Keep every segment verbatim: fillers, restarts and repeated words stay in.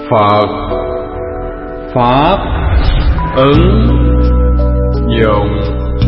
Phật Pháp ứng dụng.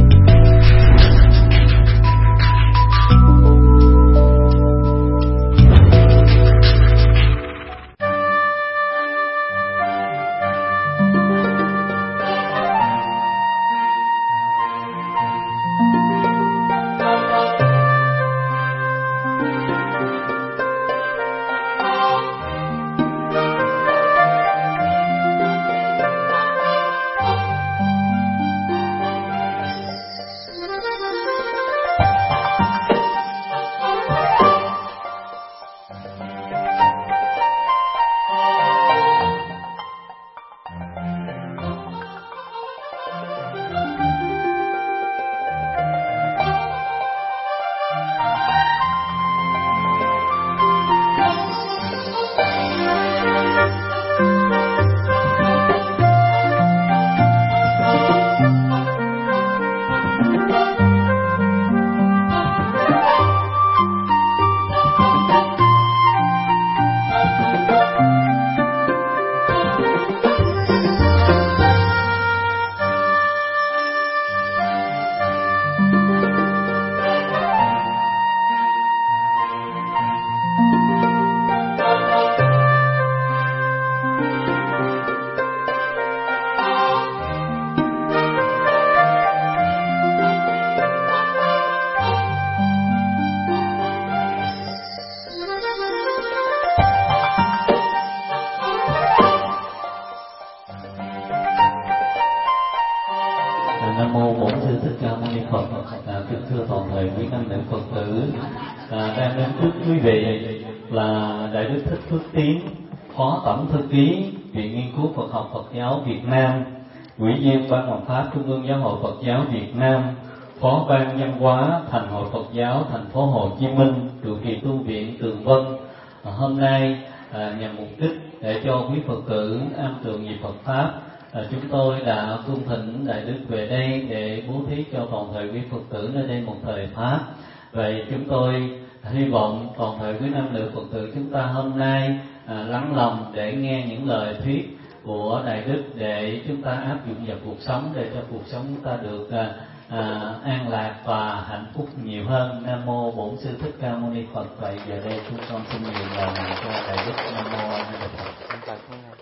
Phật giáo Việt Nam, Ủy viên Ban Hoàng pháp Trung ương Giáo hội Phật giáo Việt Nam, Phó ban Văn hóa Thành hội Phật giáo Thành phố Hồ Chí Minh, trụ trì tu viện Tường Vân. À, hôm nay à, nhằm mục đích để cho quý Phật tử am tường về Phật pháp, à, chúng tôi đã cung thỉnh Đại Đức về đây để bố thí cho toàn thể quý Phật tử nơi đây một thời pháp. Vậy chúng tôi hy vọng toàn thể quý nam nữ Phật tử chúng ta hôm nay à, lắng lòng để nghe những lời thuyết của Đại Đức để chúng ta áp dụng vào cuộc sống, để cho cuộc sống chúng ta được à, à, an lạc và hạnh phúc nhiều hơn. Nam mô Bổn Sư Thích Ca Mâu Ni Phật. Vậy giờ đây chúng con xin nhường lời cho Đại Đức. Nam mô A Di Đà Phật.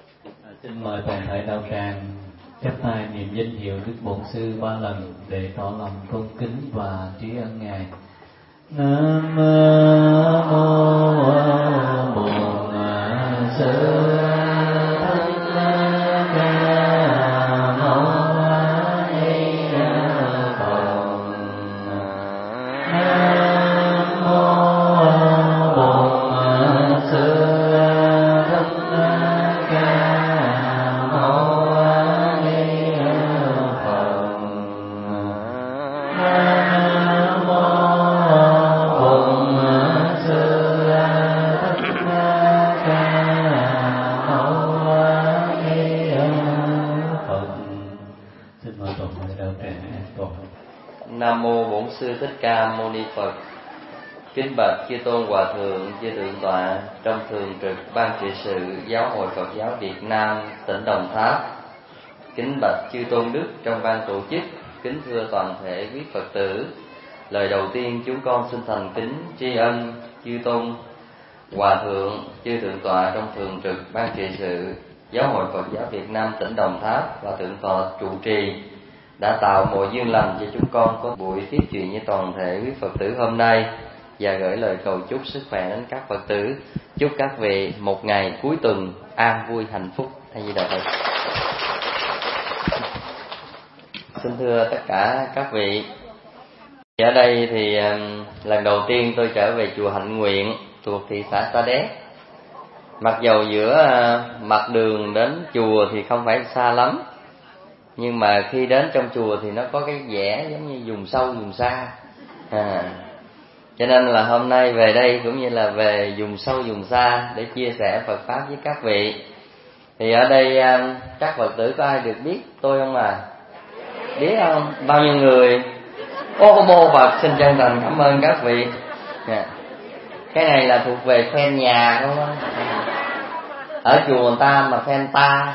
À, xin mời toàn thể đạo tràng chắp tay niệm danh hiệu Đức Bổn Sư ba lần để tỏ lòng tôn kính và trí ân ngài. Nam mô Bổn Sư Sư Thích Ca Mâu Ni Phật. Kính bạch chư tôn hòa thượng, chư thượng tọa trong thường trực ban trị sự Giáo hội Phật giáo Việt Nam tỉnh Đồng Tháp. Kính bạch chư tôn đức trong ban tổ chức. Kính thưa toàn thể quý Phật tử. Lời đầu tiên chúng con xin thành kính tri ân chư tôn hòa thượng, chư thượng tọa trong thường trực ban trị sự Giáo hội Phật giáo Việt Nam tỉnh Đồng Tháp và thượng tọa trụ trì đã tạo mọi duyên lành cho chúng con có buổi tiếp chuyện với toàn thể quý Phật tử hôm nay, và gửi lời cầu chúc sức khỏe đến các Phật tử. Chúc các vị một ngày cuối tuần an vui hạnh phúc. A Di Đà Phật. Xin thưa tất cả các vị, ở đây thì lần đầu tiên tôi trở về chùa Hạnh Nguyện thuộc thị xã Sa Đéc. Mặc dầu giữa mặt đường đến chùa thì không phải xa lắm, nhưng mà khi đến trong chùa thì nó có cái vẻ giống như vùng sâu vùng xa, à, cho nên là hôm nay về đây cũng như là về vùng sâu vùng xa để chia sẻ Phật pháp với các vị. Thì ở đây các Phật tử có ai được biết tôi không à? Biết không? Bao nhiêu người? Ô mô Phật, xin chân thành cảm ơn các vị. À, cái này là thuộc về fan nhà đúng không? ở chùa người ta mà khen ta.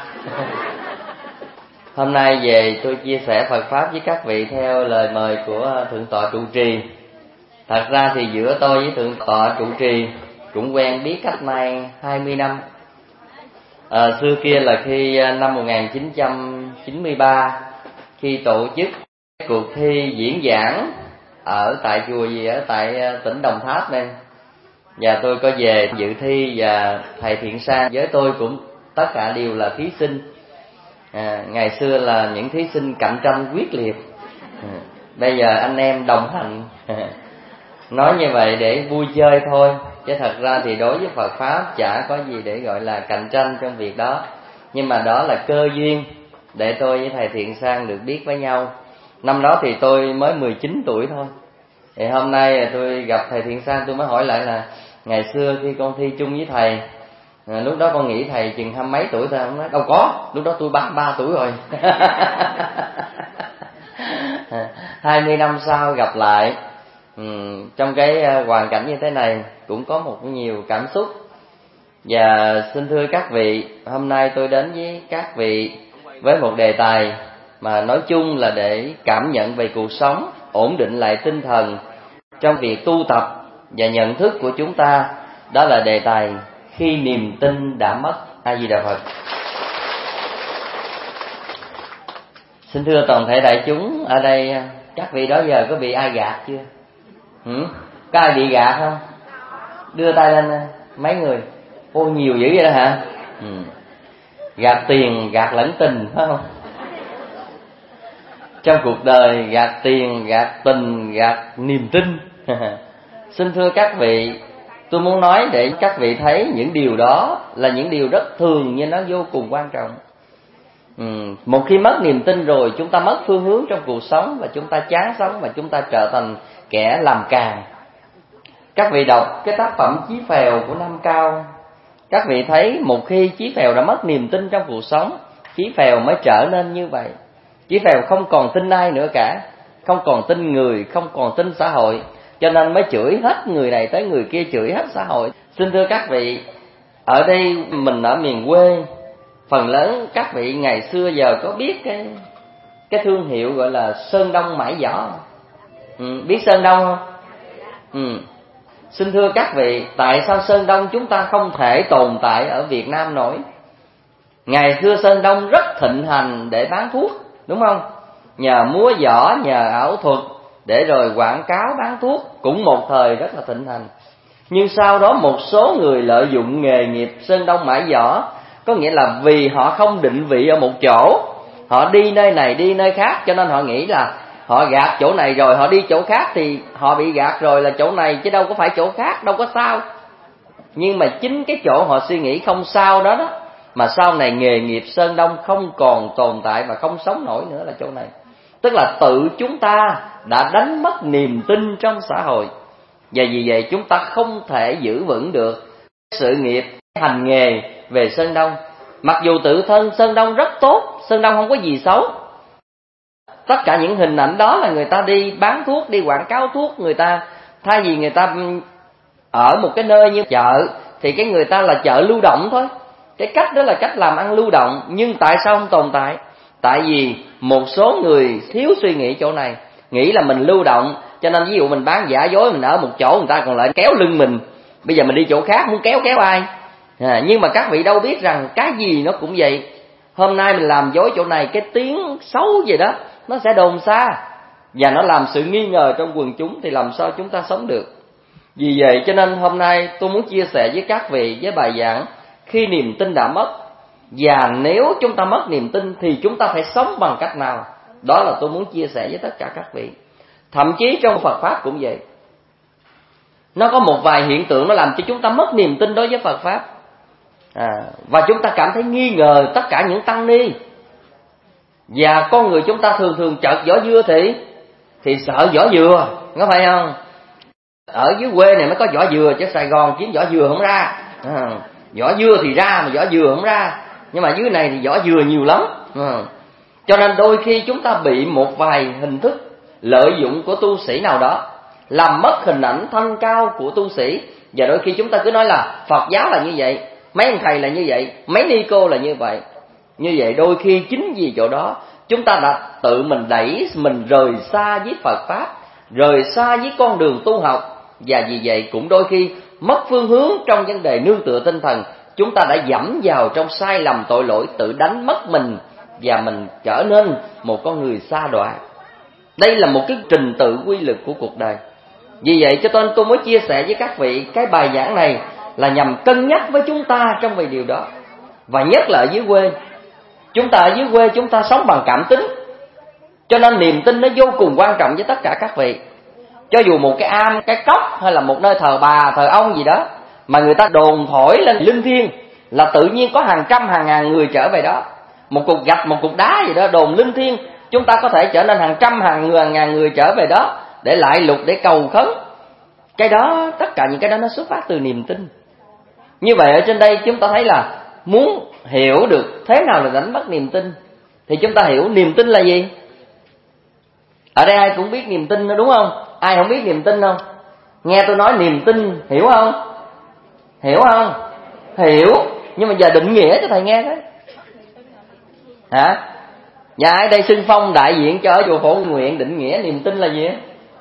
Hôm nay về tôi chia sẻ Phật Pháp với các vị theo lời mời của Thượng tọa trụ trì. Thật ra thì giữa tôi với Thượng tọa trụ trì cũng quen biết cách nay hai mươi năm. À, xưa kia là khi năm một nghìn chín trăm chín mươi ba, khi tổ chức cuộc thi diễn giảng ở tại chùa gì ở tại tỉnh Đồng Tháp đây, và tôi có về dự thi, và thầy Thiện Sang với tôi cũng tất cả đều là thí sinh. À, ngày xưa là những thí sinh cạnh tranh quyết liệt, à, bây giờ anh em đồng hành. Nói như vậy để vui chơi thôi, chứ thật ra thì đối với Phật Pháp chả có gì để gọi là cạnh tranh trong việc đó. Nhưng mà đó là cơ duyên để tôi với thầy Thiện Sang được biết với nhau. Năm đó thì tôi mới mười chín tuổi thôi. Thì hôm nay tôi gặp thầy Thiện Sang, tôi mới hỏi lại là ngày xưa khi con thi chung với thầy, à, lúc đó con nghĩ thầy chừng hai mấy tuổi thôi. Ông nói đâu có, lúc đó tôi ba ba tuổi rồi. Hai mươi năm sau gặp lại, ừ, trong cái hoàn cảnh như thế này cũng có một nhiều cảm xúc. Và xin thưa các vị, hôm nay tôi đến với các vị với một đề tài mà nói chung là để cảm nhận về cuộc sống, ổn định lại tinh thần trong việc tu tập và nhận thức của chúng ta. Đó là đề tài khi niềm tin đã mất. A Di Đà Phật. Xin thưa toàn thể đại chúng ở đây, các vị đó giờ có bị ai gạt chưa? Ừ? Có ai bị gạt không? Đưa tay lên mấy người. Ô, nhiều dữ vậy đó hả? Ừ. Gạt tiền, gạt lẫn tình, phải không? Trong cuộc đời gạt tiền, gạt tình, gạt niềm tin. Xin thưa các vị, tôi muốn nói để các vị thấy những điều đó là những điều rất thường nhưng nó vô cùng quan trọng. Ừ. Một khi mất niềm tin rồi, chúng ta mất phương hướng trong cuộc sống, và chúng ta chán sống, và chúng ta trở thành kẻ làm càng. Các vị đọc cái tác phẩm Chí Phèo của Nam Cao, các vị thấy một khi Chí Phèo đã mất niềm tin trong cuộc sống, Chí Phèo mới trở nên như vậy. Chí Phèo không còn tin ai nữa cả, không còn tin người, không còn tin xã hội, cho nên mới chửi hết người này tới người kia, chửi hết xã hội. Xin thưa các vị, ở đây mình ở miền quê, phần lớn các vị ngày xưa giờ có biết cái cái thương hiệu gọi là Sơn Đông Mãi Giỏ. Ừ, biết Sơn Đông không? Ừ. Xin thưa các vị, tại sao Sơn Đông chúng ta không thể tồn tại ở Việt Nam nổi? Ngày xưa Sơn Đông rất thịnh hành để bán thuốc, đúng không? Nhờ múa giỏ, nhờ ảo thuật, để rồi quảng cáo bán thuốc, cũng một thời rất là thịnh hành. Nhưng sau đó một số người lợi dụng nghề nghiệp Sơn Đông Mãi Giỏ, có nghĩa là vì họ không định vị ở một chỗ, họ đi nơi này đi nơi khác, cho nên họ nghĩ là họ gạt chỗ này rồi họ đi chỗ khác thì họ bị gạt rồi là chỗ này chứ đâu có phải chỗ khác, đâu có sao. Nhưng mà chính cái chỗ họ suy nghĩ không sao đó đó, mà sau này nghề nghiệp Sơn Đông không còn tồn tại và không sống nổi nữa là chỗ này. Tức là tự chúng ta đã đánh mất niềm tin trong xã hội, và vì vậy chúng ta không thể giữ vững được sự nghiệp hành nghề về Sơn Đông. Mặc dù tự thân Sơn Đông rất tốt, Sơn Đông không có gì xấu. Tất cả những hình ảnh đó là người ta đi bán thuốc, đi quảng cáo thuốc. Người ta thay vì người ta ở một cái nơi như chợ thì cái người ta là chợ lưu động thôi. Cái cách đó là cách làm ăn lưu động. Nhưng tại sao không tồn tại? Tại vì một số người thiếu suy nghĩ chỗ này, nghĩ là mình lưu động, cho nên ví dụ mình bán giả dối, mình ở một chỗ người ta còn lại kéo lưng mình, bây giờ mình đi chỗ khác muốn kéo kéo ai. À, nhưng mà các vị đâu biết rằng cái gì nó cũng vậy. Hôm nay mình làm dối chỗ này, cái tiếng xấu gì đó nó sẽ đồn xa, và nó làm sự nghi ngờ trong quần chúng, thì làm sao chúng ta sống được. Vì vậy cho nên hôm nay tôi muốn chia sẻ với các vị với bài giảng khi niềm tin đã mất, và nếu chúng ta mất niềm tin thì chúng ta phải sống bằng cách nào. Đó là tôi muốn chia sẻ với tất cả các vị. Thậm chí trong Phật Pháp cũng vậy. Nó có một vài hiện tượng nó làm cho chúng ta mất niềm tin đối với Phật Pháp, à, và chúng ta cảm thấy nghi ngờ tất cả những tăng ni. Và con người chúng ta thường thường chợt vỏ dưa thì thì sợ vỏ dừa, có phải không? Ở dưới quê này mới có vỏ dừa, chứ Sài Gòn kiếm vỏ dừa không ra. À, vỏ dưa thì ra mà vỏ dừa không ra. Nhưng mà dưới này thì vỏ dừa nhiều lắm. À, cho nên đôi khi chúng ta bị một vài hình thức lợi dụng của tu sĩ nào đó làm mất hình ảnh thanh cao của tu sĩ. Và đôi khi chúng ta cứ nói là Phật giáo là như vậy, mấy ông thầy là như vậy, mấy ni cô là như vậy. Như vậy đôi khi chính vì chỗ đó chúng ta đã tự mình đẩy mình rời xa với Phật Pháp, rời xa với con đường tu học, và vì vậy cũng đôi khi mất phương hướng trong vấn đề nương tựa tinh thần. Chúng ta đã dẫm vào trong sai lầm tội lỗi, tự đánh mất mình, và mình trở nên một con người sa đọa. Đây là một cái trình tự quy luật của cuộc đời. Vì vậy cho nên tôi mới chia sẻ với các vị cái bài giảng này là nhằm cân nhắc với chúng ta trong về điều đó. Và nhất là ở dưới quê, chúng ta ở dưới quê chúng ta sống bằng cảm tính, cho nên niềm tin nó vô cùng quan trọng với tất cả các vị. Cho dù một cái am, cái cốc hay là một nơi thờ bà, thờ ông gì đó mà người ta đồn thổi lên linh thiêng, là tự nhiên có hàng trăm hàng ngàn người trở về đó. Một cục gạch, một cục đá gì đó đồn linh thiêng, chúng ta có thể trở nên hàng trăm hàng ngàn ngàn người trở về đó để lại lục, để cầu khấn. Cái đó, tất cả những cái đó nó xuất phát từ niềm tin. Như vậy ở trên đây chúng ta thấy là muốn hiểu được thế nào là đánh mất niềm tin thì chúng ta hiểu niềm tin là gì. Ở đây ai cũng biết niềm tin đó, đúng không? Ai không biết niềm tin không? Nghe tôi nói niềm tin hiểu không? Hiểu không? Hiểu. Nhưng mà giờ định nghĩa cho thầy nghe đấy. Hả? Nhà ai đây xưng phong đại diện cho ở chùa Phổ Nguyện định nghĩa niềm tin là gì?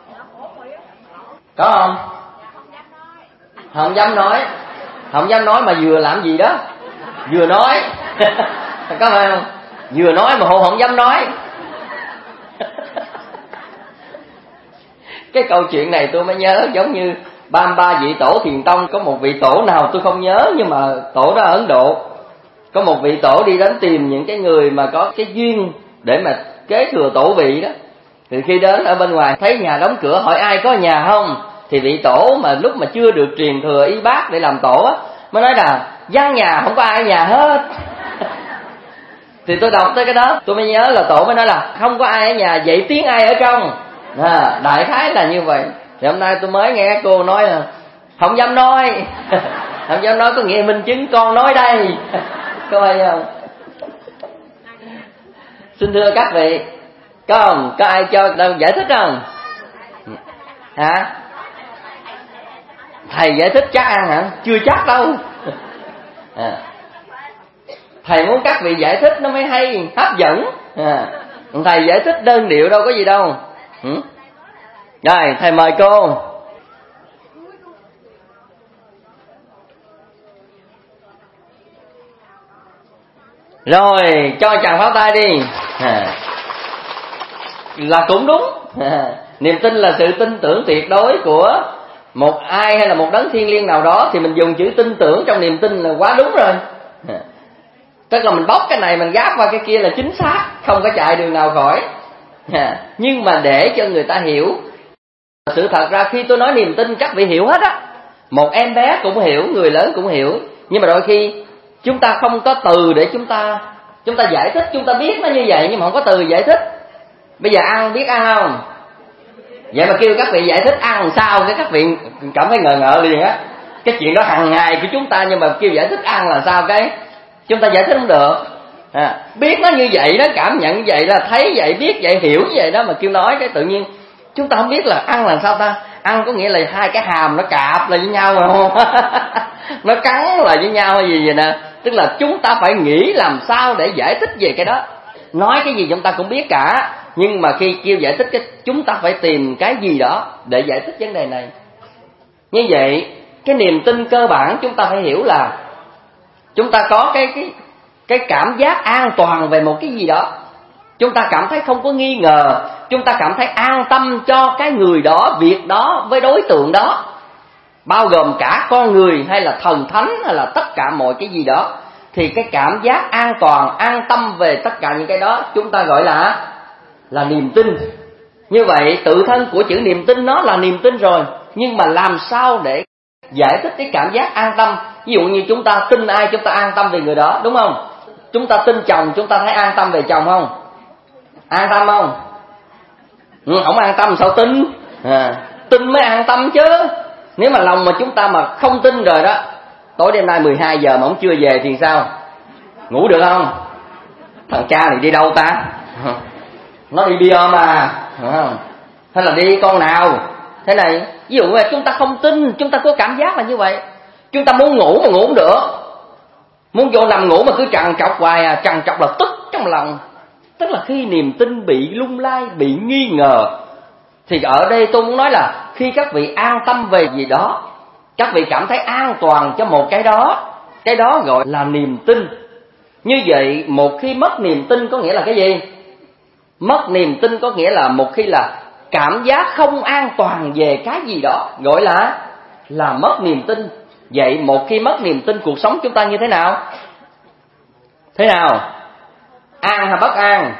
Có không? Không dám nói. Không dám nói mà vừa làm gì đó? Vừa nói. Có phải không? Vừa nói mà không, không dám nói. Cái câu chuyện này tôi mới nhớ giống như ba mươi ba vị tổ thiền tông. Có một vị tổ nào tôi không nhớ, nhưng mà tổ đó ở Ấn Độ. Có một vị tổ đi đến tìm những cái người mà có cái duyên để mà kế thừa tổ vị đó. Thì khi đến ở bên ngoài thấy nhà đóng cửa, hỏi ai có nhà không, thì vị tổ mà lúc mà chưa được truyền thừa y bác để làm tổ á, mới nói là gian nhà không có ai ở nhà hết. Thì tôi đọc tới cái đó tôi mới nhớ là tổ mới nói là không có ai ở nhà, vậy tiếng ai ở trong. À, đại khái là như vậy. Thì hôm nay tôi mới nghe cô nói là không dám nói. Không dám nói có nghĩa minh chứng con nói đây. Có phải không? Xin thưa các vị, có không? Có ai cho đâu giải thích không? Hả? Thầy giải thích chắc ăn hả? Chưa chắc đâu. À, thầy muốn các vị giải thích nó mới hay, hấp dẫn. À, thầy giải thích đơn điệu đâu có gì đâu. Ừ? Rồi, thầy mời cô. Rồi, cho chàng pháo tay đi. À, là cũng đúng. À, niềm tin là sự tin tưởng tuyệt đối của một ai hay là một đấng thiêng liêng nào đó, thì mình dùng chữ tin tưởng trong niềm tin là quá đúng rồi. À, tức là mình bóc cái này mình gáp qua cái kia là chính xác, không có chạy đường nào khỏi. À, nhưng mà để cho người ta hiểu, sự thật ra khi tôi nói niềm tin các vị hiểu hết á. Một em bé cũng hiểu, người lớn cũng hiểu. Nhưng mà đôi khi chúng ta không có từ để chúng ta chúng ta giải thích. Chúng ta biết nó như vậy nhưng mà không có từ giải thích. Bây giờ ăn biết ăn không? Vậy mà kêu các vị giải thích ăn làm sao, cái các vị cảm thấy ngờ ngợ liền á. Cái chuyện đó hàng ngày của chúng ta, nhưng mà kêu giải thích ăn là sao, cái chúng ta giải thích không được. À, biết nó như vậy đó, cảm nhận như vậy, là thấy vậy, biết vậy, hiểu như vậy đó, mà kêu nói cái tự nhiên chúng ta không biết là ăn là sao ta. Ăn có nghĩa là hai cái hàm nó cạp lại với nhau mà không? Nó cắn lại với nhau hay gì vậy nè. Tức là chúng ta phải nghĩ làm sao để giải thích về cái đó. Nói cái gì chúng ta cũng biết cả, nhưng mà khi kêu giải thích cái, chúng ta phải tìm cái gì đó để giải thích vấn đề này. Như vậy cái niềm tin cơ bản chúng ta phải hiểu là chúng ta có cái cái cái cảm giác an toàn về một cái gì đó. Chúng ta cảm thấy không có nghi ngờ, chúng ta cảm thấy an tâm cho cái người đó, việc đó với đối tượng đó, bao gồm cả con người hay là thần thánh hay là tất cả mọi cái gì đó. Thì cái cảm giác an toàn, an tâm về tất cả những cái đó chúng ta gọi là là niềm tin. Như vậy tự thân của chữ niềm tin nó là niềm tin rồi, nhưng mà làm sao để giải thích cái cảm giác an tâm? Ví dụ như chúng ta tin ai chúng ta an tâm về người đó, đúng không? Chúng ta tin chồng chúng ta thấy an tâm về chồng không? An tâm không? Ừ, không an tâm sao tin? À, tin mới an tâm chứ. Nếu mà lòng mà chúng ta mà không tin rồi đó, tối đêm nay mười hai giờ mà ông chưa về thì sao? Ngủ được không? Thằng cha này đi đâu ta? Nó đi bia mà, hay là đi con nào? Thế này, ví dụ là chúng ta không tin, chúng ta có cảm giác là như vậy. Chúng ta muốn ngủ mà ngủ không được. Muốn vô nằm ngủ mà cứ trằn trọc hoài à, trằn trọc là tức trong lòng. Tức là khi niềm tin bị lung lay, bị nghi ngờ. Thì ở đây tôi muốn nói là khi các vị an tâm về gì đó, các vị cảm thấy an toàn cho một cái đó, cái đó gọi là niềm tin. Như vậy một khi mất niềm tin có nghĩa là cái gì? Mất niềm tin có nghĩa là một khi là cảm giác không an toàn về cái gì đó, gọi là là mất niềm tin. Vậy một khi mất niềm tin, cuộc sống chúng ta như thế nào? Thế nào? An hay bất an?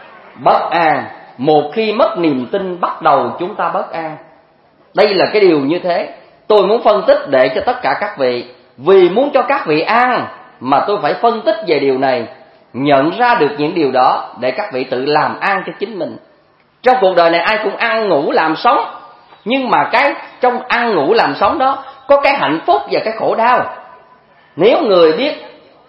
Bất an. Một khi mất niềm tin bắt đầu chúng ta bất an. Đây là cái điều như thế. Tôi muốn phân tích để cho tất cả các vị, vì muốn cho các vị an mà tôi phải phân tích về điều này, nhận ra được những điều đó để các vị tự làm an cho chính mình. Trong cuộc đời này ai cũng ăn ngủ làm sống, nhưng mà cái trong ăn ngủ làm sống đó có cái hạnh phúc và cái khổ đau. Nếu người biết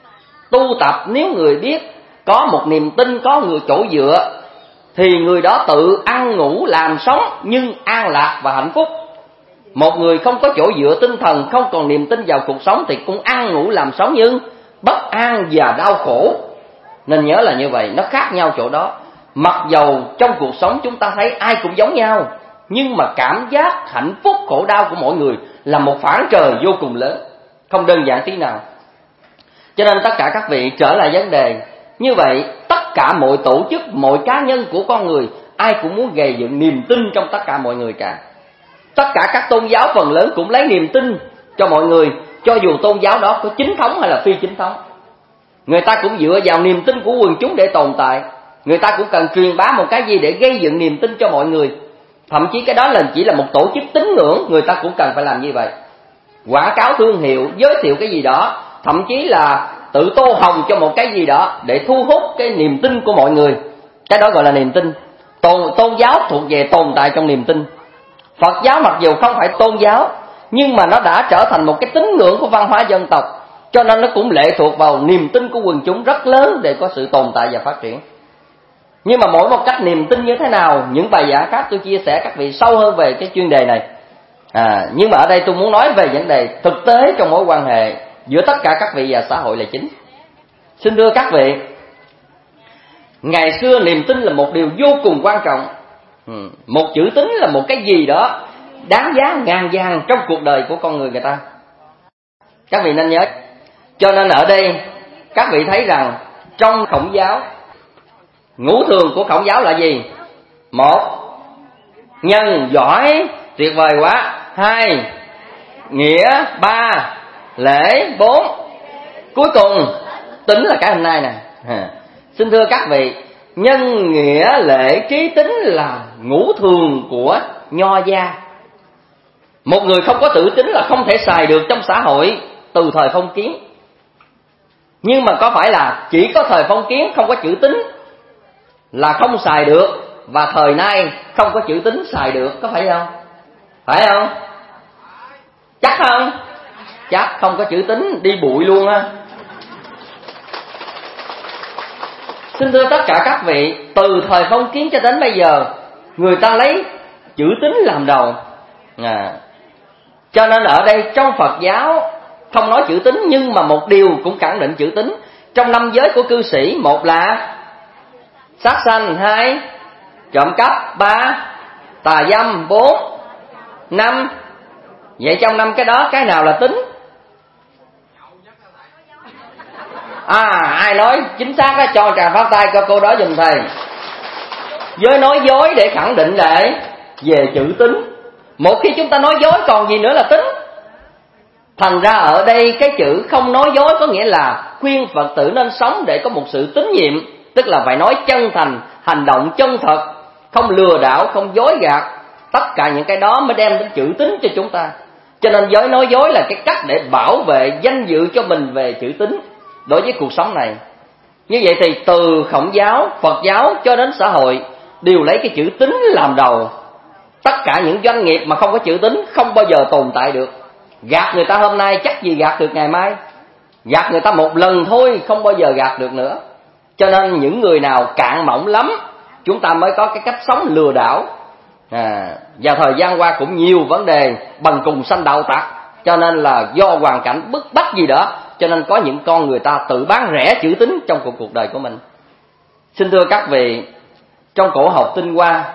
tu tập, nếu người biết có một niềm tin, có người chỗ dựa, thì người đó tự ăn ngủ làm sống nhưng an lạc và hạnh phúc. Một người không có chỗ dựa tinh thần, không còn niềm tin vào cuộc sống thì cũng ăn ngủ làm sống nhưng bất an và đau khổ. Nên nhớ là như vậy, nó khác nhau chỗ đó. Mặc dầu trong cuộc sống chúng ta thấy ai cũng giống nhau, nhưng mà cảm giác hạnh phúc khổ đau của mỗi người là một phản trời vô cùng lớn, không đơn giản tí nào. Cho nên tất cả các vị trở lại vấn đề. Như vậy tất cả mọi tổ chức, mọi cá nhân của con người, ai cũng muốn gây dựng niềm tin trong tất cả mọi người cả. Tất cả các tôn giáo phần lớn cũng lấy niềm tin cho mọi người, cho dù tôn giáo đó có chính thống hay là phi chính thống. Người ta cũng dựa vào niềm tin của quần chúng để tồn tại. Người ta cũng cần truyền bá một cái gì để gây dựng niềm tin cho mọi người. Thậm chí cái đó là chỉ là một tổ chức tín ngưỡng, người ta cũng cần phải làm như vậy. Quảng cáo thương hiệu, giới thiệu cái gì đó, thậm chí là tự tô hồng cho một cái gì đó để thu hút cái niềm tin của mọi người. Cái đó gọi là niềm tin. Tôn, tôn giáo thuộc về tồn tại trong niềm tin. Phật giáo mặc dù không phải tôn giáo, nhưng mà nó đã trở thành một cái tín ngưỡng của văn hóa dân tộc, cho nên nó cũng lệ thuộc vào niềm tin của quần chúng rất lớn để có sự tồn tại và phát triển. Nhưng mà mỗi một cách niềm tin như thế nào, những bài giảng khác tôi chia sẻ các vị sâu hơn về cái chuyên đề này. À, nhưng mà ở đây tôi muốn nói về vấn đề thực tế trong mối quan hệ giữa tất cả các vị và xã hội là chính. Xin thưa các vị, ngày xưa niềm tin là một điều vô cùng quan trọng. Ừ, một chữ tín là một cái gì đó đáng giá ngàn vàng trong cuộc đời của con người người ta. Các vị nên nhớ. Cho nên ở đây các vị thấy rằng trong Khổng giáo, ngũ thường của Khổng giáo là gì? Một, nhân giỏi, tuyệt vời quá. Hai, nghĩa. Ba, lễ. Bốn, cuối cùng tính là cái hôm nay nè. À, xin thưa các vị, nhân nghĩa lễ trí tính là ngũ thường của nho gia. Một người không có tự tính là không thể xài được trong xã hội từ thời phong kiến. Nhưng mà có phải là chỉ có thời phong kiến không có chữ tín là không xài được, và thời nay không có chữ tín xài được, có phải không? Phải không? Chắc không? Chắc không có chữ tín đi bụi luôn á. Xin thưa tất cả các vị, từ thời phong kiến cho đến bây giờ, người ta lấy chữ tín làm đầu. À, cho nên ở đây trong Phật giáo không nói chữ tín, nhưng mà một điều cũng khẳng định chữ tín. Trong năm giới của cư sĩ, một là sát sanh, hai trộm cắp, ba tà dâm, bốn năm. Vậy trong năm cái đó cái nào là tín? À, ai nói chính xác đó cho trà phát tay cho cô đó giùm thầy. Giới nói dối để khẳng định lại về chữ tín. Một khi chúng ta nói dối còn gì nữa là tín. Thành ra ở đây cái chữ không nói dối có nghĩa là khuyên Phật tử nên sống để có một sự tín nhiệm, tức là phải nói chân thành, hành động chân thật, không lừa đảo, không dối gạt. Tất cả những cái đó mới đem đến chữ tín cho chúng ta. Cho nên giới nói dối là cái cách để bảo vệ danh dự cho mình về chữ tín đối với cuộc sống này. Như vậy thì từ Khổng giáo, Phật giáo cho đến xã hội đều lấy cái chữ tín làm đầu. Tất cả những doanh nghiệp mà không có chữ tín không bao giờ tồn tại được. Gạt người ta hôm nay chắc gì gạt được ngày mai. Gạt người ta một lần thôi không bao giờ gạt được nữa. Cho nên những người nào cạn mỏng lắm, chúng ta mới có cái cách sống lừa đảo. À, và thời gian qua cũng nhiều vấn đề bằng cùng sanh đạo tặc. Cho nên là do hoàn cảnh bức bách gì đó cho nên có những con người ta tự bán rẻ chữ tín trong cuộc cuộc đời của mình. Xin thưa các vị, trong cổ học tinh hoa,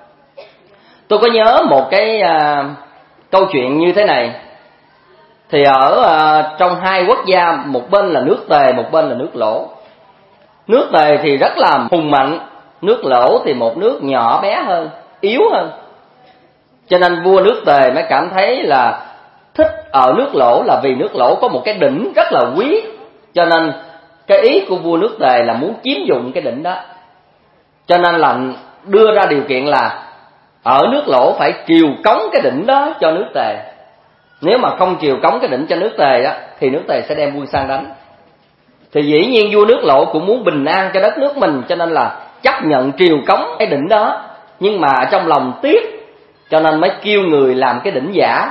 tôi có nhớ một cái uh, câu chuyện như thế này. Thì ở uh, trong hai quốc gia, một bên là nước Tề, một bên là nước Lỗ. Nước Tề thì rất là hùng mạnh, nước Lỗ thì một nước nhỏ bé hơn, yếu hơn. Cho nên vua nước Tề mới cảm thấy là thích ở nước Lỗ, là vì nước Lỗ có một cái đỉnh rất là quý. Cho nên cái ý của vua nước Tề là muốn chiếm dụng cái đỉnh đó. Cho nên là đưa ra điều kiện là ở nước Lỗ phải triều cống cái đỉnh đó cho nước Tề. Nếu mà không triều cống cái đỉnh cho nước Tề á, thì nước Tề sẽ đem quân sang đánh. Thì dĩ nhiên vua nước Lỗ cũng muốn bình an cho đất nước mình, cho nên là chấp nhận triều cống cái đỉnh đó. Nhưng mà trong lòng tiếc, cho nên mới kêu người làm cái đỉnh giả.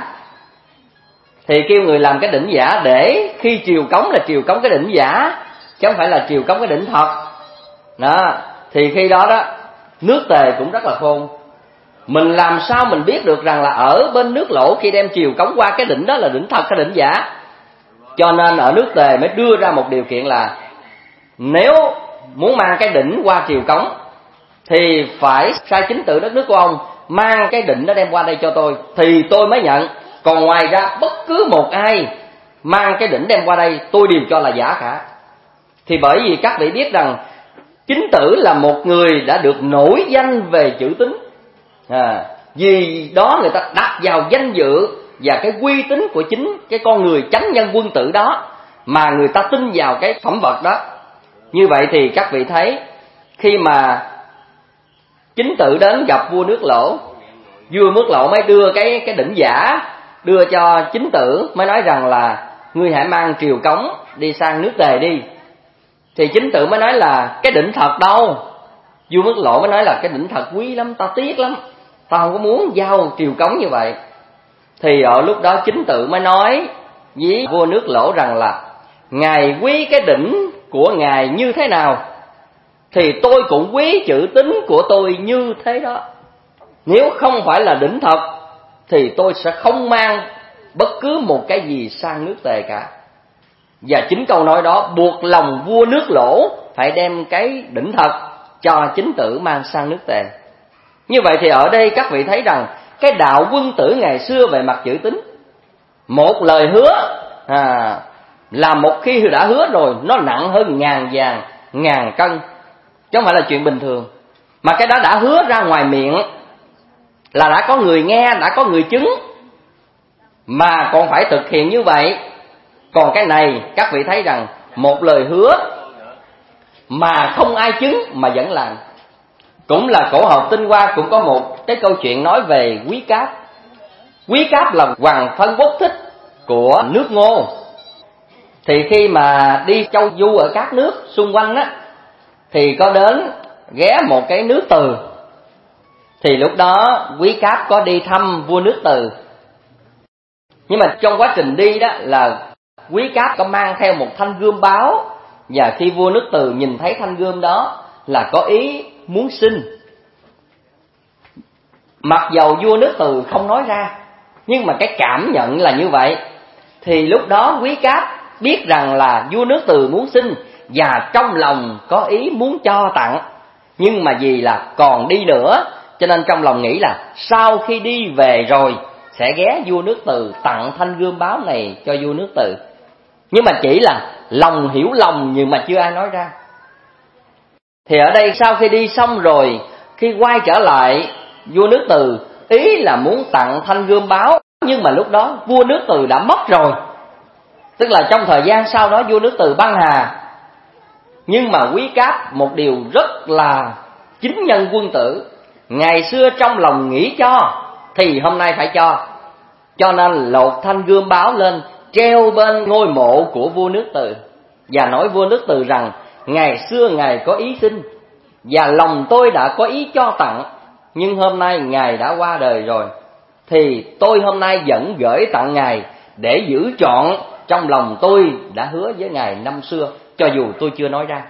Thì kêu người làm cái đỉnh giả để khi triều cống là triều cống cái đỉnh giả, chứ không phải là triều cống cái đỉnh thật đó. Thì khi đó đó, nước Tề cũng rất là khôn. Mình làm sao mình biết được rằng là ở bên nước Lỗ khi đem triều cống qua cái đỉnh đó là đỉnh thật hay đỉnh giả? Cho nên ở nước Tề mới đưa ra một điều kiện là nếu muốn mang cái đỉnh qua triều cống thì phải sai chính tự đất nước của ông mang cái đỉnh đó đem qua đây cho tôi, thì tôi mới nhận. Còn ngoài ra bất cứ một ai mang cái đỉnh đem qua đây tôi đều cho là giả cả. Thì bởi vì các vị biết rằng chính tử là một người đã được nổi danh về chữ tín, à, vì đó người ta đặt vào danh dự và cái uy tín của chính cái con người chánh nhân quân tử đó, mà người ta tin vào cái phẩm vật đó. Như vậy thì các vị thấy khi mà chính tử đến gặp vua nước Lỗ, vua nước Lỗ mới đưa cái cái đỉnh giả đưa cho chính tử, mới nói rằng là ngươi hãy mang triều cống đi sang nước Tề đi. Thì chính tử mới nói là cái đỉnh thật đâu. Vua nước Lỗ mới nói là cái đỉnh thật quý lắm, ta tiếc lắm, ta không có muốn giao triều cống như vậy. Thì ở lúc đó chính tử mới nói với vua nước Lỗ rằng là ngài quý cái đỉnh của ngài như thế nào thì tôi cũng quý chữ tín của tôi như thế đó. Nếu không phải là đỉnh thật thì tôi sẽ không mang bất cứ một cái gì sang nước Tề cả. Và chính câu nói đó buộc lòng vua nước Lỗ phải đem cái đỉnh thật cho chính tử mang sang nước Tề. Như vậy thì ở đây các vị thấy rằng cái đạo quân tử ngày xưa về mặt chữ tín, một lời hứa à, là một khi đã hứa rồi nó nặng hơn ngàn vàng ngàn cân, chứ không phải là chuyện bình thường. Mà cái đó đã hứa ra ngoài miệng là đã có người nghe, đã có người chứng, mà còn phải thực hiện như vậy. Còn cái này các vị thấy rằng một lời hứa mà không ai chứng mà vẫn làm. Cũng là cổ học tinh hoa cũng có một cái câu chuyện nói về Quý Cáp. Quý Cáp là hoàng thân quốc thích của nước Ngô. Thì khi mà đi châu du ở các nước xung quanh á, thì có đến ghé một cái nước Từ. Thì lúc đó Quý Cáp có đi thăm vua nước Từ. Nhưng mà trong quá trình đi đó là Quý Cáp có mang theo một thanh gươm báo. Và khi vua nước Từ nhìn thấy thanh gươm đó là có ý muốn xin. Mặc dầu vua nước Từ không nói ra, nhưng mà cái cảm nhận là như vậy. Thì lúc đó Quý Cáp biết rằng là vua nước Từ muốn xin, và trong lòng có ý muốn cho tặng. Nhưng mà vì là còn đi nữa, cho nên trong lòng nghĩ là sau khi đi về rồi sẽ ghé vua nước Từ tặng thanh gươm báo này cho vua nước Từ. Nhưng mà chỉ là lòng hiểu lòng nhưng mà chưa ai nói ra. Thì ở đây sau khi đi xong rồi, khi quay trở lại vua nước Từ, ý là muốn tặng thanh gươm báo, nhưng mà lúc đó vua nước Từ đã mất rồi. Tức là trong thời gian sau đó vua nước Từ băng hà. Nhưng mà Quý Cáp một điều rất là chính nhân quân tử, ngày xưa trong lòng nghĩ cho thì hôm nay phải cho. Cho nên lột thanh gươm báo lên treo bên ngôi mộ của vua nước Từ, và nói vua nước Từ rằng ngày xưa ngài có ý xin và lòng tôi đã có ý cho tặng, nhưng hôm nay ngài đã qua đời rồi, thì tôi hôm nay vẫn gửi tặng ngài để giữ trọn trong lòng tôi đã hứa với ngài năm xưa, cho dù tôi chưa nói ra.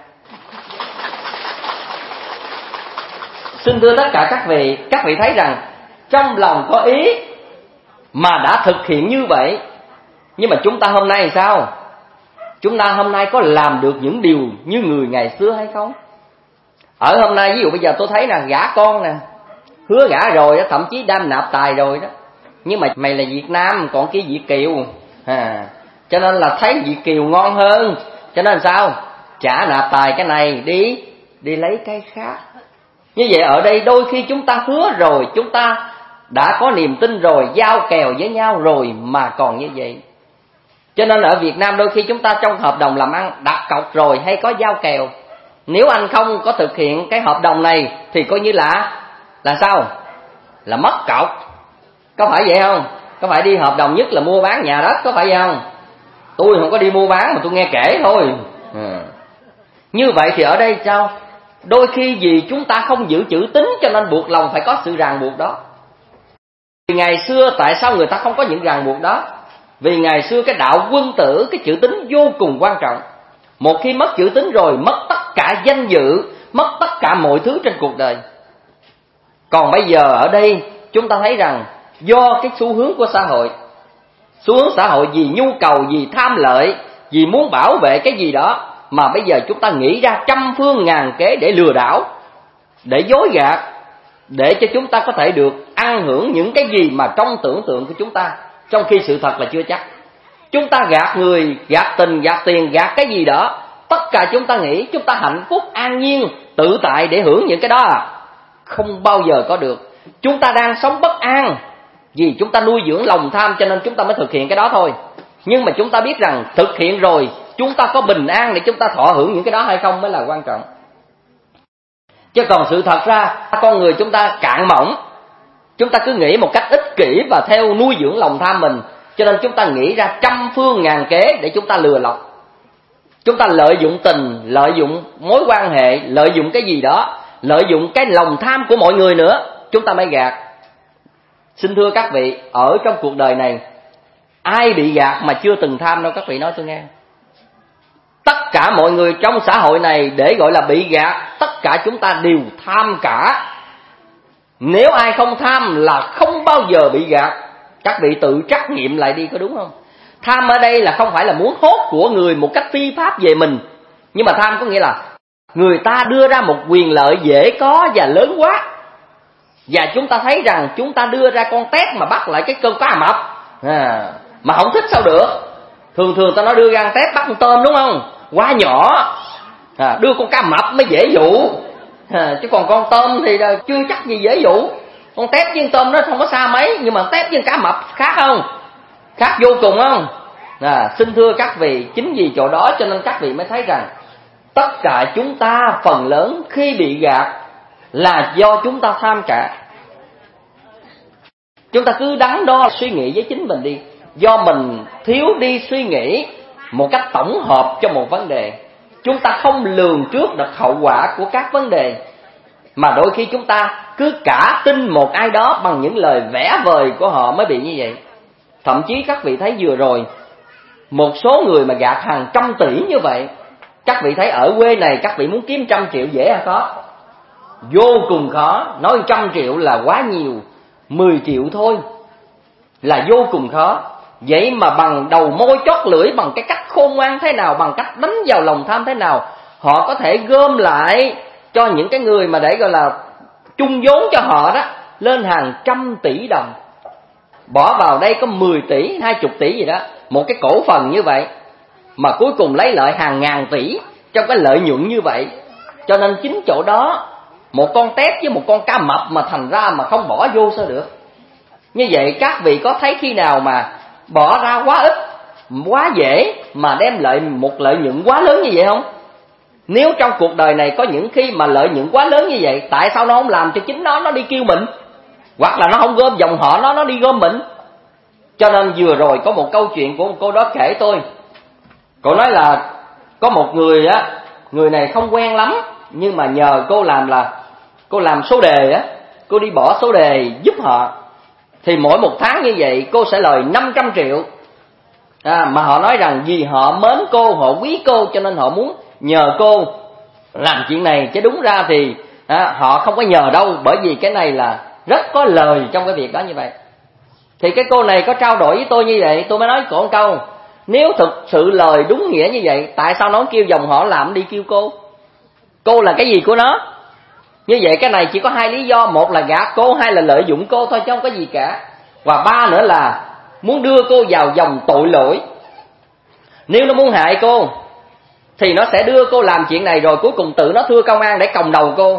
Xin thưa tất cả các vị, các vị thấy rằng trong lòng có ý mà đã thực hiện như vậy. Nhưng mà chúng ta hôm nay sao? chúng ta hôm nay có làm được những điều như người ngày xưa hay không? Ở hôm nay ví dụ bây giờ tôi thấy là gả con nè, hứa gả rồi đó, thậm chí đam nạp tài rồi đó, nhưng mà mày là Việt Nam còn kia Việt kiều à, cho nên là thấy Việt kiều ngon hơn, cho nên sao trả nạp tài cái này đi đi lấy cái khác. Như vậy ở đây đôi khi chúng ta hứa rồi, chúng ta đã có niềm tin rồi, giao kèo với nhau rồi mà còn như vậy. Cho nên ở Việt Nam đôi khi chúng ta trong hợp đồng làm ăn đặt cọc rồi hay có giao kèo, nếu anh không có thực hiện cái hợp đồng này thì coi như là là sao? Là mất cọc. Có phải vậy không? Có phải đi hợp đồng nhất là mua bán nhà đất, có phải vậy không? Tôi không có đi mua bán mà tôi nghe kể thôi. Ừ. Như vậy thì ở đây sao? Đôi khi vì chúng ta không giữ chữ tín cho nên buộc lòng phải có sự ràng buộc đó. Vì ngày xưa tại sao người ta không có những ràng buộc đó? Vì ngày xưa cái đạo quân tử, cái chữ tín vô cùng quan trọng. Một khi mất chữ tín rồi, mất tất cả danh dự, mất tất cả mọi thứ trên cuộc đời. Còn bây giờ ở đây chúng ta thấy rằng do cái xu hướng của xã hội, xu hướng xã hội vì nhu cầu, vì tham lợi, vì muốn bảo vệ cái gì đó, mà bây giờ chúng ta nghĩ ra trăm phương ngàn kế để lừa đảo, để dối gạt, để cho chúng ta có thể được ăn hưởng những cái gì mà trong tưởng tượng của chúng ta, trong khi sự thật là chưa chắc. Chúng ta gạt người, gạt tình, gạt tiền, gạt cái gì đó, tất cả chúng ta nghĩ chúng ta hạnh phúc, an nhiên, tự tại để hưởng những cái đó à? Không bao giờ có được. Chúng ta đang sống bất an vì chúng ta nuôi dưỡng lòng tham, cho nên chúng ta mới thực hiện cái đó thôi. Nhưng mà chúng ta biết rằng thực hiện rồi chúng ta có bình an để chúng ta thọ hưởng những cái đó hay không mới là quan trọng. Chứ còn sự thật ra con người chúng ta cạn mỏng, chúng ta cứ nghĩ một cách ích kỷ và theo nuôi dưỡng lòng tham mình, cho nên chúng ta nghĩ ra trăm phương ngàn kế để chúng ta lừa lọc. Chúng ta lợi dụng tình, lợi dụng mối quan hệ, lợi dụng cái gì đó, lợi dụng cái lòng tham của mọi người nữa, chúng ta mới gạt. Xin thưa các vị, ở trong cuộc đời này ai bị gạt mà chưa từng tham đâu, các vị nói tôi nghe. Tất cả mọi người trong xã hội này để gọi là bị gạt, tất cả chúng ta đều tham cả. Nếu ai không tham là không bao giờ bị gạt. Các vị tự trắc nghiệm lại đi, có đúng không? Tham ở đây là không phải là muốn hốt của người một cách phi pháp về mình, nhưng mà tham có nghĩa là người ta đưa ra một quyền lợi dễ có và lớn quá, và chúng ta thấy rằng chúng ta đưa ra con tép mà bắt lại cái cơn cá mập à, mà không thích sao được. Thường thường ta nói đưa ra con tép bắt con tôm đúng không? Quá nhỏ à, đưa con cá mập mới dễ dụ à, chứ còn con tôm thì chưa chắc gì dễ dụ. Con tép với con tôm nó không có xa mấy, nhưng mà tép với cá mập khác không? Khác vô cùng không? À, xin thưa các vị, chính vì chỗ đó cho nên các vị mới thấy rằng tất cả chúng ta phần lớn khi bị gạt là do chúng ta tham cả. Chúng ta cứ đắn đo suy nghĩ với chính mình đi. Do mình thiếu đi suy nghĩ một cách tổng hợp cho một vấn đề, chúng ta không lường trước được hậu quả của các vấn đề, mà đôi khi chúng ta cứ cả tin một ai đó bằng những lời vẽ vời của họ mới bị như vậy. Thậm chí các vị thấy vừa rồi, một số người mà gạt hàng trăm tỷ như vậy, các vị thấy ở quê này các vị muốn kiếm trăm triệu dễ hay khó? Vô cùng khó. Nói trăm triệu là quá nhiều, mười triệu thôi là vô cùng khó. Vậy mà bằng đầu môi chót lưỡi, bằng cái cách khôn ngoan thế nào, bằng cách đánh vào lòng tham thế nào, họ có thể gom lại cho những cái người mà để gọi là chung vốn cho họ đó lên hàng trăm tỷ đồng. Bỏ vào đây có mười tỷ, hai mươi tỷ gì đó, một cái cổ phần như vậy, mà cuối cùng lấy lợi hàng ngàn tỷ trong cái lợi nhuận như vậy. Cho nên chính chỗ đó, một con tép với một con cá mập mà thành ra mà không bỏ vô sao được. Như vậy các vị có thấy khi nào mà bỏ ra quá ít, quá dễ mà đem lại một lợi nhuận quá lớn như vậy không? Nếu trong cuộc đời này có những khi mà lợi nhuận quá lớn như vậy, tại sao nó không làm cho chính nó nó đi kêu mình, hoặc là nó không gom dòng họ nó nó đi gom mình? Cho nên vừa rồi có một câu chuyện của một cô đó kể tôi. Cô nói là có một người á, người này không quen lắm, nhưng mà nhờ cô làm là cô làm số đề á, cô đi bỏ số đề giúp họ, thì mỗi một tháng như vậy cô sẽ lời năm trăm triệu. À, mà họ nói rằng vì họ mến cô, họ quý cô, cho nên họ muốn nhờ cô làm chuyện này. Chứ đúng ra thì à, họ không có nhờ đâu, bởi vì cái này là rất có lời trong cái việc đó như vậy. Thì cái cô này có trao đổi với tôi như vậy, tôi mới nói cổ một câu Nếu thực sự lời đúng nghĩa như vậy, tại sao nó kêu dòng họ làm đi kêu cô? Cô là cái gì của nó? Như vậy cái này chỉ có hai lý do, một là gạt cô, hai là lợi dụng cô thôi chứ không có gì cả. Và ba nữa là muốn đưa cô vào dòng tội lỗi. Nếu nó muốn hại cô thì nó sẽ đưa cô làm chuyện này, rồi cuối cùng tự nó thưa công an để còng đầu cô.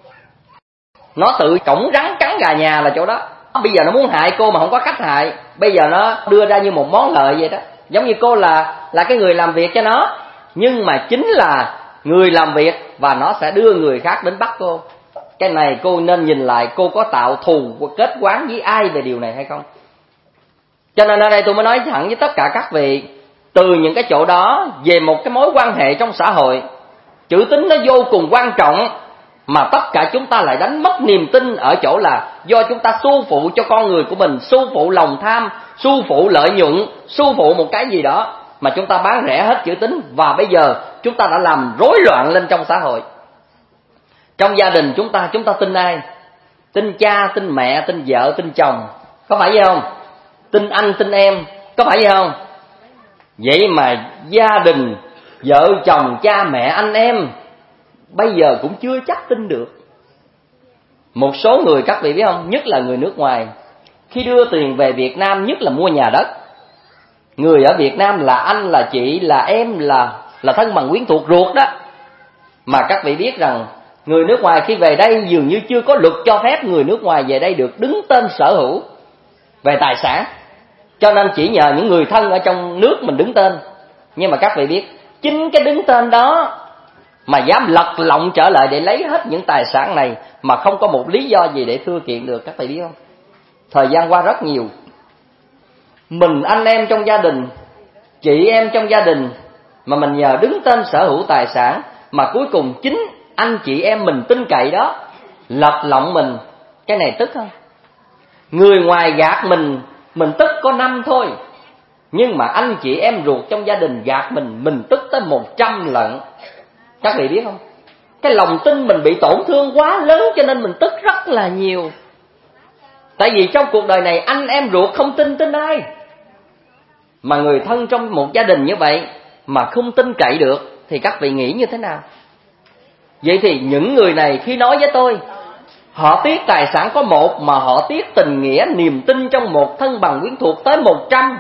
Nó tự cổng rắn cắn gà nhà là chỗ đó. Bây giờ nó muốn hại cô mà không có cách hại, bây giờ nó đưa ra như một món lợi vậy đó. Giống như cô là là cái người làm việc cho nó, nhưng mà chính là người làm việc và nó sẽ đưa người khác đến bắt cô. Cái này cô nên nhìn lại cô có tạo thù kết oán với ai về điều này hay không. Cho nên ở đây tôi mới nói thẳng với tất cả các vị, từ những cái chỗ đó về một cái mối quan hệ trong xã hội, chữ tín nó vô cùng quan trọng, mà tất cả chúng ta lại đánh mất niềm tin ở chỗ là do chúng ta su phụ cho con người của mình, su phụ lòng tham, su phụ lợi nhuận, su phụ một cái gì đó mà chúng ta bán rẻ hết chữ tín. Và bây giờ chúng ta đã làm rối loạn lên trong xã hội. Trong gia đình chúng ta, chúng ta tin ai? Tin cha, tin mẹ, tin vợ, tin chồng, có phải vậy không? Tin anh, tin em, có phải vậy không? Vậy mà gia đình, vợ chồng, cha mẹ, anh em bây giờ cũng chưa chắc tin được. Một số người các vị biết không, nhất là người nước ngoài, khi đưa tiền về Việt Nam, nhất là mua nhà đất, người ở Việt Nam là anh, là chị, là em, là là thân bằng quyến thuộc ruột đó. Mà các vị biết rằng người nước ngoài khi về đây dường như chưa có luật cho phép người nước ngoài về đây được đứng tên sở hữu về tài sản, cho nên chỉ nhờ những người thân ở trong nước mình đứng tên. Nhưng mà các vị biết, chính cái đứng tên đó mà dám lật lọng trở lại để lấy hết những tài sản này mà không có một lý do gì để thưa kiện được, các vị biết không? Thời gian qua rất nhiều, mình anh em trong gia đình, chị em trong gia đình mà mình nhờ đứng tên sở hữu tài sản, mà cuối cùng chính anh chị em mình tin cậy đó lật lọng mình. Cái này tức không? Người ngoài gạt mình, mình tức có năm thôi, nhưng mà anh chị em ruột trong gia đình gạt mình, mình tức tới một trăm lận. Các vị biết không? Cái lòng tin mình bị tổn thương quá lớn cho nên mình tức rất là nhiều. Tại vì trong cuộc đời này anh em ruột không tin tin ai, mà người thân trong một gia đình như vậy mà không tin cậy được thì các vị nghĩ như thế nào? Vậy thì những người này khi nói với tôi, họ tiếc tài sản có một mà họ tiếc tình nghĩa, niềm tin trong một thân bằng quyến thuộc tới một trăm.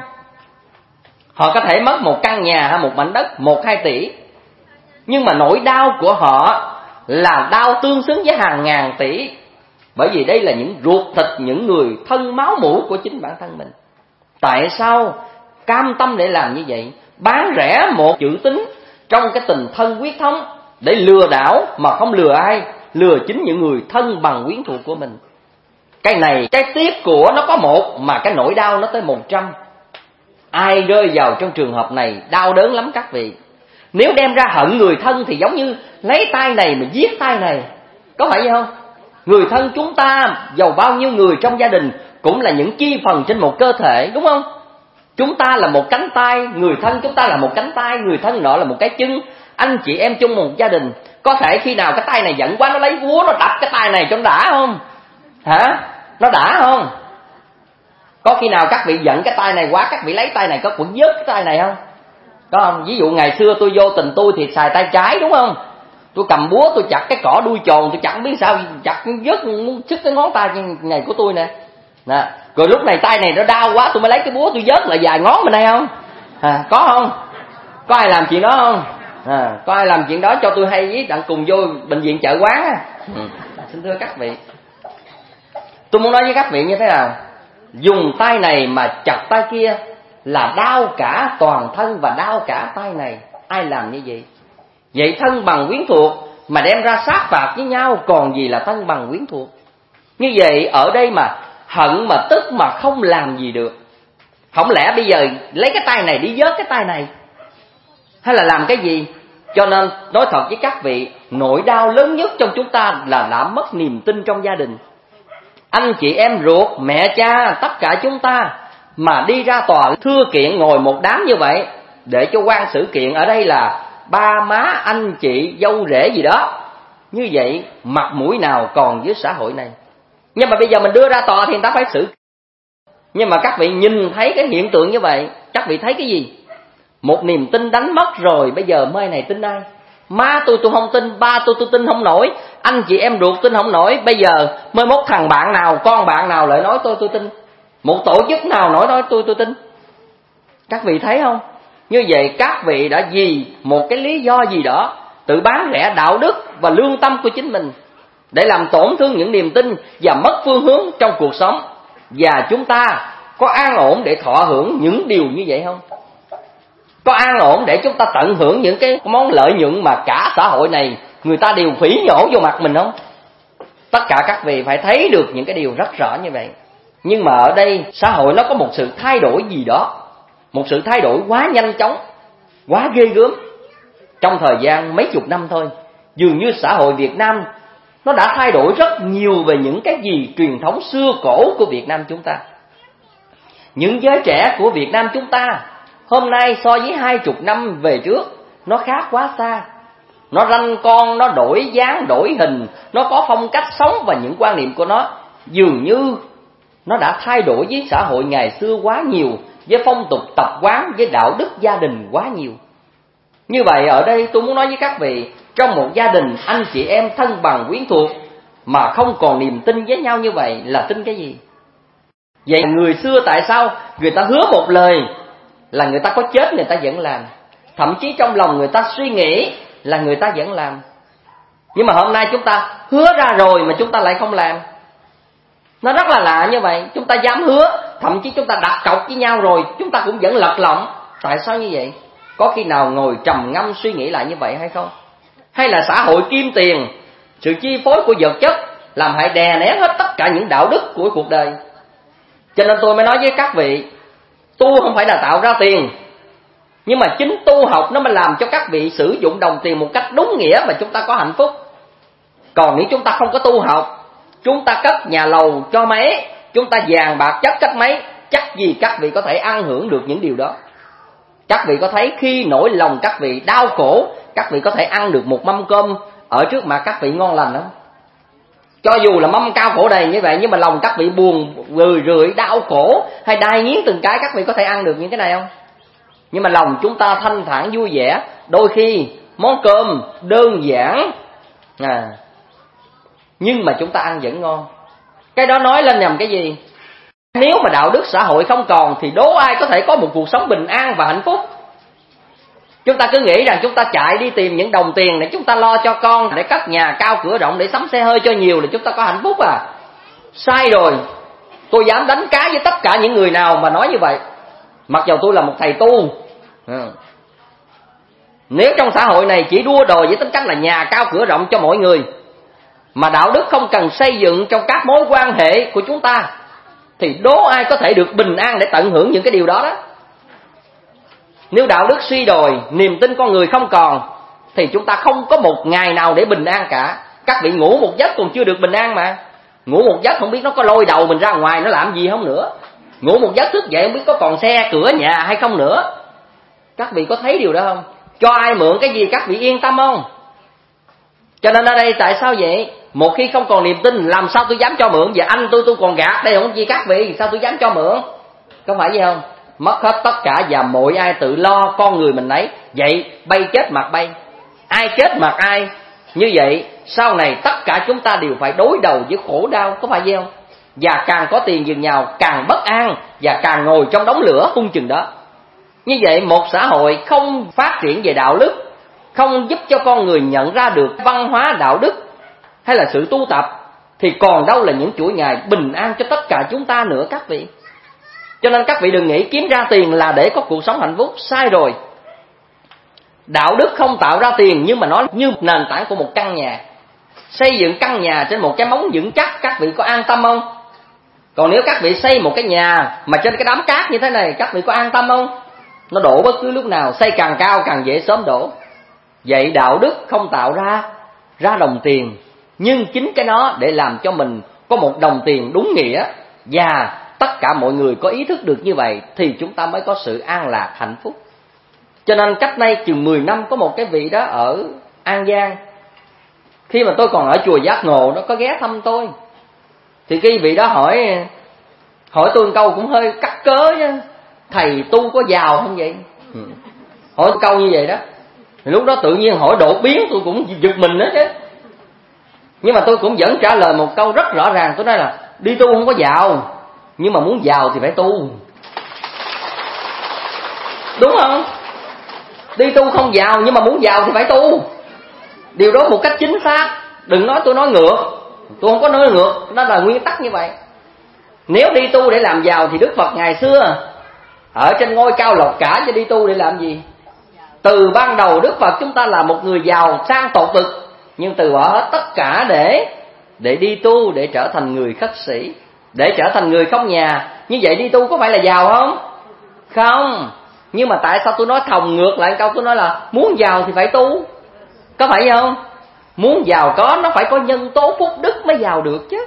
Họ có thể mất một căn nhà hay một mảnh đất một hai tỷ, nhưng mà nỗi đau của họ là đau tương xứng với hàng ngàn tỷ. Bởi vì đây là những ruột thịt, những người thân máu mủ của chính bản thân mình. Tại sao cam tâm để làm như vậy? Bán rẻ một chữ tín trong cái tình thân huyết thống để lừa đảo mà không lừa ai, lừa chính những người thân bằng quyến thuộc của mình. Cái này, cái tiếc của nó có một mà cái nỗi đau nó tới một trăm. Ai rơi vào trong trường hợp này đau đớn lắm các vị. Nếu đem ra hận người thân thì giống như lấy tay này mà giết tay này, có phải vậy không? Người thân chúng ta, dầu bao nhiêu người trong gia đình, cũng là những chi phần trên một cơ thể, đúng không? Chúng ta là một cánh tay, người thân chúng ta là một cánh tay, người thân nọ là một cái chân. Anh chị em chung một gia đình, có thể khi nào cái tay này giận quá nó lấy búa nó đập cái tay này cho nó đã không? Hả? Nó đã không? Có khi nào các vị giận cái tay này quá, các vị lấy tay này có quẩn vớt cái tay này không? Có không? Ví dụ ngày xưa tôi vô tình tôi thì xài tay trái, đúng không? Tôi cầm búa tôi chặt cái cỏ đuôi trồn, tôi chẳng biết sao chặt vớt muốn sức cái ngón tay này của tôi nè. Nè, rồi lúc này tay này nó đau quá tôi mới lấy cái búa tôi vớt lại vài ngón bên đây không? À, có không? Có ai làm chuyện đó không? À, có ai làm chuyện đó cho tôi hay với đặng cùng vô bệnh viện chợ quán á. Ừ. Xin thưa các vị, tôi muốn nói với các vị như thế nào? Dùng tay này mà chặt tay kia là đau cả toàn thân và đau cả tay này. Ai làm như vậy? Vậy thân bằng quyến thuộc mà đem ra sát phạt với nhau còn gì là thân bằng quyến thuộc? Như vậy ở đây mà hận mà tức mà không làm gì được. Không lẽ bây giờ lấy cái tay này đi vớt cái tay này, hay là làm cái gì? Cho nên nói thật với các vị, nỗi đau lớn nhất trong chúng ta là đã mất niềm tin trong gia đình. Anh chị em ruột, mẹ cha, tất cả chúng ta mà đi ra tòa thưa kiện ngồi một đám như vậy để cho quan xử kiện, ở đây là ba má, anh chị, dâu rể gì đó. Như vậy mặt mũi nào còn với xã hội này? Nhưng mà bây giờ mình đưa ra tòa thì người ta phải xử. Nhưng mà các vị nhìn thấy cái hiện tượng như vậy, các vị thấy cái gì? Một niềm tin đánh mất rồi, bây giờ mai này tin ai? Má tôi tôi không tin, ba tôi tôi tin không nổi, anh chị em ruột tin không nổi. Bây giờ mới mốt thằng bạn nào, con bạn nào lại nói tôi tôi tin, một tổ chức nào nói nói tôi tôi tin. Các vị thấy không? Như vậy các vị đã vì một cái lý do gì đó tự bán rẻ đạo đức và lương tâm của chính mình để làm tổn thương những niềm tin và mất phương hướng trong cuộc sống. Và chúng ta có an ổn để thọ hưởng những điều như vậy không? Có an ổn để chúng ta tận hưởng những cái món lợi nhuận mà cả xã hội này người ta đều phỉ nhổ vô mặt mình không? Tất cả các vị phải thấy được những cái điều rất rõ như vậy. Nhưng mà ở đây xã hội nó có một sự thay đổi gì đó, một sự thay đổi quá nhanh chóng, quá ghê gớm. Trong thời gian mấy chục năm thôi, dường như xã hội Việt Nam nó đã thay đổi rất nhiều về những cái gì truyền thống xưa cổ của Việt Nam chúng ta. Những giới trẻ của Việt Nam chúng ta hôm nay so với hai chục năm về trước nó khác quá xa. Nó ranh con, nó đổi dáng, đổi hình, nó có phong cách sống và những quan niệm của nó dường như nó đã thay đổi với xã hội ngày xưa quá nhiều, với phong tục tập quán, với đạo đức gia đình quá nhiều. Như vậy ở đây tôi muốn nói với các vị, trong một gia đình anh chị em thân bằng quyến thuộc mà không còn niềm tin với nhau như vậy là tin cái gì? Vậy người xưa tại sao người ta hứa một lời là người ta có chết người ta vẫn làm, thậm chí trong lòng người ta suy nghĩ là người ta vẫn làm. Nhưng mà hôm nay chúng ta hứa ra rồi mà chúng ta lại không làm. Nó rất là lạ như vậy. Chúng ta dám hứa, thậm chí chúng ta đặt cọc với nhau rồi chúng ta cũng vẫn lật lọng. Tại sao như vậy? Có khi nào ngồi trầm ngâm suy nghĩ lại như vậy hay không? Hay là xã hội kim tiền, sự chi phối của vật chất làm hại đè nén hết tất cả những đạo đức của cuộc đời? Cho nên tôi mới nói với các vị, tu không phải là tạo ra tiền, nhưng mà chính tu học nó mới làm cho các vị sử dụng đồng tiền một cách đúng nghĩa và chúng ta có hạnh phúc. Còn nếu chúng ta không có tu học, chúng ta cất nhà lầu cho mấy, chúng ta vàng bạc chất cất mấy, chắc gì các vị có thể ăn hưởng được những điều đó. Các vị có thấy khi nỗi lòng các vị đau khổ, các vị có thể ăn được một mâm cơm ở trước mặt các vị ngon lành không? Cho dù là mâm cao khổ đầy như vậy, nhưng mà lòng các vị buồn, rười rượi, đau khổ hay đai nghiến từng cái, các vị có thể ăn được những cái này không? Nhưng mà lòng chúng ta thanh thản vui vẻ, đôi khi món cơm đơn giản à, nhưng mà chúng ta ăn vẫn ngon. Cái đó nói lên nhằm cái gì? Nếu mà đạo đức xã hội không còn thì đố ai có thể có một cuộc sống bình an và hạnh phúc. Chúng ta cứ nghĩ rằng chúng ta chạy đi tìm những đồng tiền để chúng ta lo cho con, để cất nhà cao cửa rộng, để sắm xe hơi cho nhiều là chúng ta có hạnh phúc à? Sai rồi. Tôi dám đánh cá với tất cả những người nào mà nói như vậy, mặc dù tôi là một thầy tu. Ừ. Nếu trong xã hội này chỉ đua đòi với tính cách là nhà cao cửa rộng cho mọi người, mà đạo đức không cần xây dựng trong các mối quan hệ của chúng ta, thì đố ai có thể được bình an để tận hưởng những cái điều đó đó. Nếu đạo đức suy đồi, niềm tin con người không còn, thì chúng ta không có một ngày nào để bình an cả. Các vị ngủ một giấc còn chưa được bình an mà. Ngủ một giấc không biết nó có lôi đầu mình ra ngoài nó làm gì không nữa. Ngủ một giấc thức dậy không biết có còn xe cửa nhà hay không nữa. Các vị có thấy điều đó không? Cho ai mượn cái gì các vị yên tâm không? Cho nên ở đây tại sao vậy? Một khi không còn niềm tin, làm sao tôi dám cho mượn? Và anh tôi tôi còn gạt đây không gì các vị, sao tôi dám cho mượn? Có phải vậy không? Mất hết tất cả và mọi ai tự lo con người mình nấy. Vậy bay chết mặt bay, ai chết mặt ai. Như vậy sau này tất cả chúng ta đều phải đối đầu với khổ đau, có phải vậy không? Và càng có tiền dường nào càng bất an, và càng ngồi trong đống lửa hung chừng đó. Như vậy một xã hội không phát triển về đạo đức, không giúp cho con người nhận ra được văn hóa đạo đức hay là sự tu tập, thì còn đâu là những chuỗi ngày bình an cho tất cả chúng ta nữa các vị. Cho nên các vị đừng nghĩ kiếm ra tiền là để có cuộc sống hạnh phúc, sai rồi. Đạo đức không tạo ra tiền, nhưng mà nó như nền tảng của một căn nhà. Xây dựng căn nhà trên một cái móng vững chắc, các vị có an tâm không? Còn nếu các vị xây một cái nhà mà trên cái đám cát như thế này, các vị có an tâm không? Nó đổ bất cứ lúc nào, xây càng cao càng dễ sớm đổ. Vậy đạo đức không tạo ra ra đồng tiền, nhưng chính cái nó để làm cho mình có một đồng tiền đúng nghĩa, và tất cả mọi người có ý thức được như vậy thì chúng ta mới có sự an lạc hạnh phúc. Cho nên cách đây chừng mười năm có một cái vị đó ở An Giang, khi mà tôi còn ở chùa Giác Ngộ, nó có ghé thăm tôi. Thì cái vị đó hỏi hỏi tôi một câu cũng hơi cắt cớ chứ: thầy tu có giàu không vậy? Ừ. Hỏi câu như vậy đó, thì lúc đó tự nhiên hỏi đột biến tôi cũng giật mình đó chứ. Nhưng mà tôi cũng vẫn trả lời một câu rất rõ ràng. Tôi nói là đi tu không có giàu, nhưng mà muốn giàu thì phải tu. Đúng không? Đi tu không giàu, nhưng mà muốn giàu thì phải tu. Điều đó một cách chính xác. Đừng nói tôi nói ngược. Tôi không có nói ngược, đó là nguyên tắc như vậy. Nếu đi tu để làm giàu thì Đức Phật ngày xưa ở trên ngôi cao lộc cả, chứ đi tu để làm gì? Từ ban đầu Đức Phật chúng ta là một người giàu sang tột bực, nhưng từ bỏ hết tất cả để để đi tu, để trở thành người khất sĩ, để trở thành người không nhà. Như vậy đi tu có phải là giàu không? Không. Nhưng mà tại sao tôi nói thòng ngược lại câu tôi nói là muốn giàu thì phải tu? Có phải không? Muốn giàu có nó phải có nhân tố phúc đức mới giàu được chứ.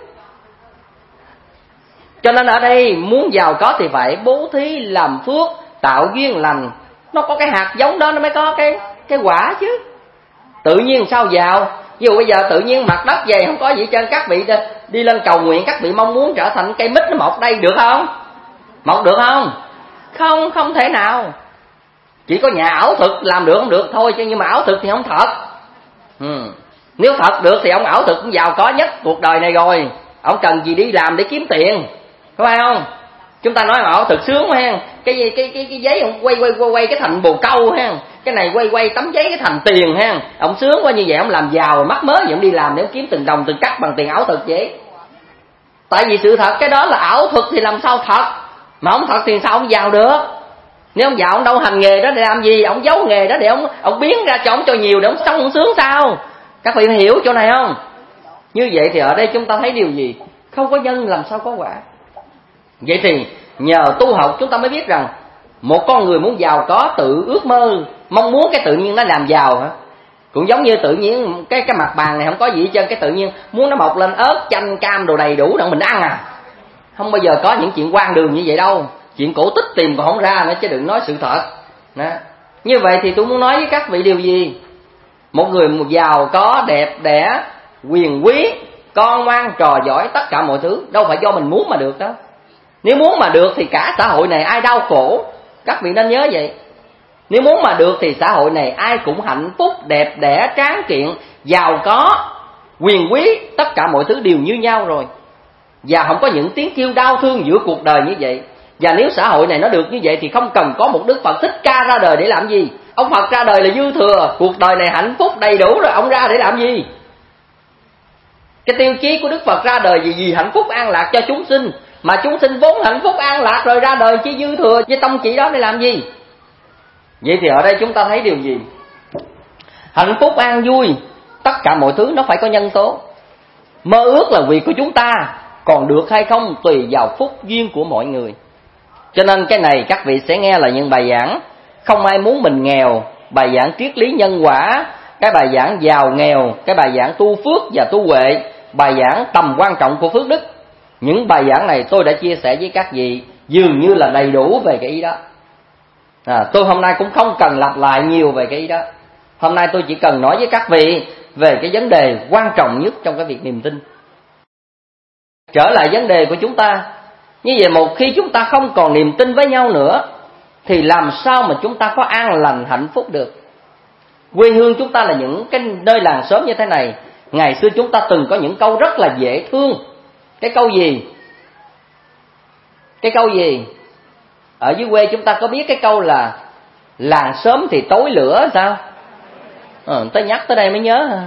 Cho nên ở đây muốn giàu có thì phải bố thí, làm phước, tạo duyên lành. Nó có cái hạt giống đó nó mới có cái cái quả chứ. Tự nhiên sao giàu? Ví dụ bây giờ tự nhiên mặt đất về không có gì trên, các vị đi lên cầu nguyện, các vị mong muốn trở thành cây mít nó mọc đây được không? Mọc được không? Không, không thể nào. Chỉ có nhà ảo thực làm được không được thôi, chứ nhưng mà ảo thực thì không thật. Ừ. Nếu thật được thì ông ảo thực cũng giàu có nhất cuộc đời này rồi. Ông cần gì đi làm để kiếm tiền, có phải không? Chúng ta nói ảo thực sướng ha, cái cái cái cái giấy ông quay quay quay quay cái thành bồ câu ha, cái này quay quay tấm giấy cái thành tiền ha. Ông sướng quá, như vậy ông làm giàu mắc mớ gì ông đi làm để ông kiếm từng đồng từng cắt bằng tiền ảo thực vậy? Tại vì sự thật cái đó là ảo thực thì làm sao thật, mà không thật thì sao ông giàu được? Nếu ông giàu ông đâu hành nghề đó để làm gì? Ông giấu nghề đó để ông ông biến ra cho ông cho nhiều để ông sống ông sướng sao? Các vị hiểu chỗ này không? Như vậy thì ở đây chúng ta thấy điều gì? Không có nhân làm sao có quả. Vậy thì nhờ tu học chúng ta mới biết rằng một con người muốn giàu có tự ước mơ, mong muốn cái tự nhiên nó làm giàu hả? Cũng giống như tự nhiên cái cái mặt bàn này không có gì hết trơn, cái tự nhiên muốn nó mọc lên ớt, chanh, cam đồ đầy đủ để mình ăn à? Không bao giờ có những chuyện quan đường như vậy đâu. Chuyện cổ tích tìm còn không ra nữa, chứ đừng nói sự thật. Đó. Như vậy thì tôi muốn nói với các vị điều gì? Một người giàu có, đẹp đẽ, quyền quý, con ngoan, trò giỏi, tất cả mọi thứ đâu phải do mình muốn mà được đâu. Nếu muốn mà được thì cả xã hội này ai đau khổ. Các vị nên nhớ vậy. Nếu muốn mà được thì xã hội này ai cũng hạnh phúc, đẹp đẽ, tráng kiện, giàu có, quyền quý, tất cả mọi thứ đều như nhau rồi. Và không có những tiếng kêu đau thương giữa cuộc đời như vậy. Và nếu xã hội này nó được như vậy thì không cần có một Đức Phật Thích Ca ra đời để làm gì. Ông Phật ra đời là dư thừa, cuộc đời này hạnh phúc đầy đủ rồi, ông ra để làm gì? Cái tiêu chí của Đức Phật ra đời vì vì hạnh phúc an lạc cho chúng sinh, mà chúng sinh vốn hạnh phúc an lạc rồi, ra đời chỉ dư thừa với tông chỉ đó để làm gì? Vậy thì ở đây chúng ta thấy điều gì? Hạnh phúc an vui, tất cả mọi thứ nó phải có nhân tố. Mơ ước là việc của chúng ta, còn được hay không tùy vào phúc duyên của mọi người. Cho nên cái này các vị sẽ nghe là những bài giảng không ai muốn mình nghèo, bài giảng triết lý nhân quả, cái bài giảng giàu nghèo, cái bài giảng tu phước và tu huệ, bài giảng tầm quan trọng của phước đức. Những bài giảng này tôi đã chia sẻ với các vị dường như là đầy đủ về cái ý đó. À, tôi hôm nay cũng không cần lặp lại nhiều về cái ý đó. Hôm nay tôi chỉ cần nói với các vị về cái vấn đề quan trọng nhất trong cái việc niềm tin. Trở lại vấn đề của chúng ta, như vậy một khi chúng ta không còn niềm tin với nhau nữa thì làm sao mà chúng ta có an lành hạnh phúc được? Quê hương chúng ta là những cái nơi làng xóm như thế này. Ngày xưa chúng ta từng có những câu rất là dễ thương. Cái câu gì? Cái câu gì? Ở dưới quê chúng ta có biết cái câu là làng xóm thì tối lửa sao? Ờ, tôi nhắc tới đây mới nhớ.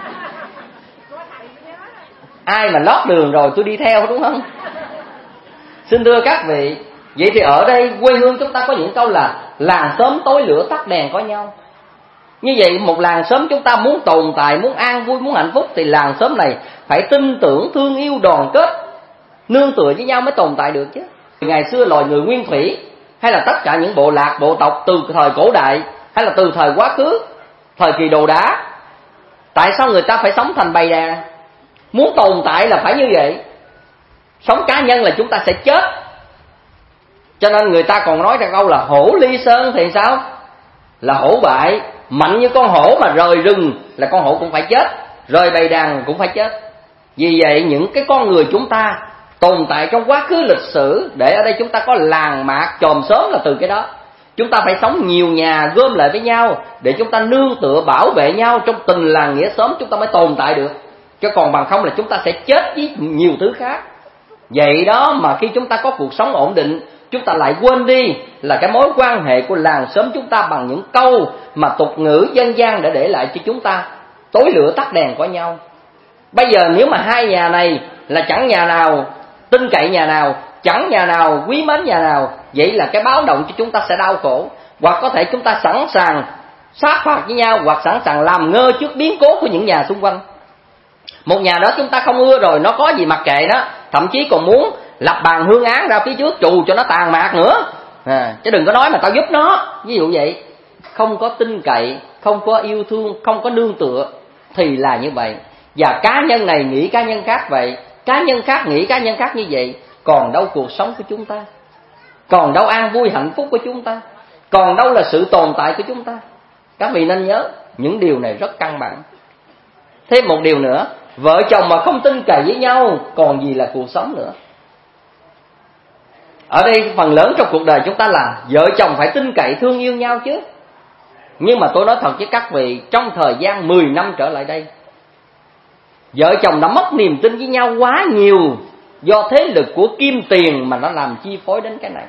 Ai mà lót đường rồi tôi đi theo, đúng không? Xin thưa các vị, vậy thì ở đây quê hương chúng ta có những câu là làng xóm tối lửa tắt đèn có nhau. Như vậy một làng xóm chúng ta muốn tồn tại, muốn an vui, muốn hạnh phúc thì làng xóm này phải tin tưởng, thương yêu, đoàn kết, nương tựa với nhau mới tồn tại được chứ. Ngày xưa loài người nguyên thủy hay là tất cả những bộ lạc, bộ tộc từ thời cổ đại hay là từ thời quá khứ, thời kỳ đồ đá, tại sao người ta phải sống thành bầy đàn? Muốn tồn tại là phải như vậy. Sống cá nhân là chúng ta sẽ chết. Cho nên người ta còn nói ra câu là hổ ly sơn thì sao? Là hổ bại, mạnh như con hổ mà rời rừng là con hổ cũng phải chết, rời bầy đàn cũng phải chết. Vì vậy những cái con người chúng ta tồn tại trong quá khứ lịch sử, để ở đây chúng ta có làng mạc chòm xóm là từ cái đó. Chúng ta phải sống nhiều nhà gom lại với nhau để chúng ta nương tựa bảo vệ nhau trong tình làng nghĩa xóm, chúng ta mới tồn tại được. Chứ còn bằng không là chúng ta sẽ chết với nhiều thứ khác. Vậy đó mà khi chúng ta có cuộc sống ổn định, chúng ta lại quên đi là cái mối quan hệ của làng xóm chúng ta bằng những câu mà tục ngữ dân gian đã để lại cho chúng ta, tối lửa tắt đèn của nhau. Bây giờ nếu mà hai nhà này là chẳng nhà nào tin cậy nhà nào, chẳng nhà nào quý mến nhà nào, vậy là cái báo động cho chúng ta sẽ đau khổ. Hoặc có thể chúng ta sẵn sàng sát phạt với nhau, hoặc sẵn sàng làm ngơ trước biến cố của những nhà xung quanh. Một nhà đó chúng ta không ưa rồi, nó có gì mặc kệ nó, thậm chí còn muốn lập bàn hương án ra phía trước trù cho nó tàn mạc nữa, à, chứ đừng có nói mà tao giúp nó. Ví dụ vậy, không có tin cậy, không có yêu thương, không có nương tựa thì là như vậy. Và cá nhân này nghĩ cá nhân khác vậy, cá nhân khác nghĩ cá nhân khác như vậy. Còn đâu cuộc sống của chúng ta, còn đâu an vui hạnh phúc của chúng ta, còn đâu là sự tồn tại của chúng ta. Các vị nên nhớ những điều này rất căn bản. Thêm một điều nữa, vợ chồng mà không tin cậy với nhau còn gì là cuộc sống nữa. Ở đây phần lớn trong cuộc đời chúng ta là vợ chồng phải tin cậy thương yêu nhau chứ. Nhưng mà tôi nói thật với các vị, trong thời gian mười năm trở lại đây, vợ chồng đã mất niềm tin với nhau quá nhiều, do thế lực của kim tiền mà nó làm chi phối đến cái này.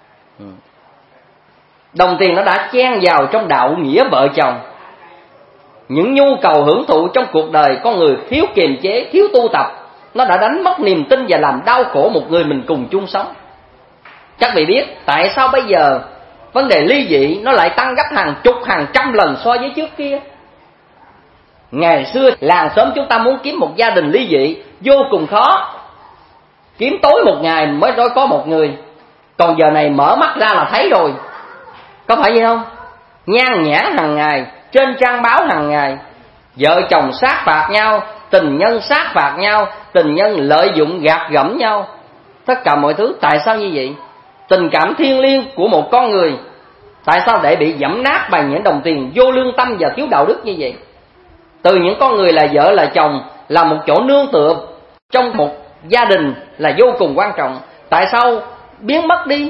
Đồng tiền nó đã chen vào trong đạo nghĩa vợ chồng. Những nhu cầu hưởng thụ trong cuộc đời con người thiếu kiềm chế, thiếu tu tập, nó đã đánh mất niềm tin và làm đau khổ một người mình cùng chung sống. Các vị biết tại sao bây giờ vấn đề ly dị nó lại tăng gấp hàng chục hàng trăm lần so với trước kia. Ngày xưa làng xóm chúng ta muốn kiếm một gia đình ly dị vô cùng khó, kiếm tối một ngày mới nói có một người. Còn giờ này mở mắt ra là thấy rồi, có phải vậy không? Nhan nhản hàng ngày, trên trang báo hàng ngày, vợ chồng sát phạt nhau, tình nhân sát phạt nhau, tình nhân lợi dụng gạt gẫm nhau, tất cả mọi thứ. Tại sao như vậy? Tình cảm thiêng liêng của một con người tại sao để bị dẫm nát bằng những đồng tiền vô lương tâm và thiếu đạo đức như vậy? Từ những con người là vợ là chồng, là một chỗ nương tựa trong một gia đình là vô cùng quan trọng, tại sao biến mất đi?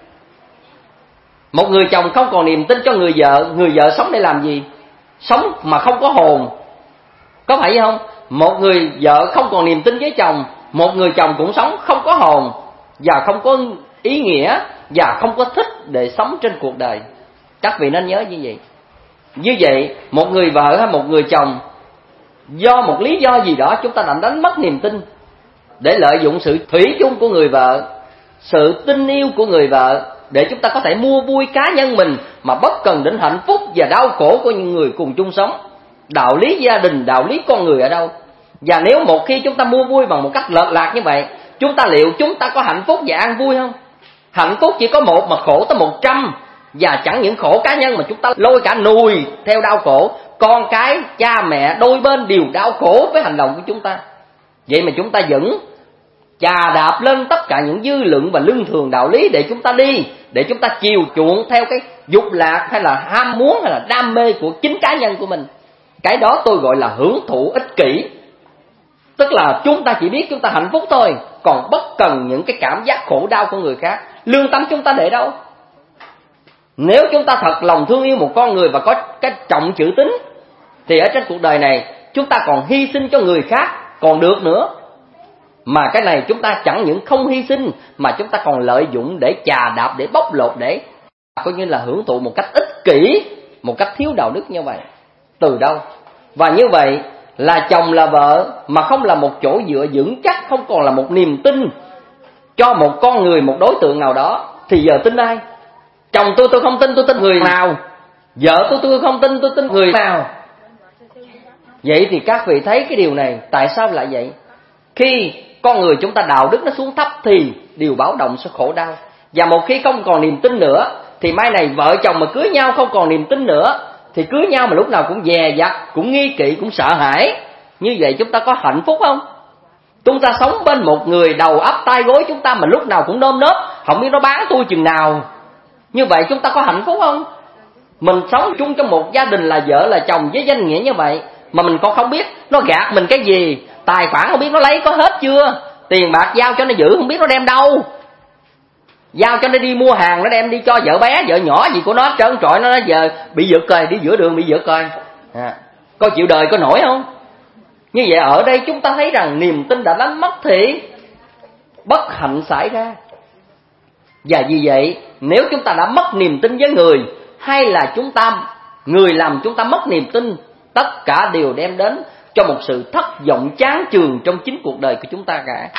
Một người chồng không còn niềm tin cho người vợ, người vợ sống để làm gì? Sống mà không có hồn, có phải vậy không? Một người vợ không còn niềm tin với chồng, một người chồng cũng sống không có hồn và không có ý nghĩa và không có thích để sống trên cuộc đời. Các vị nên nhớ như vậy. Như vậy, một người vợ hay một người chồng do một lý do gì đó chúng ta đã đánh mất niềm tin, để lợi dụng sự thủy chung của người vợ, sự tin yêu của người vợ để chúng ta có thể mua vui cá nhân mình mà bất cần đến hạnh phúc và đau khổ của những người cùng chung sống. Đạo lý gia đình, đạo lý con người ở đâu? Và nếu một khi chúng ta mua vui bằng một cách lệch lạc như vậy, chúng ta liệu chúng ta có hạnh phúc và an vui không? Hạnh phúc chỉ có một mà khổ tới một trăm. Và chẳng những khổ cá nhân mà chúng ta lôi cả nùi theo đau khổ, con cái, cha mẹ đôi bên đều đau khổ với hành động của chúng ta. Vậy mà chúng ta vẫn chà đạp lên tất cả những dư luận và lương thường đạo lý để chúng ta đi, để chúng ta chiều chuộng theo cái dục lạc hay là ham muốn hay là đam mê của chính cá nhân của mình. Cái đó tôi gọi là hưởng thụ ích kỷ. Tức là chúng ta chỉ biết chúng ta hạnh phúc thôi, còn bất cần những cái cảm giác khổ đau của người khác. Lương tâm chúng ta để đâu? Nếu chúng ta thật lòng thương yêu một con người và có cái trọng chữ tín, thì ở trên cuộc đời này chúng ta còn hy sinh cho người khác còn được nữa. Mà cái này chúng ta chẳng những không hy sinh mà chúng ta còn lợi dụng để chà đạp, để bóc lột, để coi như là hưởng thụ một cách ích kỷ, một cách thiếu đạo đức như vậy. Từ đâu? Và như vậy là chồng là vợ mà không là một chỗ dựa vững chắc, không còn là một niềm tin cho một con người, một đối tượng nào đó, thì giờ tin ai? Chồng tôi tôi không tin, tôi tin người nào? Vợ tôi tôi không tin, tôi tin người nào? Vậy thì các vị thấy cái điều này tại sao lại vậy? Khi con người chúng ta đạo đức nó xuống thấp thì điều báo động sẽ khổ đau. Và một khi không còn niềm tin nữa thì mai này vợ chồng mà cưới nhau không còn niềm tin nữa thì cưới nhau mà lúc nào cũng dè dặt, cũng nghi kỵ, cũng sợ hãi. Như vậy chúng ta có hạnh phúc không? Chúng ta sống bên một người đầu ấp tay gối chúng ta mà lúc nào cũng nơm nớp, không biết nó bán tôi chừng nào. Như vậy chúng ta có hạnh phúc không? Mình sống chung trong một gia đình là vợ là chồng với danh nghĩa như vậy mà mình còn không biết nó gạt mình cái gì, tài khoản không biết nó lấy có hết chưa, tiền bạc giao cho nó giữ không biết nó đem đâu. Giao cho nó đi mua hàng, nó đem đi cho vợ bé, vợ nhỏ gì của nó trơn trọi, nó nói giờ bị giật rồi, đi giữa đường bị giật rồi. À, coi chịu đời có nổi không? Như vậy ở đây chúng ta thấy rằng niềm tin đã đánh mất thì bất hạnh xảy ra. Và vì vậy nếu chúng ta đã mất niềm tin với người, hay là chúng ta người làm chúng ta mất niềm tin, tất cả đều đem đến cho một sự thất vọng chán chường trong chính cuộc đời của chúng ta cả.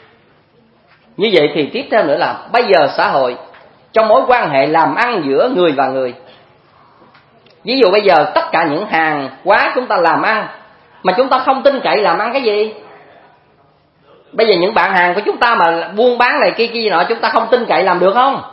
Như vậy thì tiếp theo nữa là bây giờ xã hội trong mối quan hệ làm ăn giữa người và người. Ví dụ bây giờ tất cả những hàng hóa chúng ta làm ăn mà chúng ta không tin cậy làm ăn cái gì. Bây giờ những bạn hàng của chúng ta mà buôn bán này kia kia nọ, chúng ta không tin cậy làm được không?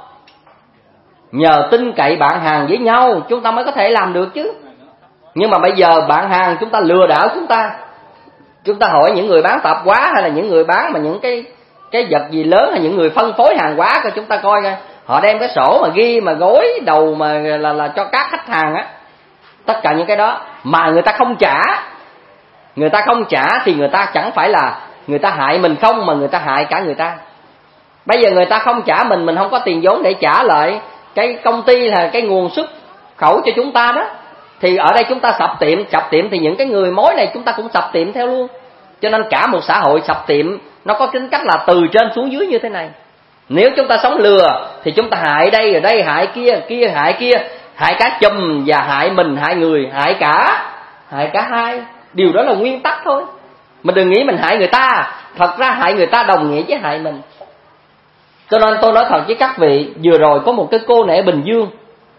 Nhờ tin cậy bạn hàng với nhau chúng ta mới có thể làm được chứ. Nhưng mà bây giờ bạn hàng chúng ta lừa đảo chúng ta. Chúng ta hỏi những người bán tạp hóa hay là những người bán mà những cái cái vật gì lớn, hay những người phân phối hàng hóa coi, chúng ta coi coi họ đem cái sổ mà ghi mà gối đầu mà là là cho các khách hàng á, tất cả những cái đó mà người ta không trả. Người ta không trả thì người ta chẳng phải là người ta hại mình không, mà người ta hại cả người ta. Bây giờ người ta không trả mình, mình không có tiền vốn để trả lại cái công ty là cái nguồn xuất khẩu cho chúng ta đó, thì ở đây chúng ta sập tiệm. Sập tiệm thì những cái người mối này chúng ta cũng sập tiệm theo luôn. Cho nên cả một xã hội sập tiệm nó có tính cách là từ trên xuống dưới như thế này. Nếu chúng ta sống lừa thì chúng ta hại đây rồi đây, hại kia, kia hại kia, hại cả chùm và hại mình, hại người, hại cả hại cả hai. Điều đó là nguyên tắc thôi. Mình đừng nghĩ mình hại người ta, thật ra hại người ta đồng nghĩa với hại mình. Cho nên tôi nói thật với các vị, vừa rồi có một cái cô này ở Bình Dương,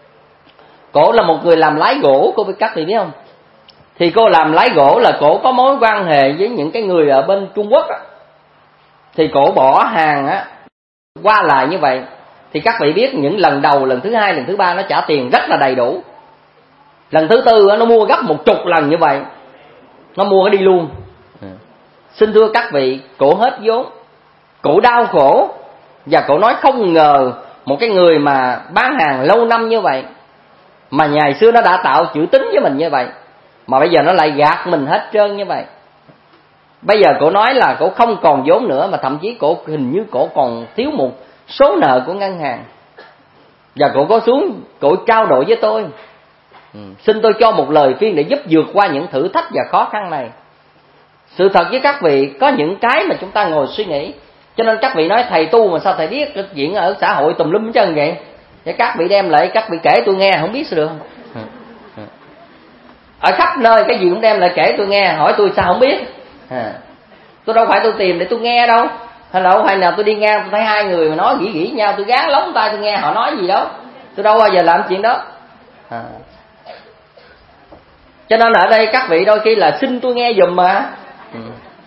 cổ là một người làm lái gỗ, cô biết các vị biết không? Thì cô làm lái gỗ là cổ có mối quan hệ với những cái người ở bên Trung Quốc á. Thì cổ bỏ hàng á qua lại như vậy. Thì các vị biết những lần đầu, lần thứ hai, lần thứ ba nó trả tiền rất là đầy đủ. Lần thứ tư á, nó mua gấp một chục lần như vậy, nó mua cái đi luôn. Xin thưa các vị, cổ hết vốn, cổ đau khổ. Và cổ nói không ngờ một cái người mà bán hàng lâu năm như vậy, mà ngày xưa nó đã tạo chữ tín với mình như vậy, mà bây giờ nó lại gạt mình hết trơn như vậy. Bây giờ cổ nói là cổ không còn vốn nữa, mà thậm chí cổ hình như cổ còn thiếu một số nợ của ngân hàng. Và cổ có xuống, cổ trao đổi với tôi, ừ, xin tôi cho một lời khuyên để giúp vượt qua những thử thách và khó khăn này. Sự thật với các vị, có những cái mà chúng ta ngồi suy nghĩ. Cho nên các vị nói thầy tu mà sao thầy biết cái chuyện ở xã hội tùm lum hết trơn vậy? Và các vị đem lại, các vị kể tôi nghe, không biết sao được. Ở khắp nơi cái gì cũng đem lại kể tôi nghe, hỏi tôi sao không biết. À, tôi đâu phải tôi tìm để tôi nghe đâu. Hay là hay nào tôi đi ngang tôi thấy hai người mà nói gỉ gỉ nhau, tôi gán lóng tai tôi nghe họ nói gì đó. Tôi đâu bao giờ làm chuyện đó. À. Cho nên ở đây các vị đôi khi là xin tôi nghe giùm mà. Ừ.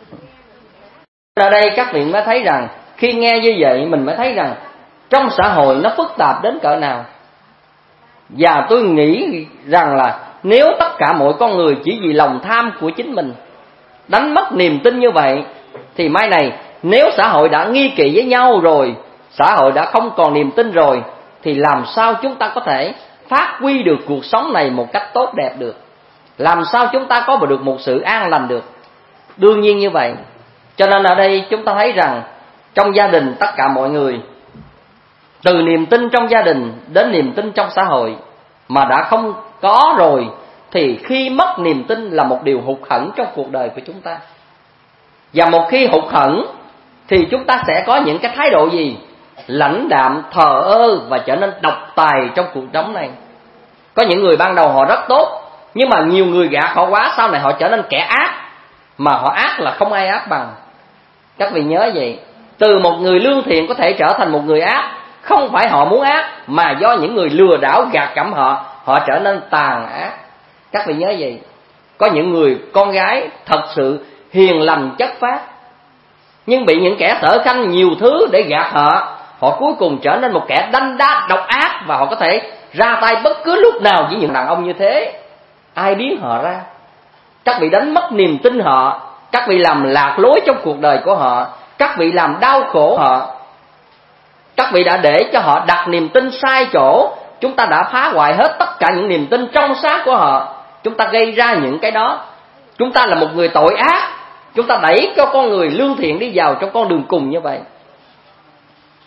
Ở đây các vị mới thấy rằng khi nghe như vậy mình mới thấy rằng trong xã hội nó phức tạp đến cỡ nào. Và tôi nghĩ rằng là nếu tất cả mọi con người chỉ vì lòng tham của chính mình đánh mất niềm tin như vậy, thì mai này nếu xã hội đã nghi kỵ với nhau rồi, xã hội đã không còn niềm tin rồi, thì làm sao chúng ta có thể phát huy được cuộc sống này một cách tốt đẹp được? Làm sao chúng ta có được một sự an lành được? Đương nhiên như vậy. Cho nên ở đây chúng ta thấy rằng trong gia đình tất cả mọi người, từ niềm tin trong gia đình đến niềm tin trong xã hội mà đã không có rồi, thì khi mất niềm tin là một điều hụt hẫng trong cuộc đời của chúng ta. Và một khi hụt hẫng thì chúng ta sẽ có những cái thái độ gì? Lãnh đạm, thờ ơ và trở nên độc tài trong cuộc sống này. Có những người ban đầu họ rất tốt, nhưng mà nhiều người gạt họ quá, sau này họ trở nên kẻ ác. Mà họ ác là không ai ác bằng. Các vị nhớ vậy. Từ một người lương thiện có thể trở thành một người ác, không phải họ muốn ác, mà do những người lừa đảo gạt gẫm họ, họ trở nên tàn ác. Các vị nhớ vậy. Có những người con gái thật sự hiền lành chất phác, nhưng bị những kẻ sở khanh nhiều thứ để gạt họ, họ cuối cùng trở nên một kẻ đanh đá độc ác, và họ có thể ra tay bất cứ lúc nào với những đàn ông như thế. Ai biến họ ra? Các vị đánh mất niềm tin họ, các vị làm lạc lối trong cuộc đời của họ, các vị làm đau khổ họ, các vị đã để cho họ đặt niềm tin sai chỗ. Chúng ta đã phá hoại hết tất cả những niềm tin trong sáng của họ. Chúng ta gây ra những cái đó. Chúng ta là một người tội ác, chúng ta đẩy cho con người lương thiện đi vào trong con đường cùng như vậy.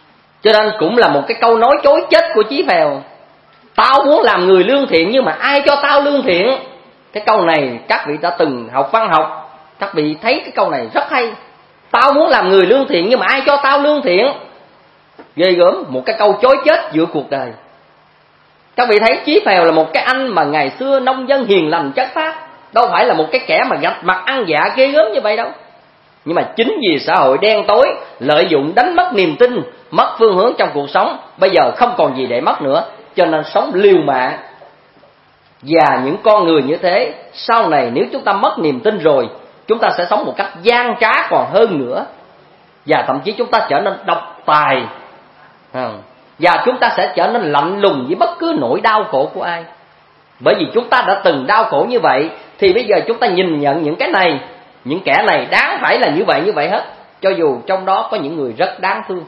Cho nên cũng là một cái câu nói chối chết của Chí Phèo. Tao muốn làm người lương thiện nhưng mà ai cho tao lương thiện? Cái câu này các vị đã từng học văn học, các vị thấy cái câu này rất hay. Tao muốn làm người lương thiện nhưng mà ai cho tao lương thiện? Ghê gớm, một cái câu chối chết giữa cuộc đời. Các vị thấy Chí Phèo là một cái anh mà ngày xưa nông dân hiền lành chất phác, đâu phải là một cái kẻ mà gạch mặt ăn dạ ghê gớm như vậy đâu. Nhưng mà chính vì xã hội đen tối, lợi dụng đánh mất niềm tin, mất phương hướng trong cuộc sống, bây giờ không còn gì để mất nữa, cho nên sống liều mạng. Và những con người như thế, sau này nếu chúng ta mất niềm tin rồi, chúng ta sẽ sống một cách gian trá còn hơn nữa. Và thậm chí chúng ta trở nên độc tài, và chúng ta sẽ trở nên lạnh lùng với bất cứ nỗi đau khổ của ai. Bởi vì chúng ta đã từng đau khổ như vậy, thì bây giờ chúng ta nhìn nhận những cái này, những kẻ này đáng phải là như vậy như vậy hết. Cho dù trong đó có những người rất đáng thương,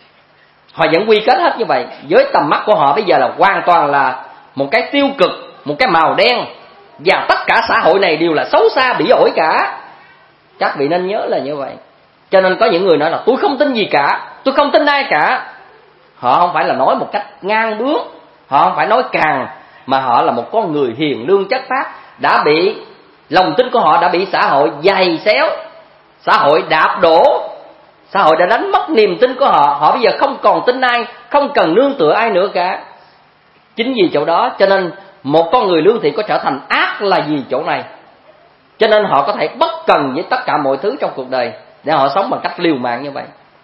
họ vẫn quy kết hết như vậy. Với tầm mắt của họ bây giờ là hoàn toàn là một cái tiêu cực, một cái màu đen, và tất cả xã hội này đều là xấu xa bỉ ổi cả. Các vị nên nhớ là như vậy. Cho nên có những người nói là tôi không tin gì cả, tôi không tin ai cả. Họ không phải là nói một cách ngang bướng, họ không phải nói càng, mà họ là một con người hiền lương chất phác, đã bị lòng tin của họ đã bị xã hội giày xéo, xã hội đạp đổ, xã hội đã đánh mất niềm tin của họ. Họ bây giờ không còn tin ai, không cần nương tựa ai nữa cả. Chính vì chỗ đó cho nên một con người lương thiện có trở thành ác là vì chỗ này. Cho nên họ có thể bất cần với tất cả mọi thứ trong cuộc đời để họ sống bằng cách liều mạng như vậy.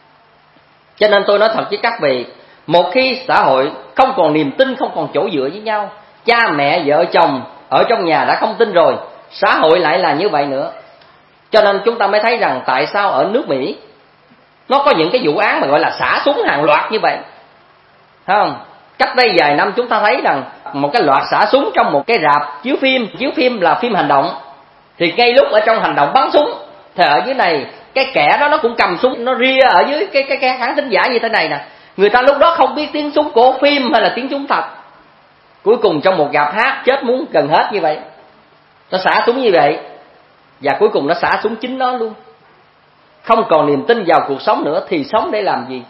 Cho nên tôi nói thật với các vị, một khi xã hội không còn niềm tin, không còn chỗ dựa với nhau, cha mẹ vợ chồng ở trong nhà đã không tin rồi, xã hội lại là như vậy nữa. Cho nên chúng ta mới thấy rằng tại sao ở nước Mỹ nó có những cái vụ án mà gọi là xả súng hàng loạt như vậy, thấy không? Cách đây vài năm chúng ta thấy rằng một cái loạt xả súng trong một cái rạp chiếu phim, chiếu phim là phim hành động, thì ngay lúc ở trong hành động bắn súng, thì ở dưới này cái kẻ đó nó cũng cầm súng, nó ria ở dưới cái cái cái khán thính giả như thế này nè. Người ta lúc đó không biết tiếng súng của phim hay là tiếng súng thật. Cuối cùng trong một rạp hát chết muốn gần hết như vậy, nó xả súng như vậy, và cuối cùng nó xả súng chính nó luôn. Không còn niềm tin vào cuộc sống nữa thì sống để làm gì?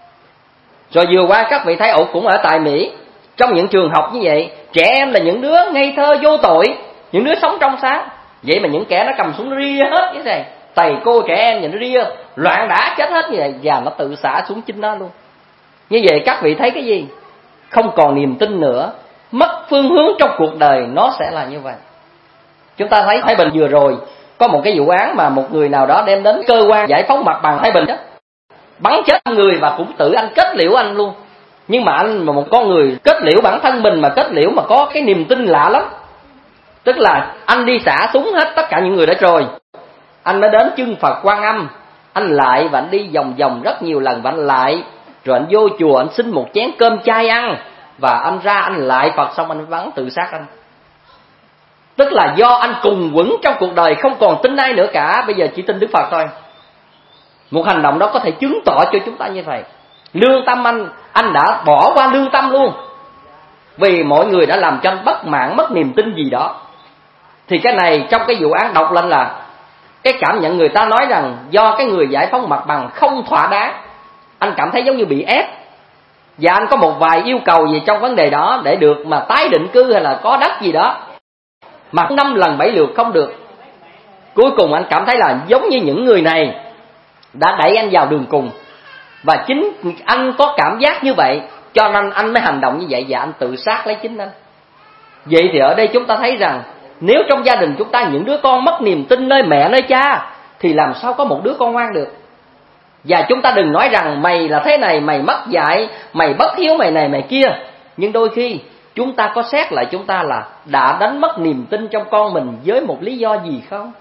Rồi vừa qua các vị thấy ổ cũng ở tại Mỹ, trong những trường học như vậy, trẻ em là những đứa ngây thơ vô tội, những đứa sống trong sáng, vậy mà những kẻ nó cầm súng nó ria hết cái này, thầy cô trẻ em nhìn nó ria loạn đả chết hết như vậy, và nó tự xả xuống chính nó luôn. Như vậy các vị thấy cái gì? Không còn niềm tin nữa, mất phương hướng trong cuộc đời, nó sẽ là như vậy. Chúng ta thấy Thái Bình vừa rồi có một cái vụ án mà một người nào đó đem đến cơ quan giải phóng mặt bằng Thái Bình đó, bắn chết người và cũng tự anh kết liễu anh luôn. Nhưng mà anh mà một con người kết liễu bản thân mình mà kết liễu mà có cái niềm tin lạ lắm. Tức là anh đi xả súng hết tất cả những người đó rồi, anh mới đến chân Phật Quan Âm, anh lại và anh đi vòng vòng rất nhiều lần và anh lại, rồi anh vô chùa anh xin một chén cơm chay ăn, và anh ra anh lại Phật xong anh bắn tự sát anh. Tức là do anh cùng quẩn trong cuộc đời không còn tin ai nữa cả, bây giờ chỉ tin Đức Phật thôi. Một hành động đó có thể chứng tỏ cho chúng ta như vậy. Lương tâm anh, anh đã bỏ qua lương tâm luôn, vì mọi người đã làm cho anh bất mãn, mất niềm tin gì đó. Thì cái này trong cái vụ án đọc lên là cái cảm nhận người ta nói rằng do cái người giải phóng mặt bằng không thỏa đáng, anh cảm thấy giống như bị ép, và anh có một vài yêu cầu gì trong vấn đề đó để được mà tái định cư hay là có đất gì đó, mà năm lần bảy lượt không được. Cuối cùng anh cảm thấy là giống như những người này đã đẩy anh vào đường cùng, và chính anh có cảm giác như vậy cho nên anh mới hành động như vậy, và anh tự sát lấy chính anh. Vậy thì ở đây chúng ta thấy rằng nếu trong gia đình chúng ta những đứa con mất niềm tin nơi mẹ nơi cha, thì làm sao có một đứa con ngoan được. Và chúng ta đừng nói rằng mày là thế này, mày mất dạy, mày bất hiếu, mày này mày kia. Nhưng đôi khi chúng ta có xét lại chúng ta là đã đánh mất niềm tin trong con mình với một lý do gì không?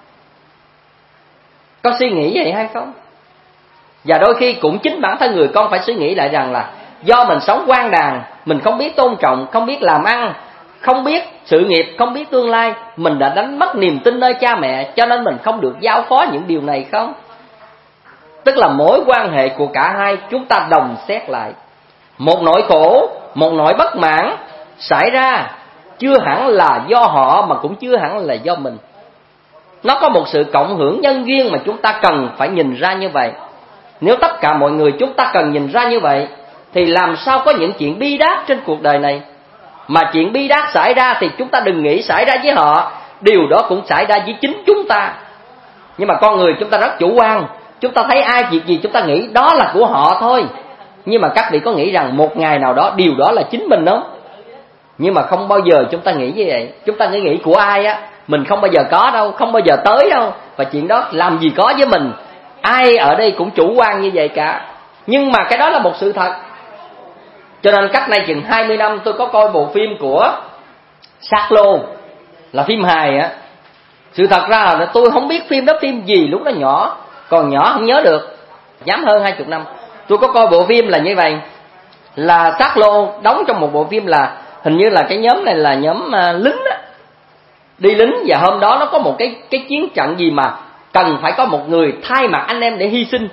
Có suy nghĩ vậy hay không? Và đôi khi cũng chính bản thân người con phải suy nghĩ lại rằng là do mình sống quan đàn, mình không biết tôn trọng, không biết làm ăn, không biết sự nghiệp, không biết tương lai, mình đã đánh mất niềm tin nơi cha mẹ, cho nên mình không được giao phó những điều này không? Tức là mối quan hệ của cả hai chúng ta đồng xét lại. Một nỗi khổ, một nỗi bất mãn xảy ra chưa hẳn là do họ, mà cũng chưa hẳn là do mình. Nó có một sự cộng hưởng nhân duyên mà chúng ta cần phải nhìn ra như vậy. Nếu tất cả mọi người chúng ta cần nhìn ra như vậy, thì làm sao có những chuyện bi đát trên cuộc đời này. Mà chuyện bi đát xảy ra thì chúng ta đừng nghĩ xảy ra với họ, điều đó cũng xảy ra với chính chúng ta. Nhưng mà con người chúng ta rất chủ quan, chúng ta thấy ai việc gì chúng ta nghĩ đó là của họ thôi. Nhưng mà các vị có nghĩ rằng một ngày nào đó điều đó là chính mình không? Nhưng mà không bao giờ chúng ta nghĩ như vậy. Chúng ta nghĩ nghĩ của ai á, mình không bao giờ có đâu, không bao giờ tới đâu. Và chuyện đó làm gì có với mình. Ai ở đây cũng chủ quan như vậy cả. Nhưng mà cái đó là một sự thật. Cho nên cách nay chừng hai mươi năm tôi có coi bộ phim của Sát Lô, là phim hài á. Sự thật ra là tôi không biết phim đó phim gì, lúc đó nhỏ, còn nhỏ không nhớ được, dám hơn hai chục năm. Tôi có coi bộ phim là như vậy, là Sát Lô đóng trong một bộ phim là hình như là cái nhóm này là nhóm uh, lính á, đi lính, và hôm đó nó có một cái cái chiến trận gì mà cần phải có một người thay mặt anh em để hy sinh.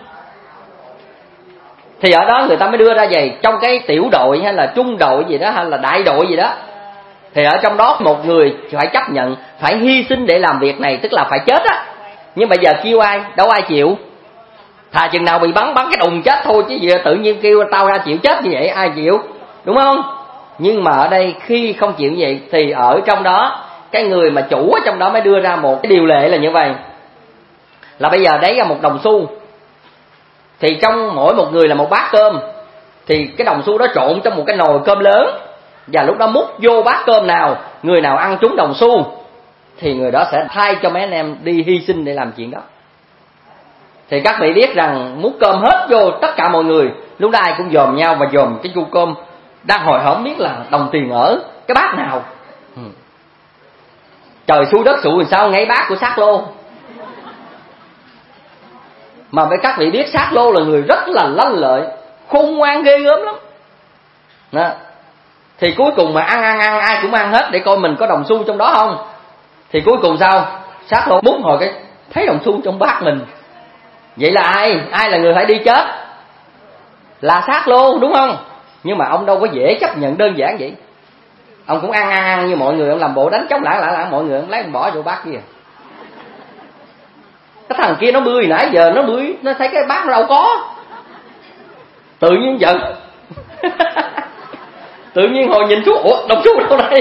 Thì ở đó người ta mới đưa ra vậy, trong cái tiểu đội hay là trung đội gì đó hay là đại đội gì đó, thì ở trong đó một người phải chấp nhận phải hy sinh để làm việc này, tức là phải chết á. Nhưng bây giờ kêu ai, đâu ai chịu. Thà chừng nào bị bắn bắn cái đùng chết thôi, chứ giờ tự nhiên kêu tao ra chịu chết như vậy ai chịu, đúng không? Nhưng mà ở đây khi không chịu vậy thì ở trong đó cái người mà chủ ở trong đó mới đưa ra một cái điều lệ là như vậy, là bây giờ đấy ra một đồng xu, thì trong mỗi một người là một bát cơm, thì cái đồng xu đó trộn trong một cái nồi cơm lớn, và lúc đó múc vô bát cơm nào, người nào ăn trúng đồng xu thì người đó sẽ thay cho mấy anh em đi hy sinh để làm chuyện đó. Thì các vị biết rằng múc cơm hết vô tất cả mọi người, lúc đó ai cũng dòm nhau và dòm cái chu cơm, đang hồi hộp biết là đồng tiền ở cái bát nào. ừ. Trời xui đất xui sao ngay bát của Sát Lô. Mà với các vị biết Sát Lô là người rất là lanh lợi, khôn ngoan ghê gớm lắm đó. Thì cuối cùng mà ăn ăn ăn ai cũng ăn hết để coi mình có đồng xu trong đó không. Thì cuối cùng sao, Sát Lô múc hồi cái thấy đồng xu trong bát mình. Vậy là ai ai là người phải đi chết? Là Sát Lô, đúng không? Nhưng mà ông đâu có dễ chấp nhận đơn giản vậy. Ông cũng ăn ăn ăn như mọi người, ông làm bộ đánh chống lãng lãng lãng mọi người, ông lấy ông bỏ vô bát kia. Cái thằng kia nó bươi nãy giờ nó bươi, nó thấy cái bát nó đâu có, tự nhiên giận. Tự nhiên hồi nhìn xuống, ủa đồng xu đâu đây?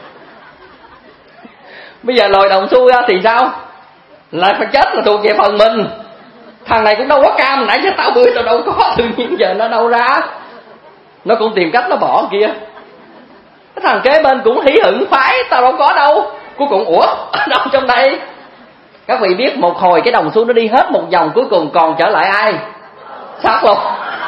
Bây giờ lòi đồng xu ra thì sao? Là phải chết là thuộc về phần mình. Thằng này cũng đâu có cam, nãy giờ tao bươi tao đâu có, tự nhiên giờ nó đâu ra? Nó cũng tìm cách nó bỏ kia. Cái thằng kế bên cũng hí hửng phái, tao đâu có đâu. Cuối cùng ủa đâu trong đây? Các vị biết một hồi cái đồng xu nó đi hết một vòng, cuối cùng còn trở lại ai? Sát Lô.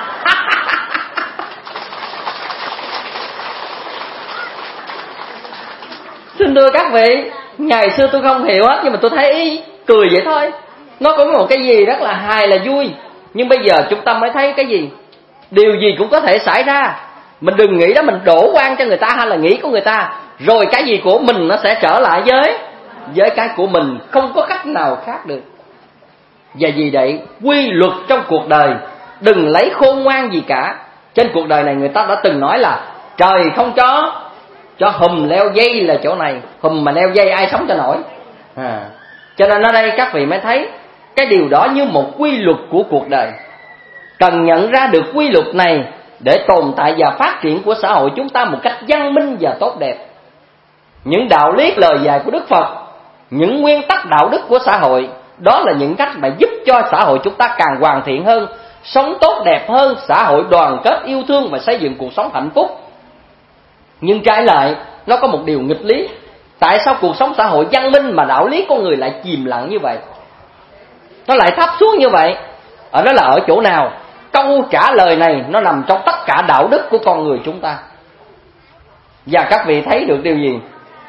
Xin thưa các vị, ngày xưa tôi không hiểu hết, nhưng mà tôi thấy ý, cười vậy thôi. Nó có một cái gì rất là hài là vui. Nhưng bây giờ chúng ta mới thấy cái gì? Điều gì cũng có thể xảy ra. Mình đừng nghĩ đó mình đổ oan cho người ta hay là nghĩ của người ta, rồi cái gì của mình nó sẽ trở lại với với cái của mình, không có cách nào khác được. Và vì vậy quy luật trong cuộc đời, đừng lấy khôn ngoan gì cả. Trên cuộc đời này người ta đã từng nói là trời không cho cho hùm leo dây là chỗ này, hùm mà leo dây ai sống cho nổi. à. Cho nên ở đây các vị mới thấy cái điều đó như một quy luật của cuộc đời. Cần nhận ra được quy luật này để tồn tại và phát triển của xã hội chúng ta một cách văn minh và tốt đẹp. Những đạo lý lời dạy của Đức Phật, những nguyên tắc đạo đức của xã hội, đó là những cách mà giúp cho xã hội chúng ta càng hoàn thiện hơn, sống tốt đẹp hơn, xã hội đoàn kết yêu thương và xây dựng cuộc sống hạnh phúc. Nhưng trái lại, nó có một điều nghịch lý. Tại sao cuộc sống xã hội văn minh mà đạo lý con người lại chìm lặng như vậy? Nó lại thấp xuống như vậy? Ở đó là ở chỗ nào? Câu trả lời này nó nằm trong tất cả đạo đức của con người chúng ta. Và các vị thấy được điều gì?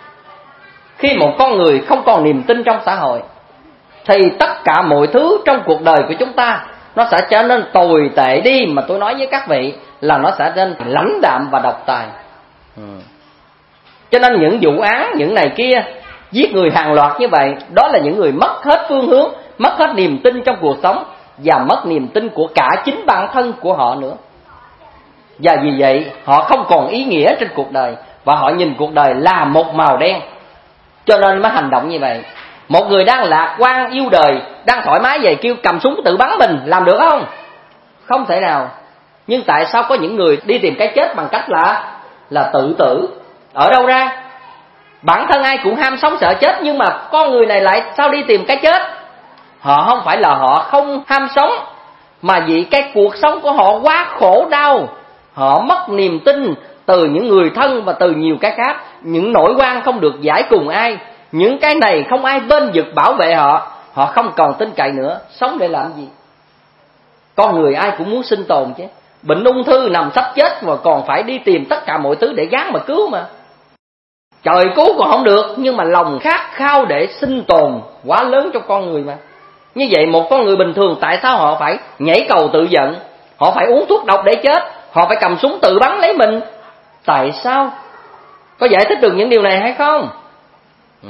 Khi một con người không còn niềm tin trong xã hội, thì tất cả mọi thứ trong cuộc đời của chúng ta nó sẽ trở nên tồi tệ đi. Mà tôi nói với các vị là nó sẽ trở nên lãnh đạm và độc tài. ừ. Cho nên những vụ án, những này kia, giết người hàng loạt như vậy, đó là những người mất hết phương hướng, mất hết niềm tin trong cuộc sống, và mất niềm tin của cả chính bản thân của họ nữa. Và vì vậy họ không còn ý nghĩa trên cuộc đời, và họ nhìn cuộc đời là một màu đen, cho nên mới hành động như vậy. Một người đang lạc quan yêu đời, đang thoải mái vậy, kêu cầm súng tự bắn mình, làm được không? Không thể nào. Nhưng tại sao có những người đi tìm cái chết bằng cách là là tự tử? Ở đâu ra? Bản thân ai cũng ham sống sợ chết, nhưng mà con người này lại sao đi tìm cái chết? Họ không phải là họ không ham sống, mà vì cái cuộc sống của họ quá khổ đau, họ mất niềm tin từ những người thân và từ nhiều cái khác. Những nỗi oan không được giải cùng ai, những cái này không ai bên vực bảo vệ họ, họ không còn tin cậy nữa. Sống để làm gì? Con người ai cũng muốn sinh tồn chứ. Bệnh ung thư nằm sắp chết mà còn phải đi tìm tất cả mọi thứ để gắng mà cứu mà. Trời cứu còn không được, nhưng mà lòng khát khao để sinh tồn quá lớn cho con người mà. Như vậy một con người bình thường tại sao họ phải nhảy cầu tự giận? Họ phải uống thuốc độc để chết, họ phải cầm súng tự bắn lấy mình. Tại sao? Có giải thích được những điều này hay không? Ừ.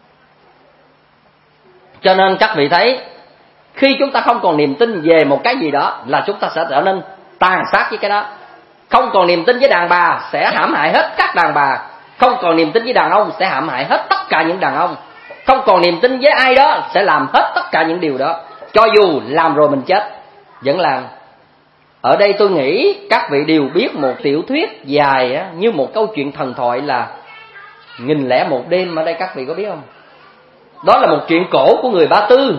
Cho nên các vị thấy, khi chúng ta không còn niềm tin về một cái gì đó là chúng ta sẽ trở nên tàn sát với cái đó. Không còn niềm tin với đàn bà sẽ hãm hại hết các đàn bà. Không còn niềm tin với đàn ông sẽ hãm hại hết tất cả những đàn ông. Không còn niềm tin với ai đó sẽ làm hết tất cả những điều đó. Cho dù làm rồi mình chết vẫn làm. Ở đây tôi nghĩ các vị đều biết một tiểu thuyết dài á, như một câu chuyện thần thoại là Nghìn lẻ một đêm. Ở đây các vị có biết không? Đó là một chuyện cổ của người Ba Tư,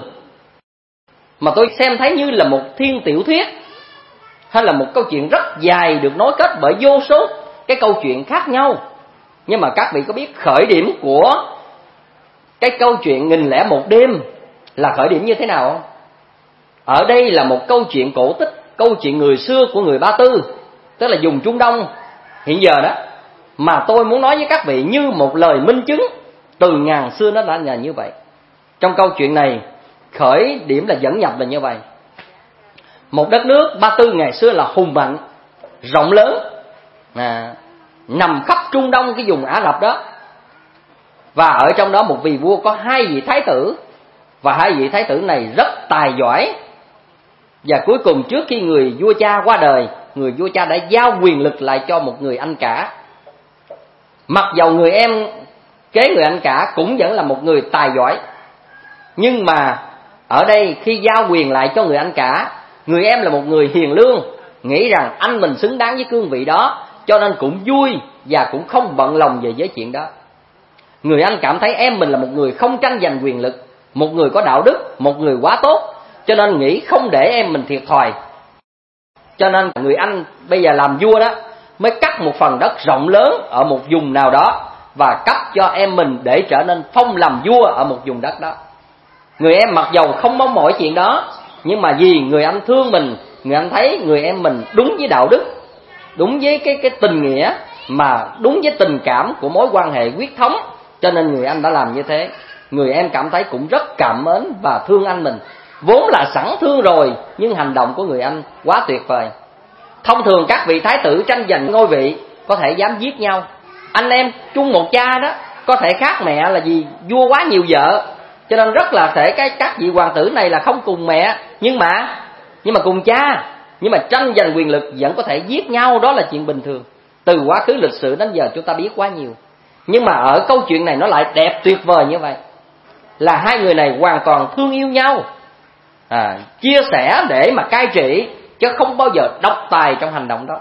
mà tôi xem thấy như là một thiên tiểu thuyết, hay là một câu chuyện rất dài được nối kết bởi vô số cái câu chuyện khác nhau. Nhưng mà các vị có biết khởi điểm của cái câu chuyện Nghìn lẻ một đêm là khởi điểm như thế nào không? Ở đây là một câu chuyện cổ tích, câu chuyện người xưa của người Ba Tư, tức là vùng Trung Đông hiện giờ đó. Mà tôi muốn nói với các vị như một lời minh chứng từ ngàn xưa nó đã là như vậy. Trong câu chuyện này khởi điểm là dẫn nhập là như vậy. Một đất nước Ba Tư ngày xưa là hùng mạnh, rộng lớn, à, nằm khắp Trung Đông, cái vùng Ả Rập đó. Và ở trong đó một vị vua có hai vị thái tử, và hai vị thái tử này rất tài giỏi. Và cuối cùng trước khi người vua cha qua đời, người vua cha đã giao quyền lực lại cho một người anh cả. Mặc dầu người em kế người anh cả cũng vẫn là một người tài giỏi, nhưng mà ở đây khi giao quyền lại cho người anh cả, người em là một người hiền lương, nghĩ rằng anh mình xứng đáng với cương vị đó, cho nên cũng vui và cũng không bận lòng về với chuyện đó. Người anh cảm thấy em mình là một người không tranh giành quyền lực, một người có đạo đức, một người quá tốt, cho nên nghĩ không để em mình thiệt thòi. Cho nên người anh bây giờ làm vua đó mới cắt một phần đất rộng lớn ở một vùng nào đó và cấp cho em mình để trở nên phong làm vua ở một vùng đất đó. Người em mặc dầu không mong mỏi chuyện đó, nhưng mà vì người anh thương mình, người anh thấy người em mình đúng với đạo đức, đúng với cái cái tình nghĩa, mà đúng với tình cảm của mối quan hệ huyết thống, cho nên người anh đã làm như thế. Người em cảm thấy cũng rất cảm mến và thương anh mình, vốn là sẵn thương rồi, nhưng hành động của người anh quá tuyệt vời. Thông thường các vị thái tử tranh giành ngôi vị có thể dám giết nhau. Anh em chung một cha đó, có thể khác mẹ là vì vua quá nhiều vợ, cho nên rất là thể cái các vị hoàng tử này là không cùng mẹ, nhưng mà nhưng mà cùng cha, nhưng mà tranh giành quyền lực vẫn có thể giết nhau, đó là chuyện bình thường. Từ quá khứ lịch sử đến giờ chúng ta biết quá nhiều. Nhưng mà ở câu chuyện này nó lại đẹp tuyệt vời như vậy, là hai người này hoàn toàn thương yêu nhau, à, chia sẻ để mà cai trị, chứ không bao giờ độc tài trong hành động đó.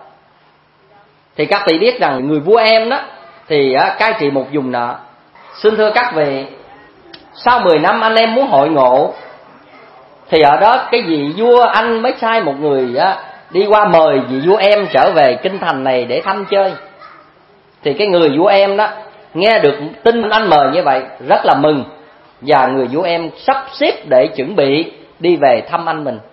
Thì các vị biết rằng người vua em đó thì á, cai trị một vùng nọ. Xin thưa các vị, sau mười năm anh em muốn hội ngộ, thì ở đó cái vị vua anh mới sai một người á, đi qua mời vị vua em trở về kinh thành này để thăm chơi. Thì cái người vua em đó nghe được tin anh mời như vậy rất là mừng, và người vua em sắp xếp để chuẩn bị đi về thăm anh mình.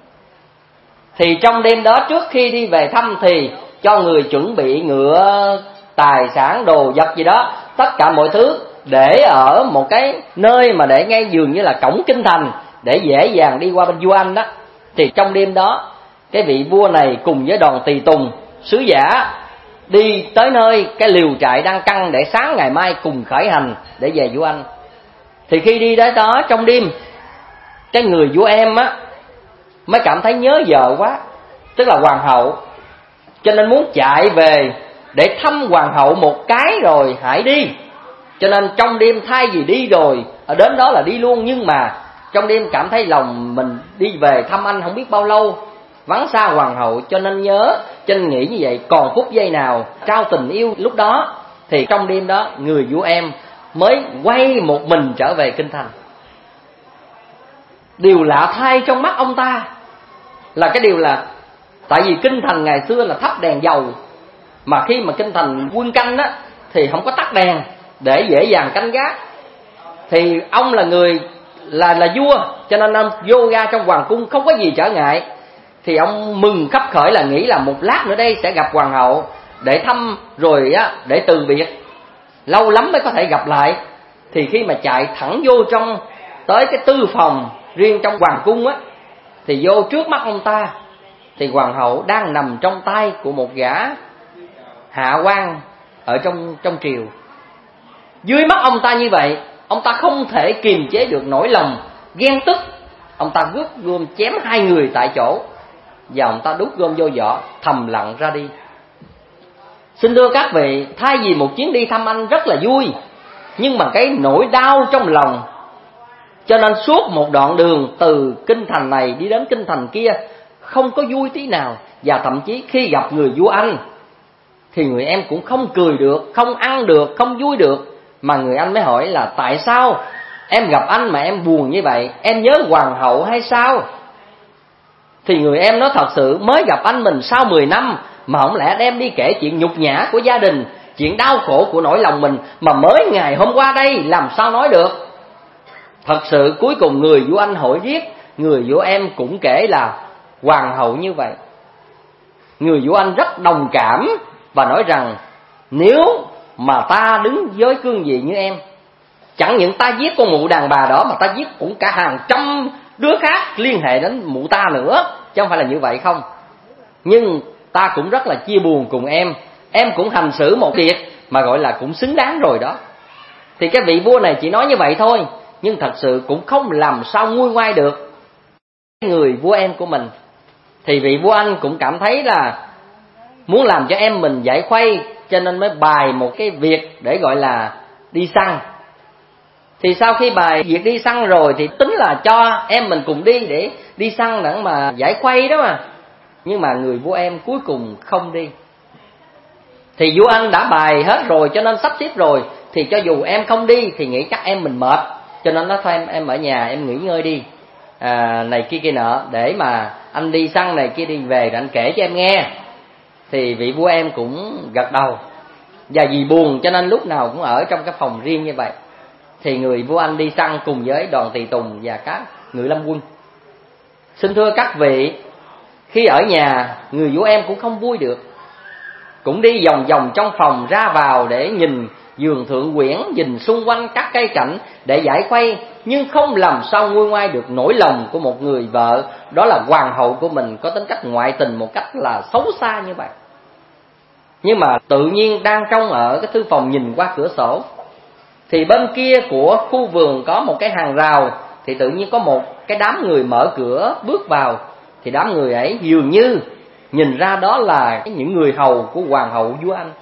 Thì trong đêm đó trước khi đi về thăm thì cho người chuẩn bị ngựa, tài sản, đồ vật gì đó, tất cả mọi thứ để ở một cái nơi mà để ngay dường như là cổng kinh thành, để dễ dàng đi qua bên vua anh đó. Thì trong đêm đó cái vị vua này cùng với đoàn tùy tùng sứ giả đi tới nơi cái liều trại đang căng để sáng ngày mai cùng khởi hành để về vua anh. Thì khi đi tới đó trong đêm, cái người vua em á mới cảm thấy nhớ vợ quá, tức là hoàng hậu, cho nên muốn chạy về để thăm hoàng hậu một cái rồi hãy đi. Cho nên trong đêm thay vì đi rồi ở đến đó là đi luôn, nhưng mà trong đêm cảm thấy lòng mình đi về thăm anh không biết bao lâu, vắng xa hoàng hậu, cho nên nhớ, cho nên nghĩ như vậy. Còn phút giây nào trao tình yêu lúc đó, thì trong đêm đó người vua em mới quay một mình trở về kinh thành. Điều lạ thay trong mắt ông ta là cái điều là, tại vì kinh thành ngày xưa là thắp đèn dầu, mà khi mà kinh thành quân canh á thì không có tắt đèn để dễ dàng canh gác. Thì ông là người là là vua, cho nên ông vô ra trong hoàng cung không có gì trở ngại. Thì ông mừng khắp khởi là nghĩ là một lát nữa đây sẽ gặp hoàng hậu để thăm rồi á, để từ biệt, lâu lắm mới có thể gặp lại. Thì khi mà chạy thẳng vô trong tới cái tư phòng riêng trong hoàng cung á, thì vô trước mắt ông ta thì hoàng hậu đang nằm trong tay của một gã hạ quan ở trong trong triều. Dưới mắt ông ta như vậy, ông ta không thể kiềm chế được nỗi lòng ghen tức. Ông ta rút gươm chém hai người tại chỗ, và ông ta đút gươm vô vỏ, thầm lặng ra đi. Xin thưa các vị, thay vì một chuyến đi thăm anh rất là vui, nhưng mà cái nỗi đau trong lòng, cho nên suốt một đoạn đường từ kinh thành này đi đến kinh thành kia không có vui tí nào. Và thậm chí khi gặp người vua anh thì người em cũng không cười được, không ăn được, không vui được. Mà người anh mới hỏi là tại sao em gặp anh mà em buồn như vậy, em nhớ hoàng hậu hay sao? Thì người em nói thật sự mới gặp anh mình sau mười năm, mà không lẽ đem đi kể chuyện nhục nhã của gia đình, chuyện đau khổ của nỗi lòng mình, mà mới ngày hôm qua đây làm sao nói được. Thật sự cuối cùng người vua anh hỏi riết, người vua em cũng kể là hoàng hậu như vậy. Người vua anh rất đồng cảm và nói rằng nếu mà ta đứng với cương vị như em, chẳng những ta giết con mụ đàn bà đó, mà ta giết cũng cả hàng trăm đứa khác liên hệ đến mụ ta nữa, chứ không phải là như vậy không. Nhưng ta cũng rất là chia buồn cùng em, em cũng hành xử một việc mà gọi là cũng xứng đáng rồi đó. Thì cái vị vua này chỉ nói như vậy thôi, nhưng thật sự cũng không làm sao nguôi ngoai được người vua em của mình. Thì vị vua anh cũng cảm thấy là muốn làm cho em mình giải khuây, cho nên mới bài một cái việc để gọi là đi săn. Thì sau khi bài việc đi săn rồi thì tính là cho em mình cùng đi để đi săn để mà giải khuây đó mà. Nhưng mà người vua em cuối cùng không đi. Thì vua anh đã bài hết rồi, cho nên sắp xếp rồi, thì cho dù em không đi thì nghĩ chắc em mình mệt, cho nên nó thôi em em ở nhà em nghỉ ngơi đi, à, này kia kia nọ, để mà anh đi săn này kia đi về rồi anh kể cho em nghe. Thì vị vua em cũng gật đầu, và vì buồn cho nên lúc nào cũng ở trong cái phòng riêng như vậy. Thì người vua anh đi săn cùng với đoàn tùy tùng và các ngự lâm quân. Xin thưa các vị, khi ở nhà người vua em cũng không vui được, cũng đi vòng vòng trong phòng ra vào để nhìn giường thượng quyển, nhìn xung quanh các cây cảnh để giải khuây, nhưng không làm sao nguôi ngoai được nỗi lòng của một người vợ, đó là hoàng hậu của mình có tính cách ngoại tình một cách là xấu xa như vậy. Nhưng mà tự nhiên đang trong ở cái thư phòng nhìn qua cửa sổ, thì bên kia của khu vườn có một cái hàng rào, thì tự nhiên có một cái đám người mở cửa bước vào. Thì đám người ấy dường như nhìn ra đó là những người hầu của hoàng hậu vua anh.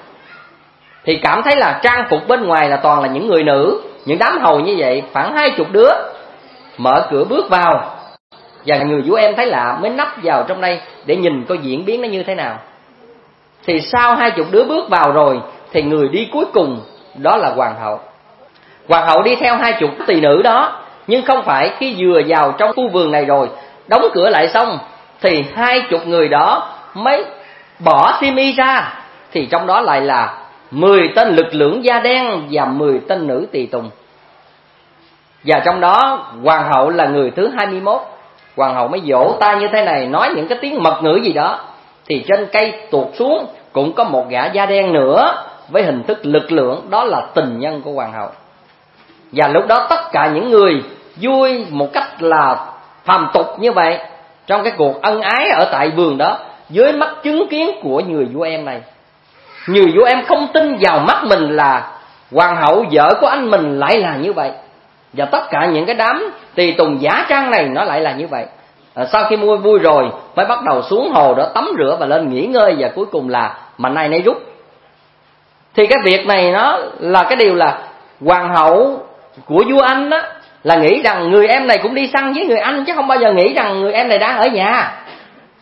Thì cảm thấy là trang phục bên ngoài là toàn là những người nữ, những đám hầu như vậy khoảng hai chục đứa mở cửa bước vào. Và người vua em thấy lạ mới nấp vào trong đây để nhìn coi diễn biến nó như thế nào. Thì sau hai chục đứa bước vào rồi thì người đi cuối cùng đó là hoàng hậu. Hoàng hậu đi theo hai chục tỳ nữ đó, nhưng không phải khi vừa vào trong khu vườn này rồi đóng cửa lại xong thì hai chục người đó mới bỏ xiêm y ra, thì trong đó lại là mười tên lực lượng da đen và mười tên nữ tùy tùng. Và trong đó hoàng hậu là người thứ hai mươi mốt. Hoàng hậu mới vỗ tay như thế này, nói những cái tiếng mật ngữ gì đó. Thì trên cây tuột xuống cũng có một gã da đen nữa với hình thức lực lượng, đó là tình nhân của hoàng hậu. Và lúc đó tất cả những người vui một cách là phàm tục như vậy trong cái cuộc ân ái ở tại vườn đó, dưới mắt chứng kiến của người vua em này. Người vua em không tin vào mắt mình là hoàng hậu vợ của anh mình lại là như vậy, và tất cả những cái đám tùy tùng giả trang này nó lại là như vậy. À, sau khi mua vui rồi mới bắt đầu xuống hồ đó tắm rửa và lên nghỉ ngơi, và cuối cùng là mạnh ai nấy rút. Thì cái việc này nó là cái điều là hoàng hậu của vua anh đó là nghĩ rằng người em này cũng đi săn với người anh, chứ không bao giờ nghĩ rằng người em này đang ở nhà.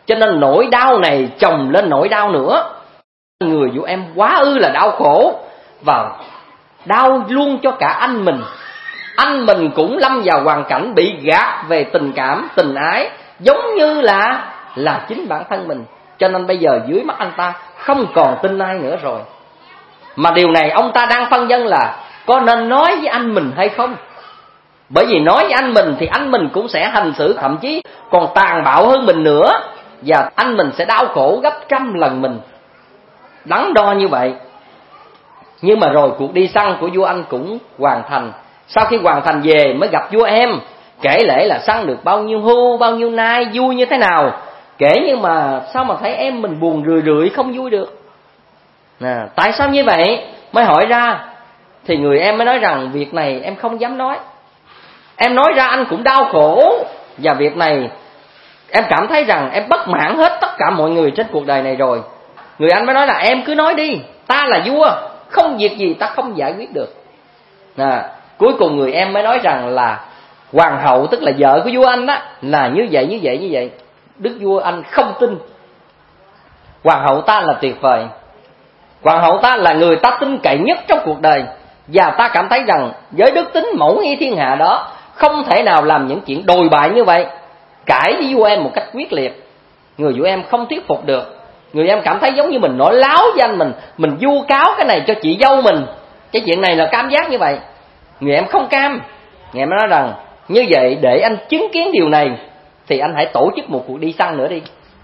Cho nên nỗi đau này chồng lên nỗi đau nữa. Người vua em quá ư là đau khổ, và đau luôn cho cả anh mình. Anh mình cũng lâm vào hoàn cảnh bị gạt về tình cảm, tình ái, giống như là là chính bản thân mình. Cho nên bây giờ dưới mắt anh ta không còn tin ai nữa rồi. Mà điều này ông ta đang phân vân là có nên nói với anh mình hay không. Bởi vì nói với anh mình thì anh mình cũng sẽ hành xử thậm chí còn tàn bạo hơn mình nữa, và anh mình sẽ đau khổ gấp trăm lần mình. Đắn đo như vậy. Nhưng mà rồi cuộc đi săn của vua anh cũng hoàn thành. Sau khi hoàn thành về mới gặp vua em, kể lễ là săn được bao nhiêu hưu, bao nhiêu nai, vui như thế nào. Kể nhưng mà sao mà thấy em mình buồn rười rượi, không vui được. Nè, tại sao như vậy? Mới hỏi ra thì người em mới nói rằng việc này em không dám nói. Em nói ra anh cũng đau khổ, và việc này em cảm thấy rằng em bất mãn hết tất cả mọi người trên cuộc đời này rồi. Người anh mới nói là em cứ nói đi, ta là vua, không việc gì ta không giải quyết được. Nè, cuối cùng người em mới nói rằng là hoàng hậu, tức là vợ của vua anh đó, là như vậy như vậy như vậy. Đức vua anh không tin. Hoàng hậu ta là tuyệt vời, hoàng hậu ta là người ta tin cậy nhất trong cuộc đời, và ta cảm thấy rằng với đức tính mẫu nghi thiên hạ đó, không thể nào làm những chuyện đồi bại như vậy. Cãi với vua em một cách quyết liệt, người vua em không thuyết phục được. Người em cảm thấy giống như mình nói láo với anh mình, mình vu cáo cái này cho chị dâu mình, cái chuyện này là cảm giác như vậy. Người em không cam. Người em nói rằng như vậy để anh chứng kiến điều này thì anh hãy tổ chức một cuộc đi săn nữa đi.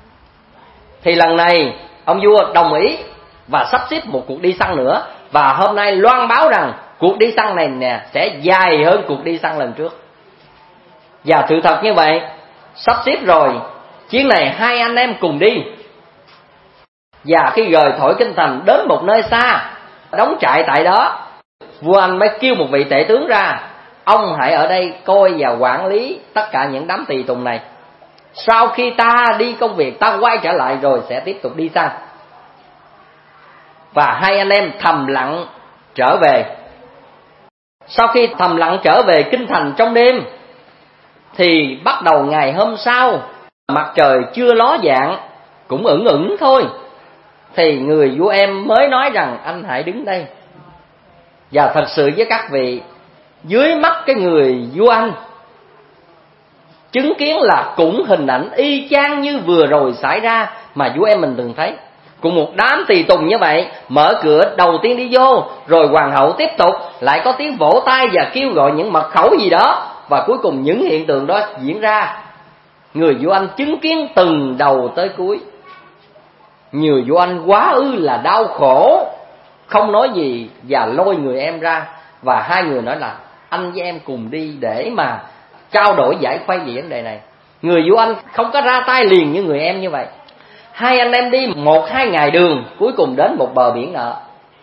Thì lần này ông vua đồng ý và sắp xếp một cuộc đi săn nữa. Và hôm nay loan báo rằng cuộc đi săn này nè sẽ dài hơn cuộc đi săn lần trước. Và sự thật như vậy, sắp xếp rồi, chuyến này hai anh em cùng đi. Và khi rời khỏi kinh thành đến một nơi xa, đóng trại tại đó, vua anh mới kêu một vị tể tướng ra: ông hãy ở đây coi và quản lý tất cả những đám tùy tùng này. Sau khi ta đi công việc, ta quay trở lại rồi sẽ tiếp tục đi săn. Và hai anh em thầm lặng trở về. Sau khi thầm lặng trở về kinh thành trong đêm, thì bắt đầu ngày hôm sau, mặt trời chưa ló dạng, cũng ửng ửng thôi, thì người vua em mới nói rằng anh hãy đứng đây. Và thật sự với các vị, dưới mắt cái người vua anh chứng kiến là cũng hình ảnh y chang như vừa rồi xảy ra mà vua em mình từng thấy. Cùng một đám tùy tùng như vậy, mở cửa đầu tiên đi vô, rồi hoàng hậu tiếp tục, lại có tiếng vỗ tay và kêu gọi những mật khẩu gì đó, và cuối cùng những hiện tượng đó diễn ra. Người vua anh chứng kiến từng đầu tới cuối. Người vua anh quá ư là đau khổ, không nói gì và lôi người em ra. Và hai người nói là anh với em cùng đi để mà trao đổi giải khuây về vấn đề này. Người vua anh không có ra tay liền như người em như vậy. Hai anh em đi một hai ngày đường, cuối cùng đến một bờ biển nọ.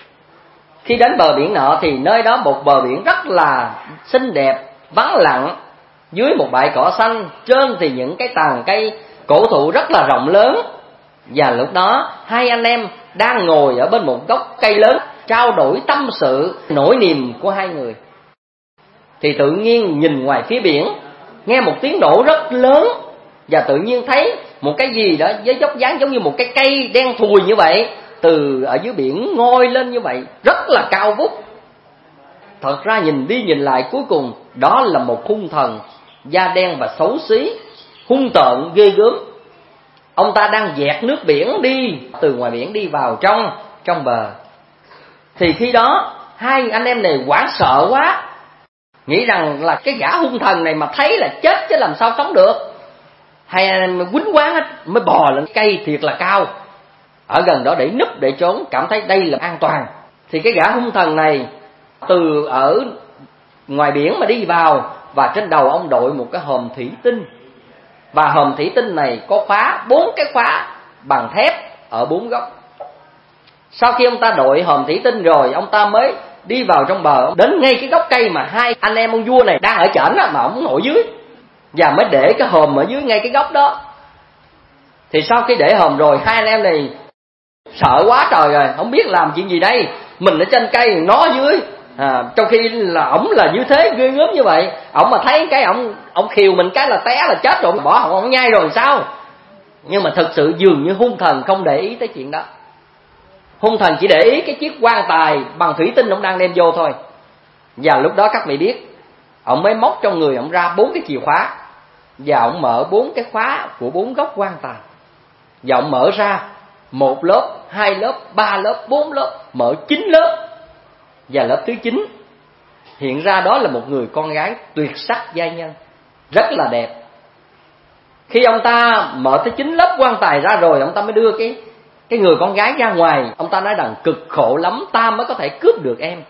Khi đến bờ biển nọ thì nơi đó một bờ biển rất là xinh đẹp, vắng lặng. Dưới một bãi cỏ xanh, trên thì những cái tàn cây cổ thụ rất là rộng lớn. Và lúc đó hai anh em đang ngồi ở bên một gốc cây lớn, trao đổi tâm sự nỗi niềm của hai người. Thì tự nhiên nhìn ngoài phía biển, nghe một tiếng nổ rất lớn, và tự nhiên thấy một cái gì đó với dốc dáng giống như một cái cây đen thùi như vậy, từ ở dưới biển ngoi lên như vậy, rất là cao vút. Thật ra nhìn đi nhìn lại cuối cùng đó là một hung thần, da đen và xấu xí, hung tợn ghê gớm. Ông ta đang dẹt nước biển đi từ ngoài biển đi vào trong trong bờ. Thì khi đó hai anh em này hoảng sợ quá, nghĩ rằng là cái gã hung thần này mà thấy là chết chứ làm sao sống được. Hai anh em quýnh quán hết, mới bò lên cây thiệt là cao, ở gần đó để núp để trốn, cảm thấy đây là an toàn. Thì cái gã hung thần này từ ở ngoài biển mà đi vào, và trên đầu ông đội một cái hòm thủy tinh. Và hòm thủy tinh này có khóa, bốn cái khóa bằng thép ở bốn góc. Sau khi ông ta đội hòm thủy tinh rồi, ông ta mới đi vào trong bờ, đến ngay cái gốc cây mà hai anh em ông vua này đang ở trển mà ông ngồi dưới, và mới để cái hòm ở dưới ngay cái góc đó. Thì sau khi để hòm rồi, hai anh em này sợ quá trời rồi, không biết làm chuyện gì đây. Mình ở trên cây, nó ở dưới, à, trong khi là ổng là như thế, ghê gớm như vậy. Ổng mà thấy cái ổng ổng khiều mình cái là té là chết rồi, bỏ họng ổng nhai rồi sao. Nhưng mà thực sự dường như hung thần không để ý tới chuyện đó. Hung thần chỉ để ý cái chiếc quan tài bằng thủy tinh ông đang đem vô thôi. Và lúc đó các vị biết, ông mới móc trong người ông ra bốn cái chìa khóa, và ông mở bốn cái khóa của bốn góc quan tài. Và ông mở ra một lớp, hai lớp, ba lớp, bốn lớp, mở chín lớp. Và lớp thứ chín hiện ra đó là một người con gái tuyệt sắc giai nhân, rất là đẹp. Khi ông ta mở tới chín lớp quan tài ra rồi, ông ta mới đưa cái cái người con gái ra ngoài. Ông ta nói rằng cực khổ lắm ta mới có thể cướp được em.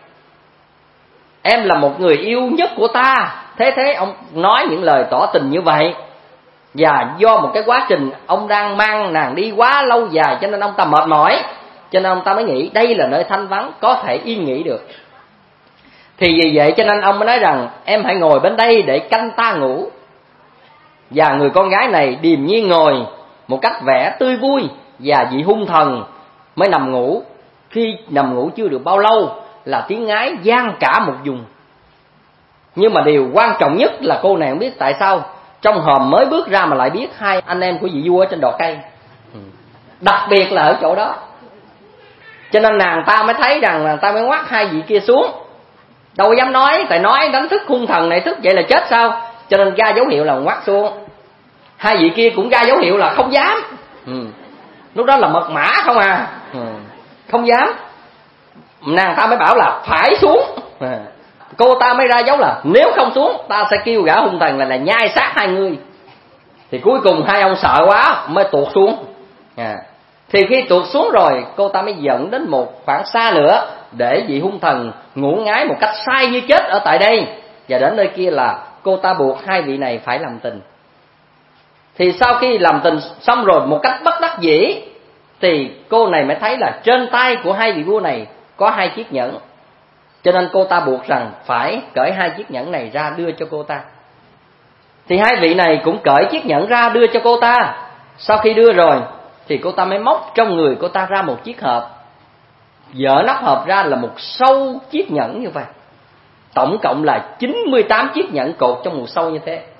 Em là một người yêu nhất của ta. Thế thế ông nói những lời tỏ tình như vậy. Và do một cái quá trình ông đang mang nàng đi quá lâu dài, cho nên ông ta mệt mỏi, cho nên ông ta mới nghĩ đây là nơi thanh vắng, có thể yên nghỉ được. Thì vì vậy cho nên ông mới nói rằng em hãy ngồi bên đây để canh ta ngủ. Và người con gái này điềm nhiên ngồi một cách vẻ tươi vui. Và vị hung thần mới nằm ngủ. Khi nằm ngủ chưa được bao lâu là tiếng ngái vang cả một vùng. Nhưng mà điều quan trọng nhất là cô nàng biết tại sao trong hòm mới bước ra mà lại biết hai anh em của vị vua ở trên đọt cây. Đặc biệt là ở chỗ đó. Cho nên nàng ta mới thấy rằng nàng ta mới ngoắt hai vị kia xuống. Đâu dám nói, tại nói đánh thức hung thần này thức vậy là chết sao. Cho nên ra dấu hiệu là ngoắt xuống. Hai vị kia cũng ra dấu hiệu là không dám. ừ. Lúc đó là mật mã không à. ừ. Không dám. Nàng ta mới bảo là phải xuống. à. Cô ta mới ra dấu là nếu không xuống ta sẽ kêu gã hung thần là, là nhai xác hai người. Thì cuối cùng hai ông sợ quá mới tuột xuống. à. Thì khi tuột xuống rồi cô ta mới dẫn đến một khoảng xa nữa để vị hung thần ngủ ngái một cách sai như chết ở tại đây. Và đến nơi kia là cô ta buộc hai vị này phải làm tình. Thì sau khi làm tình xong rồi một cách bất đắc dĩ, thì cô này mới thấy là trên tay của hai vị vua này có hai chiếc nhẫn. Cho nên cô ta buộc rằng phải cởi hai chiếc nhẫn này ra đưa cho cô ta. Thì hai vị này cũng cởi chiếc nhẫn ra đưa cho cô ta. Sau khi đưa rồi thì cô ta mới móc trong người cô ta ra một chiếc hộp. Dở nắp hộp ra là một sâu chiếc nhẫn như vậy. Tổng cộng là chín mươi tám chiếc nhẫn cột trong một sâu như thế.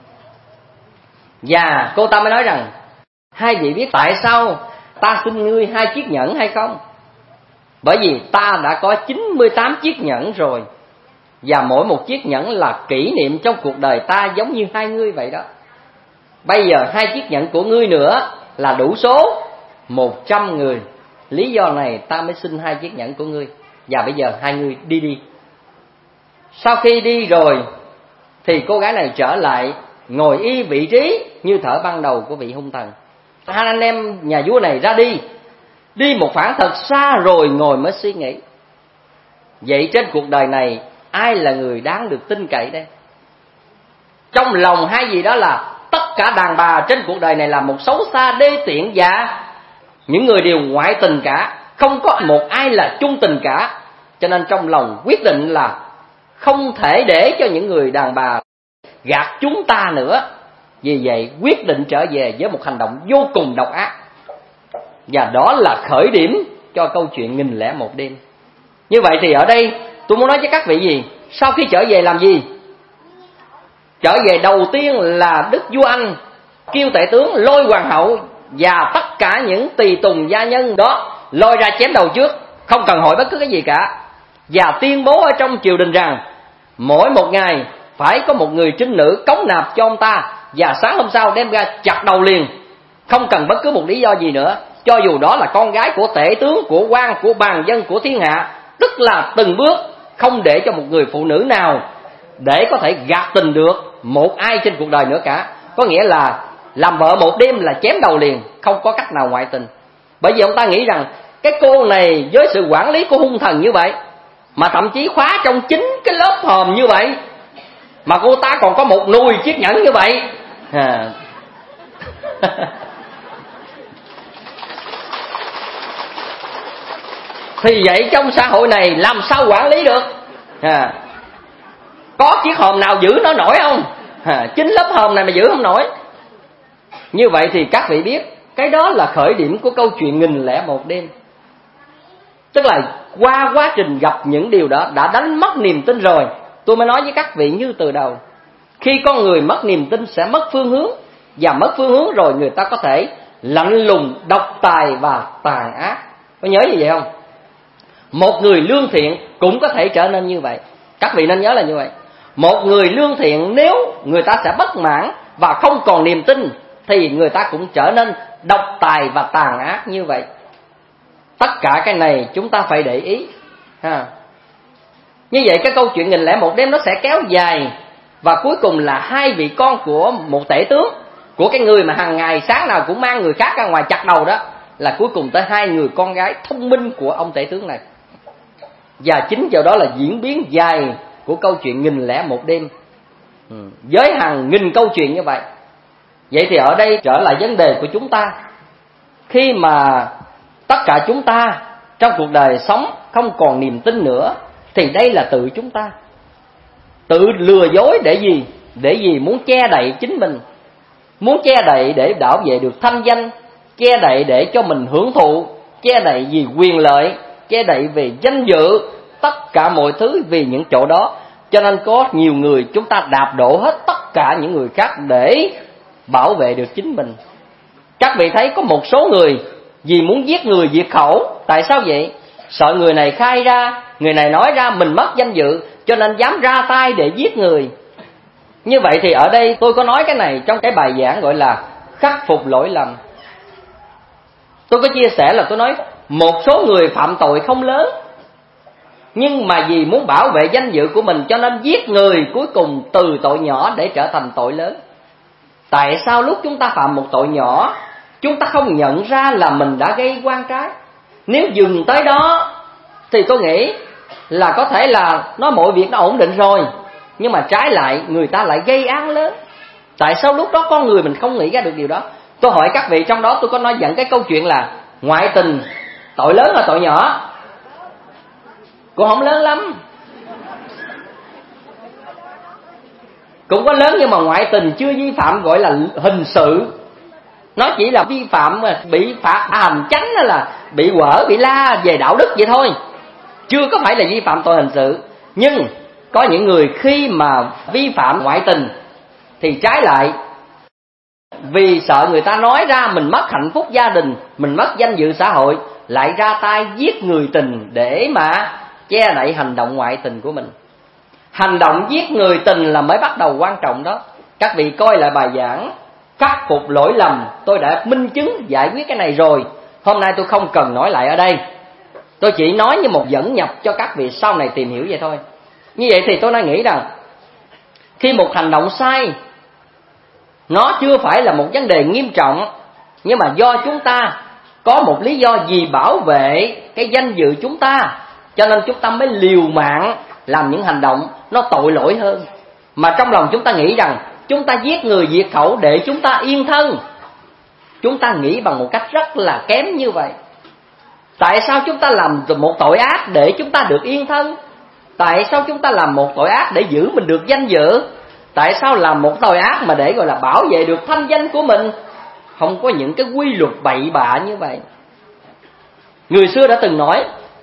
Và cô ta mới nói rằng hai vị biết tại sao ta xin ngươi hai chiếc nhẫn hay không? Bởi vì ta đã có chín mươi tám chiếc nhẫn rồi. Và mỗi một chiếc nhẫn là kỷ niệm trong cuộc đời ta giống như hai ngươi vậy đó. Bây giờ hai chiếc nhẫn của ngươi nữa là đủ số một trăm người. Lý do này ta mới xin hai chiếc nhẫn của ngươi. Và bây giờ hai ngươi đi đi. Sau khi đi rồi thì cô gái này trở lại ngồi y vị trí như thở ban đầu của vị hung thần. Hai anh em nhà vua này ra đi. Đi một khoảng thật xa rồi ngồi mới suy nghĩ. Vậy trên cuộc đời này ai là người đáng được tin cậy đây? Trong lòng hai vị đó là tất cả đàn bà trên cuộc đời này là một xấu xa đê tiện, và những người đều ngoại tình cả, không có một ai là chung tình cả. Cho nên trong lòng quyết định là không thể để cho những người đàn bà gạt chúng ta nữa. Vì vậy quyết định trở về với một hành động vô cùng độc ác. Và đó là khởi điểm cho câu chuyện nghìn lẻ một đêm. Như vậy thì ở đây tôi muốn nói với các vị gì? Sau khi trở về làm gì? Trở về đầu tiên là Đức vua Anh kêu tể tướng lôi hoàng hậu và tất cả những tùy tùng gia nhân đó lôi ra chém đầu trước, không cần hỏi bất cứ cái gì cả. Và tuyên bố ở trong triều đình rằng mỗi một ngày phải có một người trinh nữ cống nạp cho ông ta, và sáng hôm sau đem ra chặt đầu liền, không cần bất cứ một lý do gì nữa, cho dù đó là con gái của tể tướng, của quan, của bàn dân, của thiên hạ. Tức là từng bước không để cho một người phụ nữ nào để có thể gạt tình được một ai trên cuộc đời nữa cả. Có nghĩa là làm vợ một đêm là chém đầu liền, không có cách nào ngoại tình. Bởi vì ông ta nghĩ rằng cái cô này với sự quản lý của hung thần như vậy, mà thậm chí khóa trong chính cái lớp hòm như vậy, mà cô ta còn có một nùi chiếc nhẫn như vậy à. Thì vậy trong xã hội này làm sao quản lý được à? Có chiếc hòm nào giữ nó nổi không à? Chính lớp hòm này mà giữ không nổi. Như vậy thì các vị biết cái đó là khởi điểm của câu chuyện nghìn lẻ một đêm. Tức là qua quá trình gặp những điều đó đã đánh mất niềm tin rồi. Tôi mới nói với các vị như từ đầu, khi con người mất niềm tin sẽ mất phương hướng, và mất phương hướng rồi người ta có thể lạnh lùng, độc tài và tàn ác. Có nhớ như vậy không? Một người lương thiện cũng có thể trở nên như vậy. Các vị nên nhớ là như vậy. Một người lương thiện nếu người ta sẽ bất mãn và không còn niềm tin thì người ta cũng trở nên độc tài và tàn ác như vậy. Tất cả cái này chúng ta phải để ý ha. Như vậy cái câu chuyện nghìn lẻ một đêm nó sẽ kéo dài, và cuối cùng là hai vị con của một tể tướng, của cái người mà hàng ngày sáng nào cũng mang người khác ra ngoài chặt đầu đó, là cuối cùng tới hai người con gái thông minh của ông tể tướng này. Và chính vào đó là diễn biến dài của câu chuyện nghìn lẻ một đêm, ừ, với hàng nghìn câu chuyện như vậy. Vậy thì ở đây trở lại vấn đề của chúng ta. Khi mà tất cả chúng ta trong cuộc đời sống không còn niềm tin nữa, thì đây là tự chúng ta tự lừa dối để gì? Để gì? Muốn che đậy chính mình, muốn che đậy để bảo vệ được thanh danh, che đậy để cho mình hưởng thụ, che đậy vì quyền lợi, che đậy về danh dự, tất cả mọi thứ vì những chỗ đó. Cho nên có nhiều người chúng ta đạp đổ hết tất cả những người khác để bảo vệ được chính mình. Các vị thấy có một số người vì muốn giết người diệt khẩu. Tại sao vậy? Sợ người này khai ra, người này nói ra mình mất danh dự, cho nên dám ra tay để giết người. Như vậy thì ở đây tôi có nói cái này trong cái bài giảng gọi là khắc phục lỗi lầm. Tôi có chia sẻ là tôi nói một số người phạm tội không lớn, nhưng mà vì muốn bảo vệ danh dự của mình cho nên giết người, cuối cùng từ tội nhỏ để trở thành tội lớn. Tại sao lúc chúng ta phạm một tội nhỏ, chúng ta không nhận ra là mình đã gây oan trái? Nếu dừng tới đó thì tôi nghĩ là có thể là nó mọi việc nó ổn định rồi, nhưng mà trái lại người ta lại gây án lớn. Tại sao lúc đó con người mình không nghĩ ra được điều đó? Tôi hỏi các vị, trong đó tôi có nói dẫn cái câu chuyện là ngoại tình tội lớn hay tội nhỏ? Cũng không lớn lắm, cũng có lớn, nhưng mà ngoại tình chưa vi phạm gọi là hình sự. Nó chỉ là vi phạm mà bị phạt hành chánh, hay là bị quở, bị la về đạo đức vậy thôi, chưa có phải là vi phạm tội hình sự. Nhưng có những người khi mà vi phạm ngoại tình thì trái lại, vì sợ người ta nói ra mình mất hạnh phúc gia đình, mình mất danh dự xã hội, lại ra tay giết người tình để mà che đậy hành động ngoại tình của mình. Hành động giết người tình là mới bắt đầu quan trọng đó. Các vị coi lại bài giảng khắc phục lỗi lầm, tôi đã minh chứng giải quyết cái này rồi. Hôm nay tôi không cần nói lại ở đây, tôi chỉ nói như một dẫn nhập cho các vị sau này tìm hiểu vậy thôi. Như vậy thì tôi đã nghĩ rằng khi một hành động sai, nó chưa phải là một vấn đề nghiêm trọng, nhưng mà do chúng ta có một lý do gì bảo vệ cái danh dự chúng ta, cho nên chúng ta mới liều mạng làm những hành động nó tội lỗi hơn. Mà trong lòng chúng ta nghĩ rằng chúng ta giết người diệt khẩu để chúng ta yên thân. Chúng ta nghĩ bằng một cách rất là kém như vậy. Tại sao chúng ta làm một tội ác để chúng ta được yên thân? Tại sao chúng ta làm một tội ác để giữ mình được danh dự? Tại sao làm một tội ác mà để gọi là bảo vệ được thanh danh của mình? Không có những cái quy luật bậy bạ như vậy. Người xưa đã từng nói,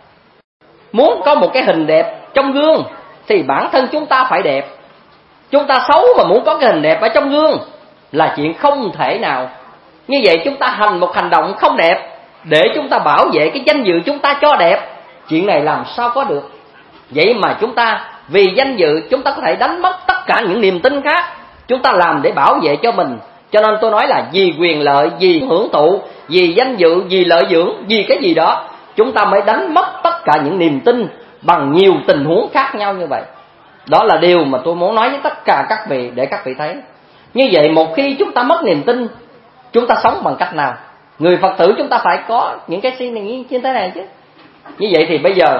muốn có một cái hình đẹp trong gương thì bản thân chúng ta phải đẹp. Chúng ta xấu mà muốn có cái hình đẹp ở trong gương là chuyện không thể nào. Như vậy chúng ta hành một hành động không đẹp để chúng ta bảo vệ cái danh dự chúng ta cho đẹp, chuyện này làm sao có được. Vậy mà chúng ta vì danh dự chúng ta có thể đánh mất tất cả những niềm tin khác. Chúng ta làm để bảo vệ cho mình. Cho nên tôi nói là vì quyền lợi, vì hưởng thụ, vì danh dự, vì lợi dưỡng, vì cái gì đó, chúng ta mới đánh mất tất cả những niềm tin bằng nhiều tình huống khác nhau như vậy. Đó là điều mà tôi muốn nói với tất cả các vị để các vị thấy. Như vậy một khi chúng ta mất niềm tin, chúng ta sống bằng cách nào? Người Phật tử chúng ta phải có những cái suy nghĩ như thế này chứ. Như vậy thì bây giờ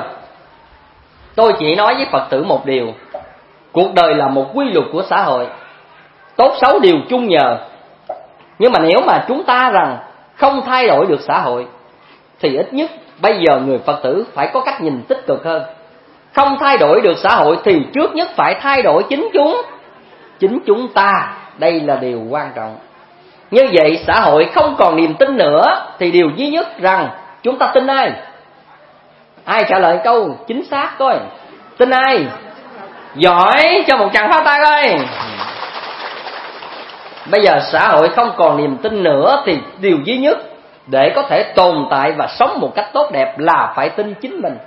tôi chỉ nói với Phật tử một điều: cuộc đời là một quy luật của xã hội, tốt xấu đều chung nhờ. Nhưng mà nếu mà chúng ta rằng không thay đổi được xã hội, thì ít nhất bây giờ người Phật tử phải có cách nhìn tích cực hơn. Không thay đổi được xã hội thì trước nhất phải thay đổi chính chúng. Chính chúng ta, đây là điều quan trọng. Như vậy xã hội không còn niềm tin nữa thì điều duy nhất rằng chúng ta tin ai? Ai trả lời câu chính xác coi? Tin ai? Giỏi, cho một tràng pháo tay coi. Bây giờ xã hội không còn niềm tin nữa thì điều duy nhất để có thể tồn tại và sống một cách tốt đẹp là phải tin chính mình.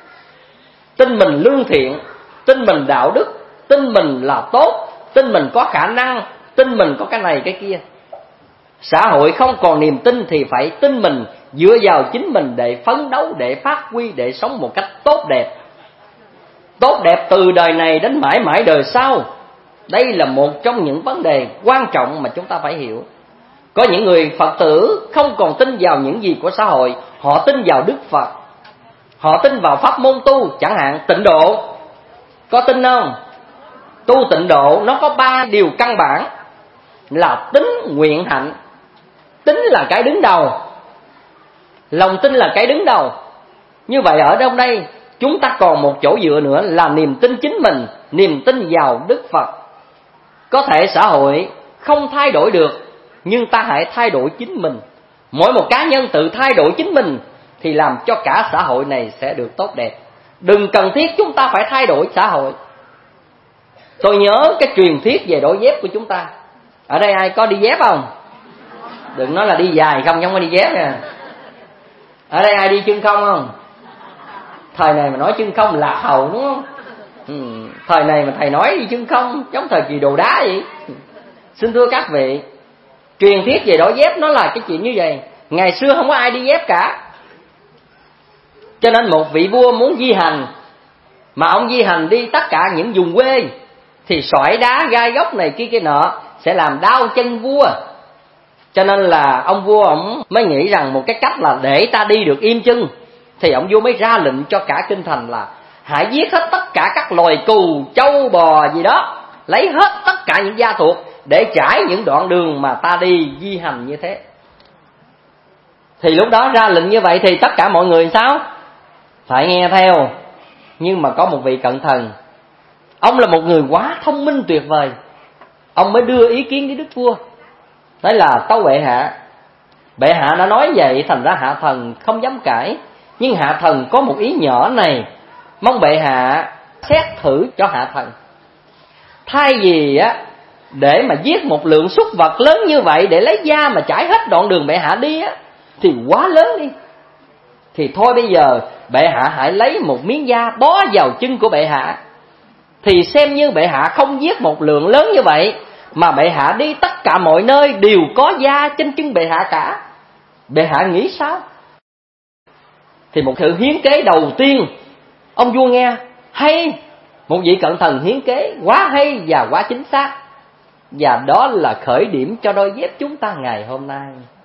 Tin mình lương thiện, tin mình đạo đức, tin mình là tốt, tin mình có khả năng, tin mình có cái này cái kia. Xã hội không còn niềm tin thì phải tin mình, dựa vào chính mình để phấn đấu, để phát huy, để sống một cách tốt đẹp. Tốt đẹp từ đời này đến mãi mãi đời sau. Đây là một trong những vấn đề quan trọng mà chúng ta phải hiểu. Có những người Phật tử không còn tin vào những gì của xã hội, họ tin vào Đức Phật, họ tin vào pháp môn tu, chẳng hạn tịnh độ. Có tin không? Tu tịnh độ nó có ba điều căn bản là tín, nguyện, hạnh. Tín là cái đứng đầu, lòng tin là cái đứng đầu. Như vậy ở đâu đây chúng ta còn một chỗ dựa nữa là niềm tin chính mình, niềm tin vào Đức Phật. Có thể xã hội không thay đổi được, nhưng ta hãy thay đổi chính mình. Mỗi một cá nhân tự thay đổi chính mình thì làm cho cả xã hội này sẽ được tốt đẹp. Đừng cần thiết chúng ta phải thay đổi xã hội. Tôi nhớ cái truyền thuyết về đổi dép của chúng ta. Ở đây ai có đi dép không? Đừng nói là đi dài không, không có đi dép nè. Ở đây ai đi chân không không? Thời này mà nói chân không lạc hậu đúng không? Ừ, thời này mà thầy nói đi chân không giống thời kỳ đồ đá vậy. Xin thưa các vị, truyền thuyết về đổi dép nó là cái chuyện như vậy. Ngày xưa không có ai đi dép cả, cho nên một vị vua muốn di hành, mà ông di hành đi tất cả những vùng quê thì sỏi đá gai góc này kia kia nọ sẽ làm đau chân vua. Cho nên là ông vua ông mới nghĩ rằng một cái cách là để ta đi được im chân, thì ông vua mới ra lệnh cho cả kinh thành là hãy giết hết tất cả các loài cừu, trâu, bò gì đó, lấy hết tất cả những gia thuộc để trải những đoạn đường mà ta đi di hành như thế. Thì lúc đó ra lệnh như vậy thì tất cả mọi người sao? Phải nghe theo. Nhưng mà có một vị cận thần, ông là một người quá thông minh tuyệt vời. Ông mới đưa ý kiến với đức vua, nói là tâu bệ hạ, bệ hạ đã nói vậy thành ra hạ thần không dám cãi, nhưng hạ thần có một ý nhỏ này, mong bệ hạ xét thử cho hạ thần. Thay vì á để mà giết một lượng súc vật lớn như vậy để lấy da mà trải hết đoạn đường bệ hạ đi á thì quá lớn đi, thì thôi bây giờ bệ hạ hãy lấy một miếng da bó vào chân của bệ hạ, thì xem như bệ hạ không giết một lượng lớn như vậy, mà bệ hạ đi tất cả mọi nơi đều có da trên chân bệ hạ cả. Bệ hạ nghĩ sao? Thì một sự hiến kế đầu tiên, ông vua nghe hay, một vị cận thần hiến kế quá hay và quá chính xác, và đó là khởi điểm cho đôi dép chúng ta ngày hôm nay.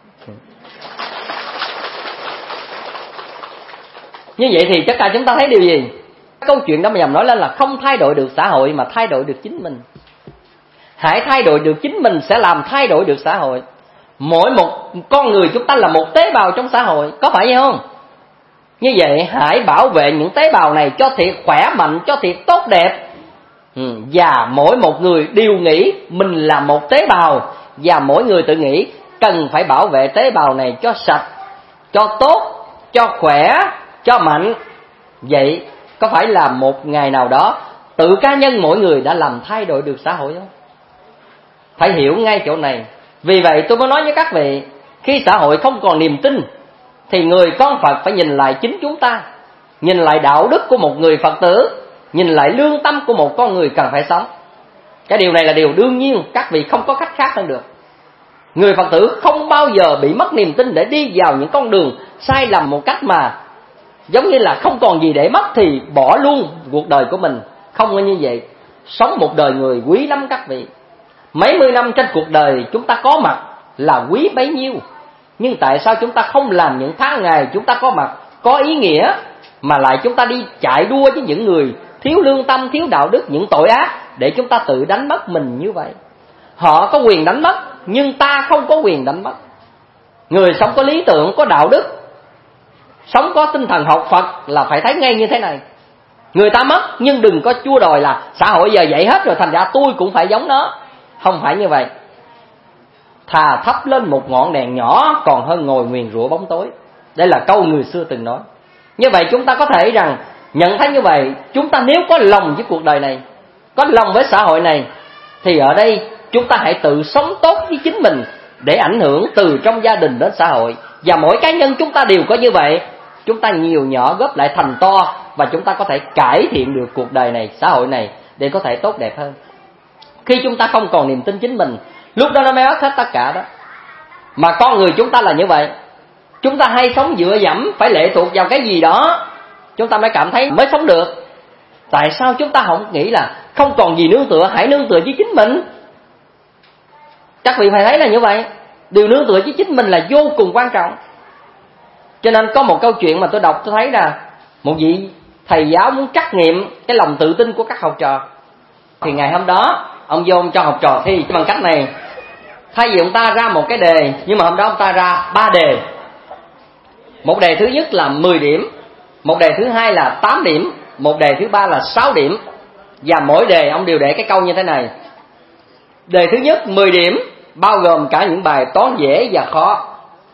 Như vậy thì tất cả chúng ta thấy điều gì? Câu chuyện đó mà dòng nói lên là không thay đổi được xã hội mà thay đổi được chính mình. Hãy thay đổi được chính mình sẽ làm thay đổi được xã hội. Mỗi một con người chúng ta là một tế bào trong xã hội, có phải vậy không? Như vậy hãy bảo vệ những tế bào này cho thiệt khỏe mạnh, cho thiệt tốt đẹp. Ừ, và mỗi một người đều nghĩ mình là một tế bào, và mỗi người tự nghĩ cần phải bảo vệ tế bào này cho sạch, cho tốt, cho khỏe, cho mạnh. Vậy có phải là một ngày nào đó tự cá nhân mỗi người đã làm thay đổi được xã hội không? Phải hiểu ngay chỗ này. Vì vậy tôi mới nói với các vị, khi xã hội không còn niềm tin thì người con Phật phải nhìn lại chính chúng ta, nhìn lại đạo đức của một người Phật tử, nhìn lại lương tâm của một con người cần phải sống. Cái điều này là điều đương nhiên, các vị không có cách khác hơn được. Người Phật tử không bao giờ bị mất niềm tin để đi vào những con đường sai lầm một cách mà giống như là không còn gì để mất thì bỏ luôn cuộc đời của mình. Không có như vậy. Sống một đời người quý lắm các vị. Mấy mươi năm trên cuộc đời chúng ta có mặt là quý bấy nhiêu, nhưng tại sao chúng ta không làm những tháng ngày chúng ta có mặt có ý nghĩa, mà lại chúng ta đi chạy đua với những người thiếu lương tâm, thiếu đạo đức, những tội ác, để chúng ta tự đánh mất mình như vậy. Họ có quyền đánh mất, nhưng ta không có quyền đánh mất. Người sống có lý tưởng, có đạo đức, sống có tinh thần học Phật là phải thấy ngay như thế này. Người ta mất, nhưng đừng có chua đòi là xã hội giờ vậy hết rồi thành ra tôi cũng phải giống nó. Không phải như vậy. Thà thắp lên một ngọn đèn nhỏ còn hơn ngồi nguyền rủa bóng tối. Đây là câu người xưa từng nói. Như vậy chúng ta có thể rằng nhận thấy như vậy, chúng ta nếu có lòng với cuộc đời này, có lòng với xã hội này, thì ở đây chúng ta hãy tự sống tốt với chính mình để ảnh hưởng từ trong gia đình đến xã hội. Và mỗi cá nhân chúng ta đều có như vậy. Chúng ta nhiều nhỏ góp lại thành to, và chúng ta có thể cải thiện được cuộc đời này, xã hội này để có thể tốt đẹp hơn. Khi chúng ta không còn niềm tin chính mình, lúc đó nó mới mất hết tất cả đó. Mà con người chúng ta là như vậy. Chúng ta hay sống dựa dẫm, phải lệ thuộc vào cái gì đó chúng ta mới cảm thấy mới sống được. Tại sao chúng ta không nghĩ là không còn gì nương tựa, hãy nương tựa với chính mình? Các vị phải thấy là như vậy. Điều nương tựa với chính mình là vô cùng quan trọng. Cho nên có một câu chuyện mà tôi đọc, tôi thấy là một vị thầy giáo muốn trắc nghiệm cái lòng tự tin của các học trò. Thì ngày hôm đó ông vô cho học trò thi bằng cách này. Thay vì ông ta ra một cái đề, nhưng mà hôm đó ông ta ra ba đề. Một đề thứ nhất là mười điểm, một đề thứ hai là tám điểm, một đề thứ ba là sáu điểm. Và mỗi đề ông đều để cái câu như thế này. Đề thứ nhất mười điểm, bao gồm cả những bài toán dễ và khó.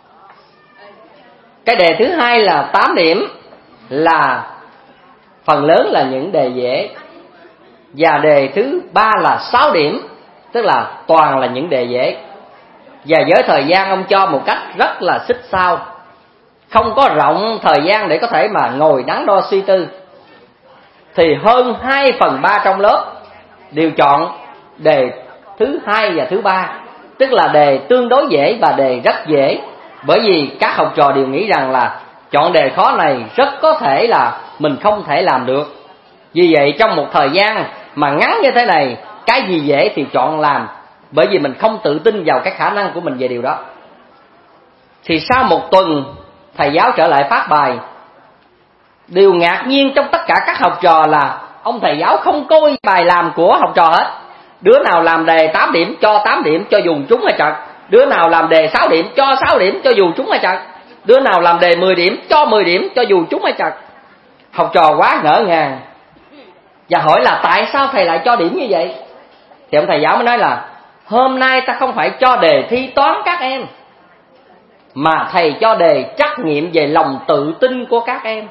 Cái đề thứ hai là tám điểm, là phần lớn là những đề dễ. Và đề thứ ba là sáu điểm, tức là toàn là những đề dễ. Và với thời gian ông cho một cách rất là xích sao, không có rộng thời gian để có thể mà ngồi đắn đo suy tư. Thì hơn hai phần ba trong lớp đều chọn đề thứ hai và thứ ba, tức là đề tương đối dễ và đề rất dễ. Bởi vì các học trò đều nghĩ rằng là chọn đề khó này rất có thể là mình không thể làm được. Vì vậy trong một thời gian mà ngắn như thế này, cái gì dễ thì chọn làm, bởi vì mình không tự tin vào cái khả năng của mình về điều đó. Thì sau một tuần thầy giáo trở lại phát bài, điều ngạc nhiên trong tất cả các học trò là ông thầy giáo không coi bài làm của học trò hết. Đứa nào làm đề tám điểm cho tám điểm cho dù trúng hay trật, đứa nào làm đề sáu điểm cho sáu điểm cho dù trúng hay trật, đứa nào làm đề mười điểm cho mười điểm cho dù trúng hay trật. Học trò quá ngỡ ngàng và hỏi là tại sao thầy lại cho điểm như vậy. Thì ông thầy giáo mới nói là hôm nay ta không phải cho đề thi toán các em, mà thầy cho đề trắc nghiệm về lòng tự tin của các em.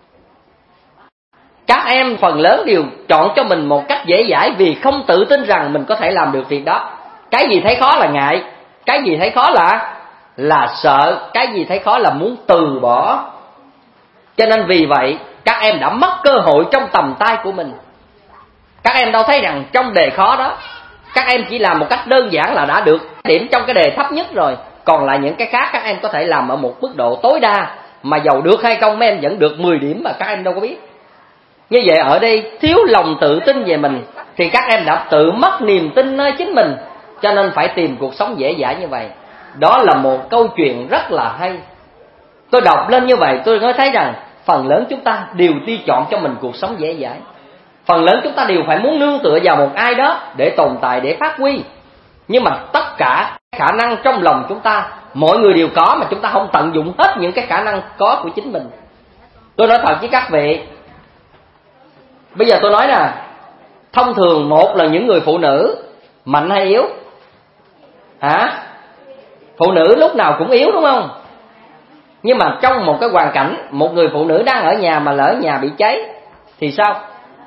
Các em phần lớn đều chọn cho mình một cách dễ dãi vì không tự tin rằng mình có thể làm được việc đó. Cái gì thấy khó là ngại, cái gì thấy khó là là sợ, cái gì thấy khó là muốn từ bỏ. Cho nên vì vậy các em đã mất cơ hội trong tầm tay của mình. Các em đâu thấy rằng trong đề khó đó, các em chỉ làm một cách đơn giản là đã được điểm trong cái đề thấp nhất rồi. Còn lại những cái khác các em có thể làm ở một mức độ tối đa, mà dầu được hay không mấy em vẫn được mười điểm mà các em đâu có biết. Như vậy ở đây thiếu lòng tự tin về mình, thì các em đã tự mất niềm tin nơi chính mình, cho nên phải tìm cuộc sống dễ dãi như vậy. Đó là một câu chuyện rất là hay. Tôi đọc lên như vậy tôi mới thấy rằng phần lớn chúng ta đều đi chọn cho mình cuộc sống dễ dãi. Phần lớn chúng ta đều phải muốn nương tựa vào một ai đó để tồn tại, để phát huy. Nhưng mà tất cả khả năng trong lòng chúng ta, mọi người đều có, mà chúng ta không tận dụng hết những cái khả năng có của chính mình. Tôi nói thật với các vị, bây giờ tôi nói nè, thông thường một là những người phụ nữ mạnh hay yếu? Hả? Phụ nữ lúc nào cũng yếu đúng không? Nhưng mà trong một cái hoàn cảnh, một người phụ nữ đang ở nhà mà lỡ nhà bị cháy thì sao?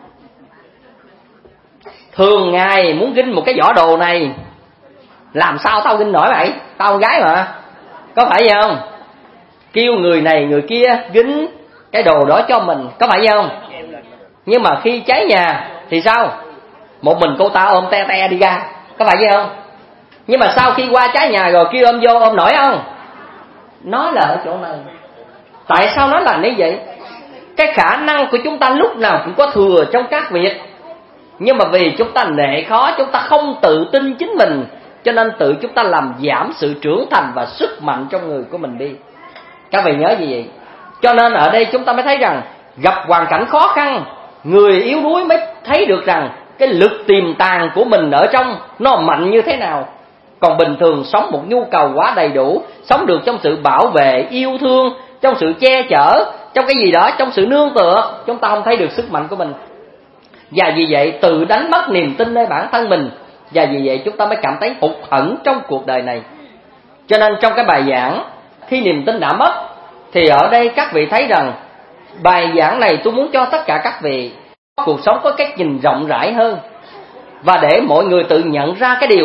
Thường ngày muốn ginh một cái vỏ đồ này, làm sao tao ginh nổi mày, tao con gái mà, có phải vậy không? Kêu người này người kia ginh cái đồ đó cho mình, có phải vậy không? Nhưng mà khi cháy nhà thì sao? Một mình cô ta ôm te te đi ra, có phải vậy không? Nhưng mà sau khi qua cháy nhà rồi kêu ôm vô, ôm nổi không? Nói là ở chỗ này. Tại sao nói là như vậy? Cái khả năng của chúng ta lúc nào cũng có thừa trong các việc, nhưng mà vì chúng ta nể khó, chúng ta không tự tin chính mình, cho nên tự chúng ta làm giảm sự trưởng thành và sức mạnh trong người của mình đi. Các vị nhớ gì vậy? Cho nên ở đây chúng ta mới thấy rằng gặp hoàn cảnh khó khăn, người yếu đuối mới thấy được rằng cái lực tiềm tàng của mình ở trong nó mạnh như thế nào. Còn bình thường sống một nhu cầu quá đầy đủ, sống được trong sự bảo vệ, yêu thương, trong sự che chở, trong cái gì đó, trong sự nương tựa, chúng ta không thấy được sức mạnh của mình. Và vì vậy tự đánh mất niềm tin nơi bản thân mình, và vì vậy chúng ta mới cảm thấy hụt hẫng trong cuộc đời này. Cho nên trong cái bài giảng, khi niềm tin đã mất, thì ở đây các vị thấy rằng bài giảng này tôi muốn cho tất cả các vị cuộc sống có cách nhìn rộng rãi hơn, và để mọi người tự nhận ra cái điều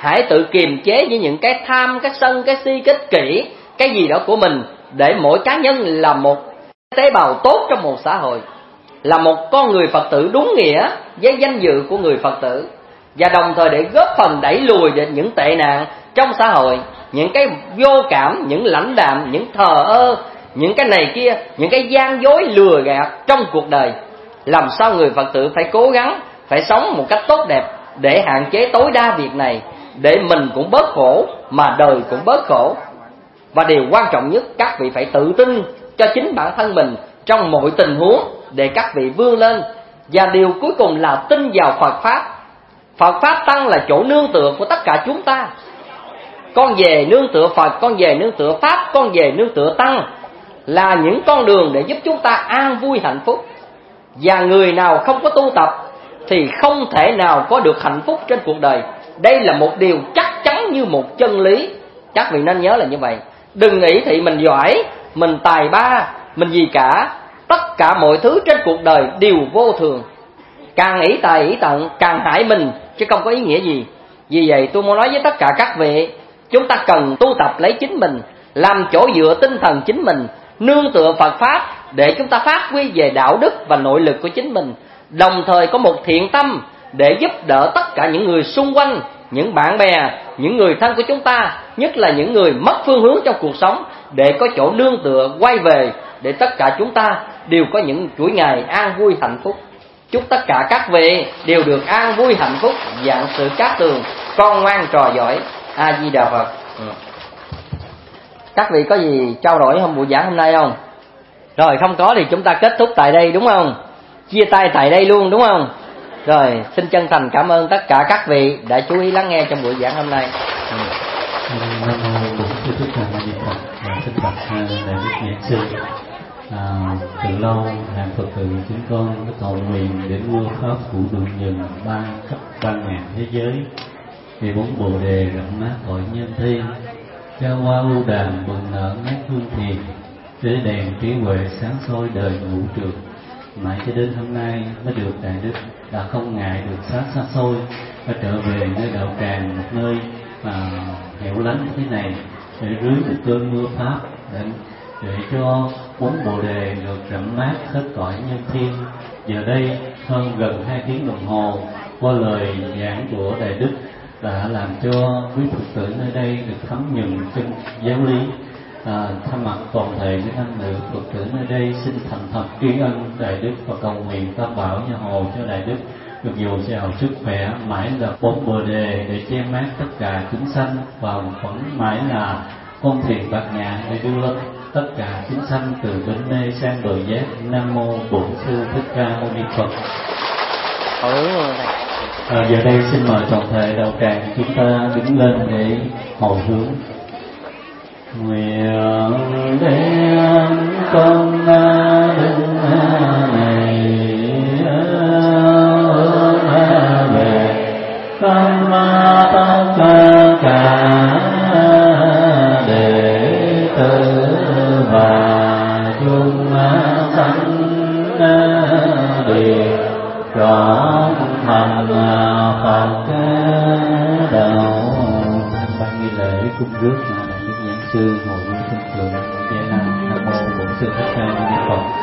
hãy tự kiềm chế với những cái tham, cái sân, cái si, cái ích kỷ, cái gì đó của mình, để mỗi cá nhân là một tế bào tốt trong một xã hội, là một con người Phật tử đúng nghĩa với danh dự của người Phật tử, và đồng thời để góp phần đẩy lùi những tệ nạn trong xã hội, những cái vô cảm, những lãnh đạm, những thờ ơ, những cái này kia, những cái gian dối lừa gạt trong cuộc đời. Làm sao người Phật tử phải cố gắng, phải sống một cách tốt đẹp để hạn chế tối đa việc này, để mình cũng bớt khổ mà đời cũng bớt khổ. Và điều quan trọng nhất, các vị phải tự tin cho chính bản thân mình trong mọi tình huống để các vị vươn lên. Và điều cuối cùng là tin vào Phật Pháp. Phật Pháp Tăng là chỗ nương tựa của tất cả chúng ta. Con về nương tựa Phật, con về nương tựa Pháp, con về nương tựa Tăng, là những con đường để giúp chúng ta an vui hạnh phúc. Và người nào không có tu tập thì không thể nào có được hạnh phúc trên cuộc đời. Đây là một điều chắc chắn như một chân lý. Các vị nên nhớ là như vậy. Đừng nghĩ thị mình giỏi, mình tài ba, mình gì cả. Tất cả mọi thứ trên cuộc đời đều vô thường. Càng nghĩ tài ý tận càng hại mình, chứ không có ý nghĩa gì. Vì vậy tôi muốn nói với tất cả các vị, chúng ta cần tu tập lấy chính mình, làm chỗ dựa tinh thần chính mình, nương tựa Phật Pháp để chúng ta phát huy về đạo đức và nội lực của chính mình. Đồng thời có một thiện tâm để giúp đỡ tất cả những người xung quanh, những bạn bè, những người thân của chúng ta, nhất là những người mất phương hướng trong cuộc sống, để có chỗ nương tựa quay về, để tất cả chúng ta đều có những chuỗi ngày an vui hạnh phúc. Chúc tất cả các vị đều được an vui hạnh phúc, vạn sự cát tường, con ngoan trò giỏi. A Di Đà Phật. Ừ. Các vị có gì trao đổi không buổi giảng hôm nay không? Rồi không có thì chúng ta kết thúc tại đây đúng không? Chia tay tại đây luôn đúng không? Rồi xin chân thành cảm ơn tất cả các vị đã chú ý lắng nghe trong buổi giảng hôm nay. Ừ. Nam mô Bổn Sư Thích Ca Mâu Ni Phật. Xin bạch đại đức giảng sư. À, từ lâu hàng Phật tử chúng con đã cầu nguyện để vua pháp của đường nhân ban khắp ba ngàn thế giới, vì bốn bồ đề rộng mát cõi nhân thiên, cha hoa ưu đàm bừng nở mát hương thiền, để đèn trí huệ sáng soi đời ngũ trượt. Mãi cho đến hôm nay mới được đại đức đã không ngại được sát xa xôi và trở về nơi đạo tràng, một nơi mà hẻo lánh thế này, để rưới một cơn mưa pháp, để để cho bốn bồ đề được rậm mát hết cõi nhân thiên. Giờ đây hơn gần hai tiếng đồng hồ, qua lời giảng của đại đức đã làm cho quý Phật tử nơi đây được thấm nhuần chân giáo lý. À, thay mặt toàn thể những anh nữ Phật tử nơi đây xin thành thật tri ân đại đức và cầu nguyện tam bảo gia hộ cho đại đức được dồi dào sức khỏe, mãi là bốn bồ đề để che mát tất cả chúng sanh, và vẫn mãi là con thuyền bát nhã để đưa tất cả chúng sanh từ bến mê sang bờ giác. Nam mô Bổn Sư Thích Ca Mâu Ni Phật. À, giờ đây xin mời toàn thể đạo tràng chúng ta đứng lên để hồi hướng. Nguyện đem công đức này về tâm tất cả đệ tử và chúng sanh đều trọn thành Phật đạo. Ban nghi lễ cung rước sư ngồi vui thân thượng. Nam mô Bổn Sư Thích Ca Mâu Ni Phật.